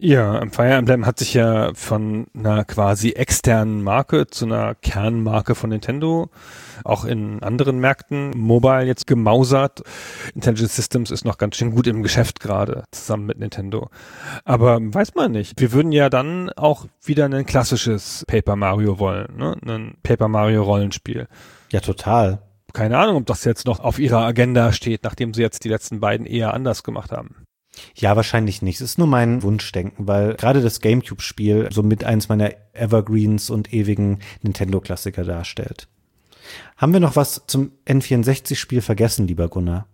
S2: Ja, Fire Emblem hat sich ja von einer quasi externen Marke zu einer Kernmarke von Nintendo auch in anderen Märkten mobile jetzt gemausert. Intelligent Systems ist noch ganz schön gut im Geschäft gerade, zusammen mit Nintendo. Aber weiß man nicht. Wir würden ja dann auch wieder ein klassisches Paper Mario wollen, ne? Ein Paper Mario Rollenspiel.
S3: Ja, total.
S2: Keine Ahnung, ob das jetzt noch auf ihrer Agenda steht, nachdem sie jetzt die letzten beiden eher anders gemacht haben.
S3: Ja, wahrscheinlich nicht. Es ist nur mein Wunschdenken, weil gerade das GameCube-Spiel somit eins meiner Evergreens und ewigen Nintendo-Klassiker darstellt. Haben wir noch was zum N64-Spiel vergessen, lieber Gunnar?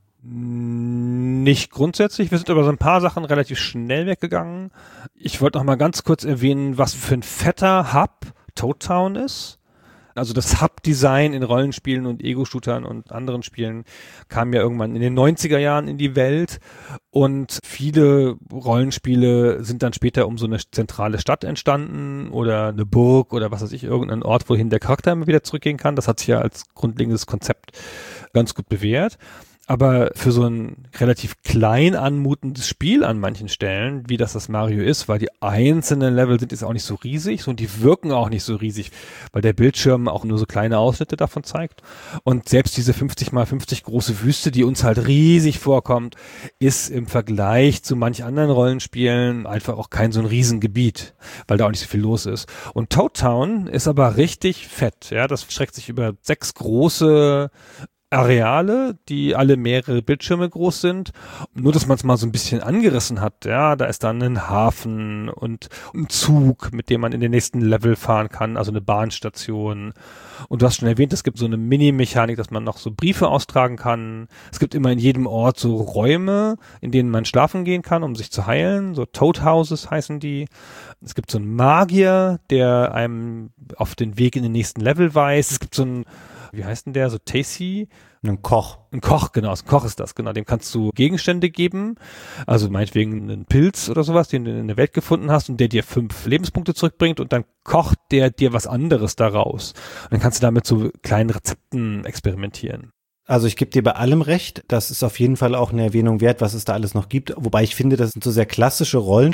S2: Nicht grundsätzlich. Wir sind über so ein paar Sachen relativ schnell weggegangen. Ich wollte noch mal ganz kurz erwähnen, was für ein fetter Hub Toad Town ist. Also das Hub-Design in Rollenspielen und Ego-Shootern und anderen Spielen kam ja irgendwann in den 90er Jahren in die Welt und viele Rollenspiele sind dann später um so eine zentrale Stadt entstanden oder eine Burg oder was weiß ich, irgendein Ort, wohin der Charakter immer wieder zurückgehen kann. Das hat sich ja als grundlegendes Konzept ganz gut bewährt. Aber für so ein relativ klein anmutendes Spiel an manchen Stellen, wie das Mario ist, weil die einzelnen Level sind jetzt auch nicht so riesig und die wirken auch nicht so riesig, weil der Bildschirm auch nur so kleine Ausschnitte davon zeigt. Und selbst diese 50x50 große Wüste, die uns halt riesig vorkommt, ist im Vergleich zu manch anderen Rollenspielen einfach auch kein so ein Riesengebiet, weil da auch nicht so viel los ist. Und Toad Town ist aber richtig fett, ja, das streckt sich über 6 große Areale, die alle mehrere Bildschirme groß sind. Nur, dass man es mal so ein bisschen angerissen hat. Ja, da ist dann ein Hafen und ein Zug, mit dem man in den nächsten Level fahren kann, also eine Bahnstation. Und du hast schon erwähnt, es gibt so eine Mini-Mechanik, dass man noch so Briefe austragen kann. Es gibt immer in jedem Ort so Räume, in denen man schlafen gehen kann, um sich zu heilen. So Toad Houses heißen die. Es gibt so einen Magier, der einem auf den Weg in den nächsten Level weist. Es gibt so einen, wie heißt denn der, so Tasty?
S3: Ein Koch.
S2: Ein Koch, genau, ein Koch ist das, genau. Dem kannst du Gegenstände geben, also meinetwegen einen Pilz oder sowas, den du in der Welt gefunden hast und der dir 5 Lebenspunkte zurückbringt und dann kocht der dir was anderes daraus. Und dann kannst du damit so kleinen Rezepten experimentieren.
S3: Also ich gebe dir bei allem recht, das ist auf jeden Fall auch eine Erwähnung wert, was es da alles noch gibt. Wobei ich finde, das sind so sehr klassische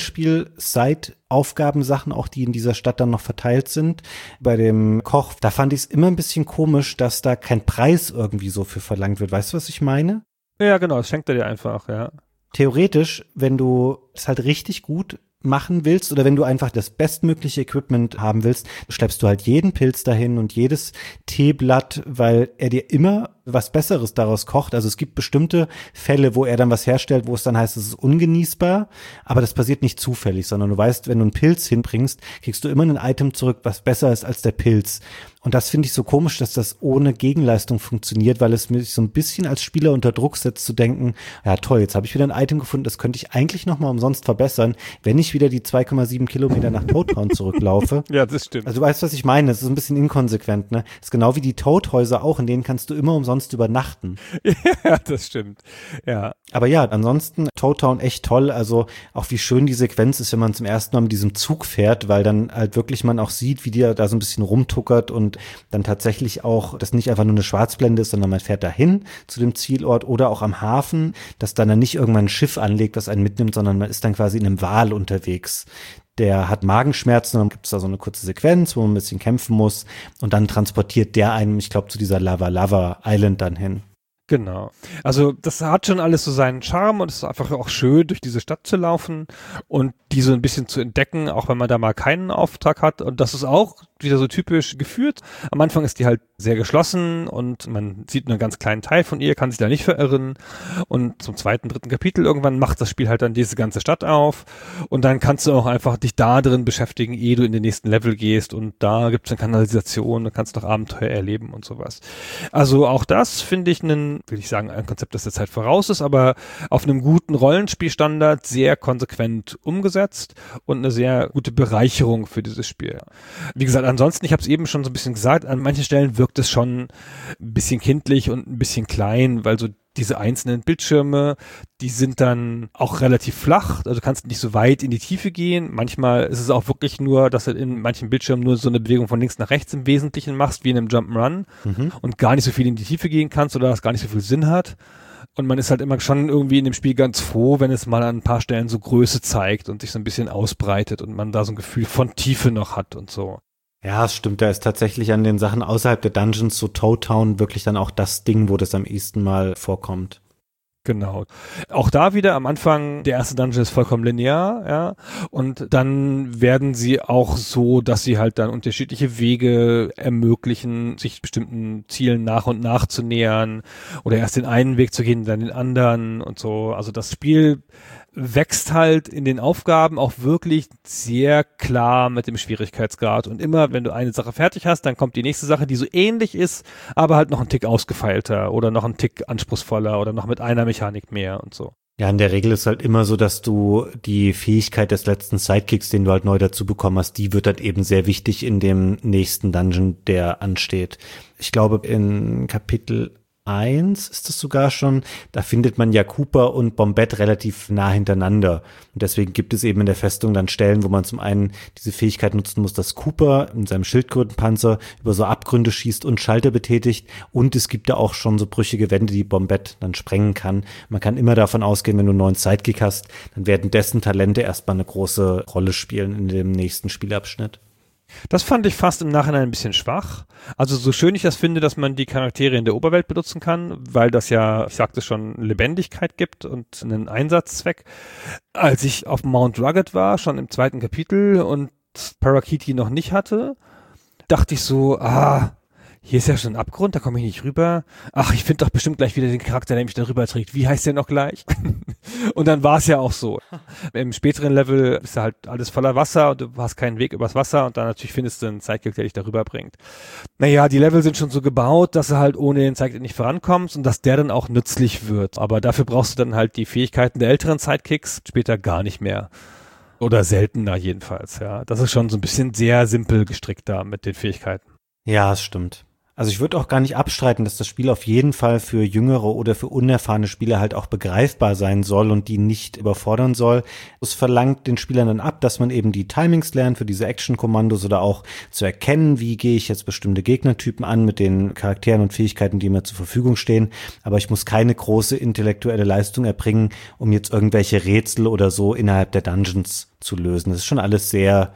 S3: Rollenspiel-Side-Aufgabensachen, auch die in dieser Stadt dann noch verteilt sind. Bei dem Koch, da fand ich es immer ein bisschen komisch, dass da kein Preis irgendwie so für verlangt wird. Weißt du, was ich meine?
S2: Ja, genau, das schenkt er dir einfach, ja.
S3: Theoretisch, wenn du es halt richtig gut machen willst oder wenn du einfach das bestmögliche Equipment haben willst, schleppst du halt jeden Pilz dahin und jedes Teeblatt, weil er dir immer was Besseres daraus kocht. Also es gibt bestimmte Fälle, wo er dann was herstellt, wo es dann heißt, es ist ungenießbar, aber das passiert nicht zufällig, sondern du weißt, wenn du einen Pilz hinbringst, kriegst du immer ein Item zurück, was besser ist als der Pilz. Und das finde ich so komisch, dass das ohne Gegenleistung funktioniert, weil es mich so ein bisschen als Spieler unter Druck setzt, zu denken, ja toll, jetzt habe ich wieder ein Item gefunden, das könnte ich eigentlich nochmal umsonst verbessern, wenn ich wieder die 2,7 Kilometer nach Toad Town zurücklaufe.
S2: Ja, das stimmt.
S3: Also du weißt, was ich meine, das ist ein bisschen inkonsequent, ne? Das ist genau wie die Toad-Häuser auch, in denen kannst du immer umsonst übernachten.
S2: Ja, das stimmt. Ja.
S3: Aber ja, ansonsten Toad Town echt toll, also auch wie schön die Sequenz ist, wenn man zum ersten Mal mit diesem Zug fährt, weil dann halt wirklich man auch sieht, wie die da so ein bisschen rumtuckert und dann tatsächlich auch, das nicht einfach nur eine Schwarzblende ist, sondern man fährt dahin zu dem Zielort oder auch am Hafen, dass dann nicht irgendwann ein Schiff anlegt, das einen mitnimmt, sondern man ist dann quasi in einem Wal unterwegs. Der hat Magenschmerzen und dann gibt es da so eine kurze Sequenz, wo man ein bisschen kämpfen muss und dann transportiert der einen, ich glaube, zu dieser Lava Island dann hin.
S2: Genau. Also das hat schon alles so seinen Charme und es ist einfach auch schön, durch diese Stadt zu laufen und die so ein bisschen zu entdecken, auch wenn man da mal keinen Auftrag hat. Und das ist auch wieder so typisch geführt. Am Anfang ist die halt sehr geschlossen und man sieht nur einen ganz kleinen Teil von ihr, kann sich da nicht verirren. Und zum 2., 3. Kapitel irgendwann macht das Spiel halt dann diese ganze Stadt auf und dann kannst du auch einfach dich da drin beschäftigen, ehe du in den nächsten Level gehst und da gibt's eine Kanalisation, da kannst du noch Abenteuer erleben und sowas. Also auch das finde ich will ich sagen, ein Konzept, das der Zeit voraus ist, aber auf einem guten Rollenspielstandard sehr konsequent umgesetzt und eine sehr gute Bereicherung für dieses Spiel. Wie gesagt, ansonsten, ich habe es eben schon so ein bisschen gesagt, an manchen Stellen wirkt es schon ein bisschen kindlich und ein bisschen klein, weil so diese einzelnen Bildschirme, die sind dann auch relativ flach, also du kannst nicht so weit in die Tiefe gehen. Manchmal ist es auch wirklich nur, dass du in manchen Bildschirmen nur so eine Bewegung von links nach rechts im Wesentlichen machst, wie in einem Jump'n'Run und gar nicht so viel in die Tiefe gehen kannst oder das gar nicht so viel Sinn hat. Und man ist halt immer schon irgendwie in dem Spiel ganz froh, wenn es mal an ein paar Stellen so Größe zeigt und sich so ein bisschen ausbreitet und man da so ein Gefühl von Tiefe noch hat und so.
S3: Ja, es stimmt, da ist tatsächlich an den Sachen außerhalb der Dungeons, so Toad Town, wirklich dann auch das Ding, wo das am ehesten mal vorkommt.
S2: Genau. Auch da wieder am Anfang, der erste Dungeon ist vollkommen linear, ja. Und dann werden sie auch so, dass sie halt dann unterschiedliche Wege ermöglichen, sich bestimmten Zielen nach und nach zu nähern oder erst den einen Weg zu gehen, dann den anderen und so. Also das Spiel wächst halt in den Aufgaben auch wirklich sehr klar mit dem Schwierigkeitsgrad. Und immer, wenn du eine Sache fertig hast, dann kommt die nächste Sache, die so ähnlich ist, aber halt noch ein Tick ausgefeilter oder noch ein Tick anspruchsvoller oder noch mit einer Mechanik mehr und so.
S3: Ja, in der Regel ist halt immer so, dass du die Fähigkeit des letzten Sidekicks, den du halt neu dazu bekommen hast, die wird halt eben sehr wichtig in dem nächsten Dungeon, der ansteht. Ich glaube, in Kapitel 1 ist es sogar schon, da findet man ja Cooper und Bombette relativ nah hintereinander. Und deswegen gibt es eben in der Festung dann Stellen, wo man zum einen diese Fähigkeit nutzen muss, dass Cooper in seinem Schildkrötenpanzer über so Abgründe schießt und Schalter betätigt. Und es gibt da auch schon so brüchige Wände, die Bombette dann sprengen kann. Man kann immer davon ausgehen, wenn du einen neuen Sidekick hast, dann werden dessen Talente erstmal eine große Rolle spielen in dem nächsten Spielabschnitt.
S2: Das fand ich fast im Nachhinein ein bisschen schwach. Also so schön ich das finde, dass man die Charaktere in der Oberwelt benutzen kann, weil das ja, ich sagte schon, Lebendigkeit gibt und einen Einsatzzweck. Als ich auf Mount Rugged war, schon im 2. Kapitel und Parakiti noch nicht hatte, dachte ich so, hier ist ja schon ein Abgrund, da komme ich nicht rüber. Ach, ich finde doch bestimmt gleich wieder den Charakter, der mich da rüber trägt. Wie heißt der noch gleich? Und dann war es ja auch so. Im späteren Level ist ja halt alles voller Wasser und du hast keinen Weg übers Wasser und dann natürlich findest du einen Sidekick, der dich da rüberbringt. Naja, die Level sind schon so gebaut, dass du halt ohne den Sidekick nicht vorankommst und dass der dann auch nützlich wird. Aber dafür brauchst du dann halt die Fähigkeiten der älteren Sidekicks, später gar nicht mehr. Oder seltener jedenfalls, ja. Das ist schon so ein bisschen sehr simpel gestrickt da mit den Fähigkeiten.
S3: Ja, es stimmt. Also ich würde auch gar nicht abstreiten, dass das Spiel auf jeden Fall für jüngere oder für unerfahrene Spieler halt auch begreifbar sein soll und die nicht überfordern soll. Es verlangt den Spielern dann ab, dass man eben die Timings lernt für diese Action-Kommandos oder auch zu erkennen, wie gehe ich jetzt bestimmte Gegnertypen an mit den Charakteren und Fähigkeiten, die mir zur Verfügung stehen. Aber ich muss keine große intellektuelle Leistung erbringen, um jetzt irgendwelche Rätsel oder so innerhalb der Dungeons zu lösen. Das ist schon alles sehr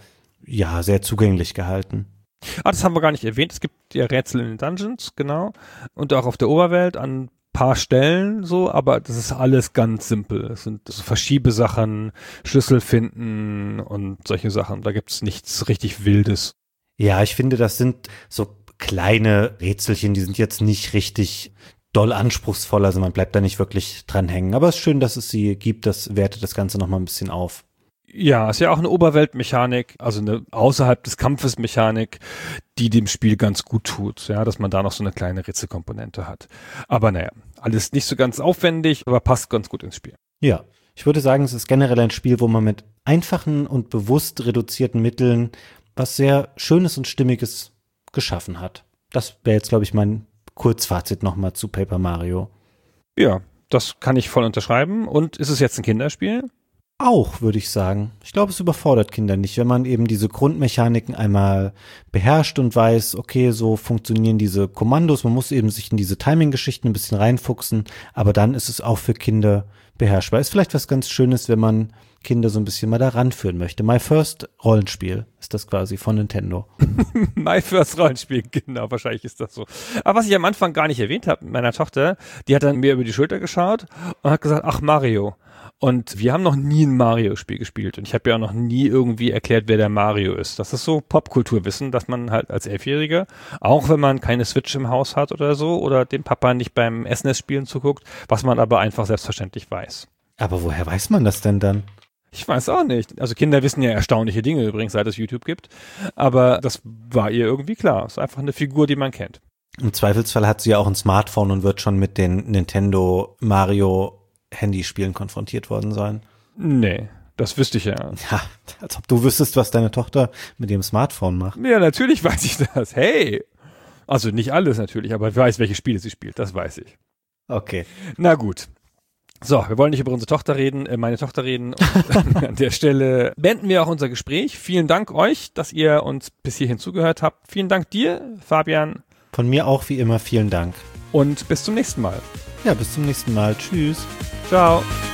S3: zugänglich gehalten.
S2: Das haben wir gar nicht erwähnt. Es gibt ja Rätsel in den Dungeons, genau. Und auch auf der Oberwelt an ein paar Stellen so, aber das ist alles ganz simpel. Es sind so Verschiebesachen, Schlüssel finden und solche Sachen. Da gibt's nichts richtig Wildes.
S3: Ja, ich finde, das sind so kleine Rätselchen, die sind jetzt nicht richtig doll anspruchsvoll, also man bleibt da nicht wirklich dran hängen. Aber es ist schön, dass es sie gibt, das wertet das Ganze nochmal ein bisschen auf.
S2: Ja, ist ja auch eine Oberweltmechanik, also eine außerhalb des Kampfes Mechanik, die dem Spiel ganz gut tut, ja, dass man da noch so eine kleine Rätselkomponente hat. Aber naja, alles nicht so ganz aufwendig, aber passt ganz gut ins Spiel.
S3: Ja, ich würde sagen, es ist generell ein Spiel, wo man mit einfachen und bewusst reduzierten Mitteln was sehr Schönes und Stimmiges geschaffen hat. Das wäre jetzt, glaube ich, mein Kurzfazit nochmal zu Paper Mario.
S2: Ja, das kann ich voll unterschreiben. Und ist es jetzt ein Kinderspiel?
S3: Auch, würde ich sagen. Ich glaube, es überfordert Kinder nicht, wenn man eben diese Grundmechaniken einmal beherrscht und weiß, okay, so funktionieren diese Kommandos. Man muss eben sich in diese Timing-Geschichten ein bisschen reinfuchsen, aber dann ist es auch für Kinder beherrschbar. Ist vielleicht was ganz Schönes, wenn man Kinder so ein bisschen mal da ranführen möchte. My First Rollenspiel ist das quasi von Nintendo.
S2: My First Rollenspiel, genau, wahrscheinlich ist das so. Aber was ich am Anfang gar nicht erwähnt habe mit meiner Tochter, die hat dann mir über die Schulter geschaut und hat gesagt, ach Mario. Und wir haben noch nie ein Mario-Spiel gespielt. Und ich habe ja auch noch nie irgendwie erklärt, wer der Mario ist. Das ist so Popkulturwissen, dass man halt als Elfjähriger, auch wenn man keine Switch im Haus hat oder so, oder dem Papa nicht beim SNES-Spielen zuguckt, was man aber einfach selbstverständlich weiß.
S3: Aber woher weiß man das denn dann?
S2: Ich weiß auch nicht. Also Kinder wissen ja erstaunliche Dinge übrigens, seit es YouTube gibt. Aber das war ihr irgendwie klar. Ist einfach eine Figur, die man kennt.
S3: Im Zweifelsfall hat sie ja auch ein Smartphone und wird schon mit den Nintendo Mario Handyspielen konfrontiert worden sein.
S2: Nee, das wüsste ich ja.
S3: Ja, als ob du wüsstest, was deine Tochter mit dem Smartphone macht.
S2: Ja, natürlich weiß ich das. Hey! Also nicht alles natürlich, aber ich weiß, welche Spiele sie spielt. Das weiß ich.
S3: Okay.
S2: Na gut. So, wir wollen nicht über unsere Tochter reden, meine Tochter reden. Und an der Stelle beenden wir auch unser Gespräch. Vielen Dank euch, dass ihr uns bis hierhin zugehört habt. Vielen Dank dir, Fabian.
S3: Von mir auch wie immer vielen Dank.
S2: Und bis zum nächsten Mal.
S3: Ja, bis zum nächsten Mal. Tschüss.
S2: Ciao.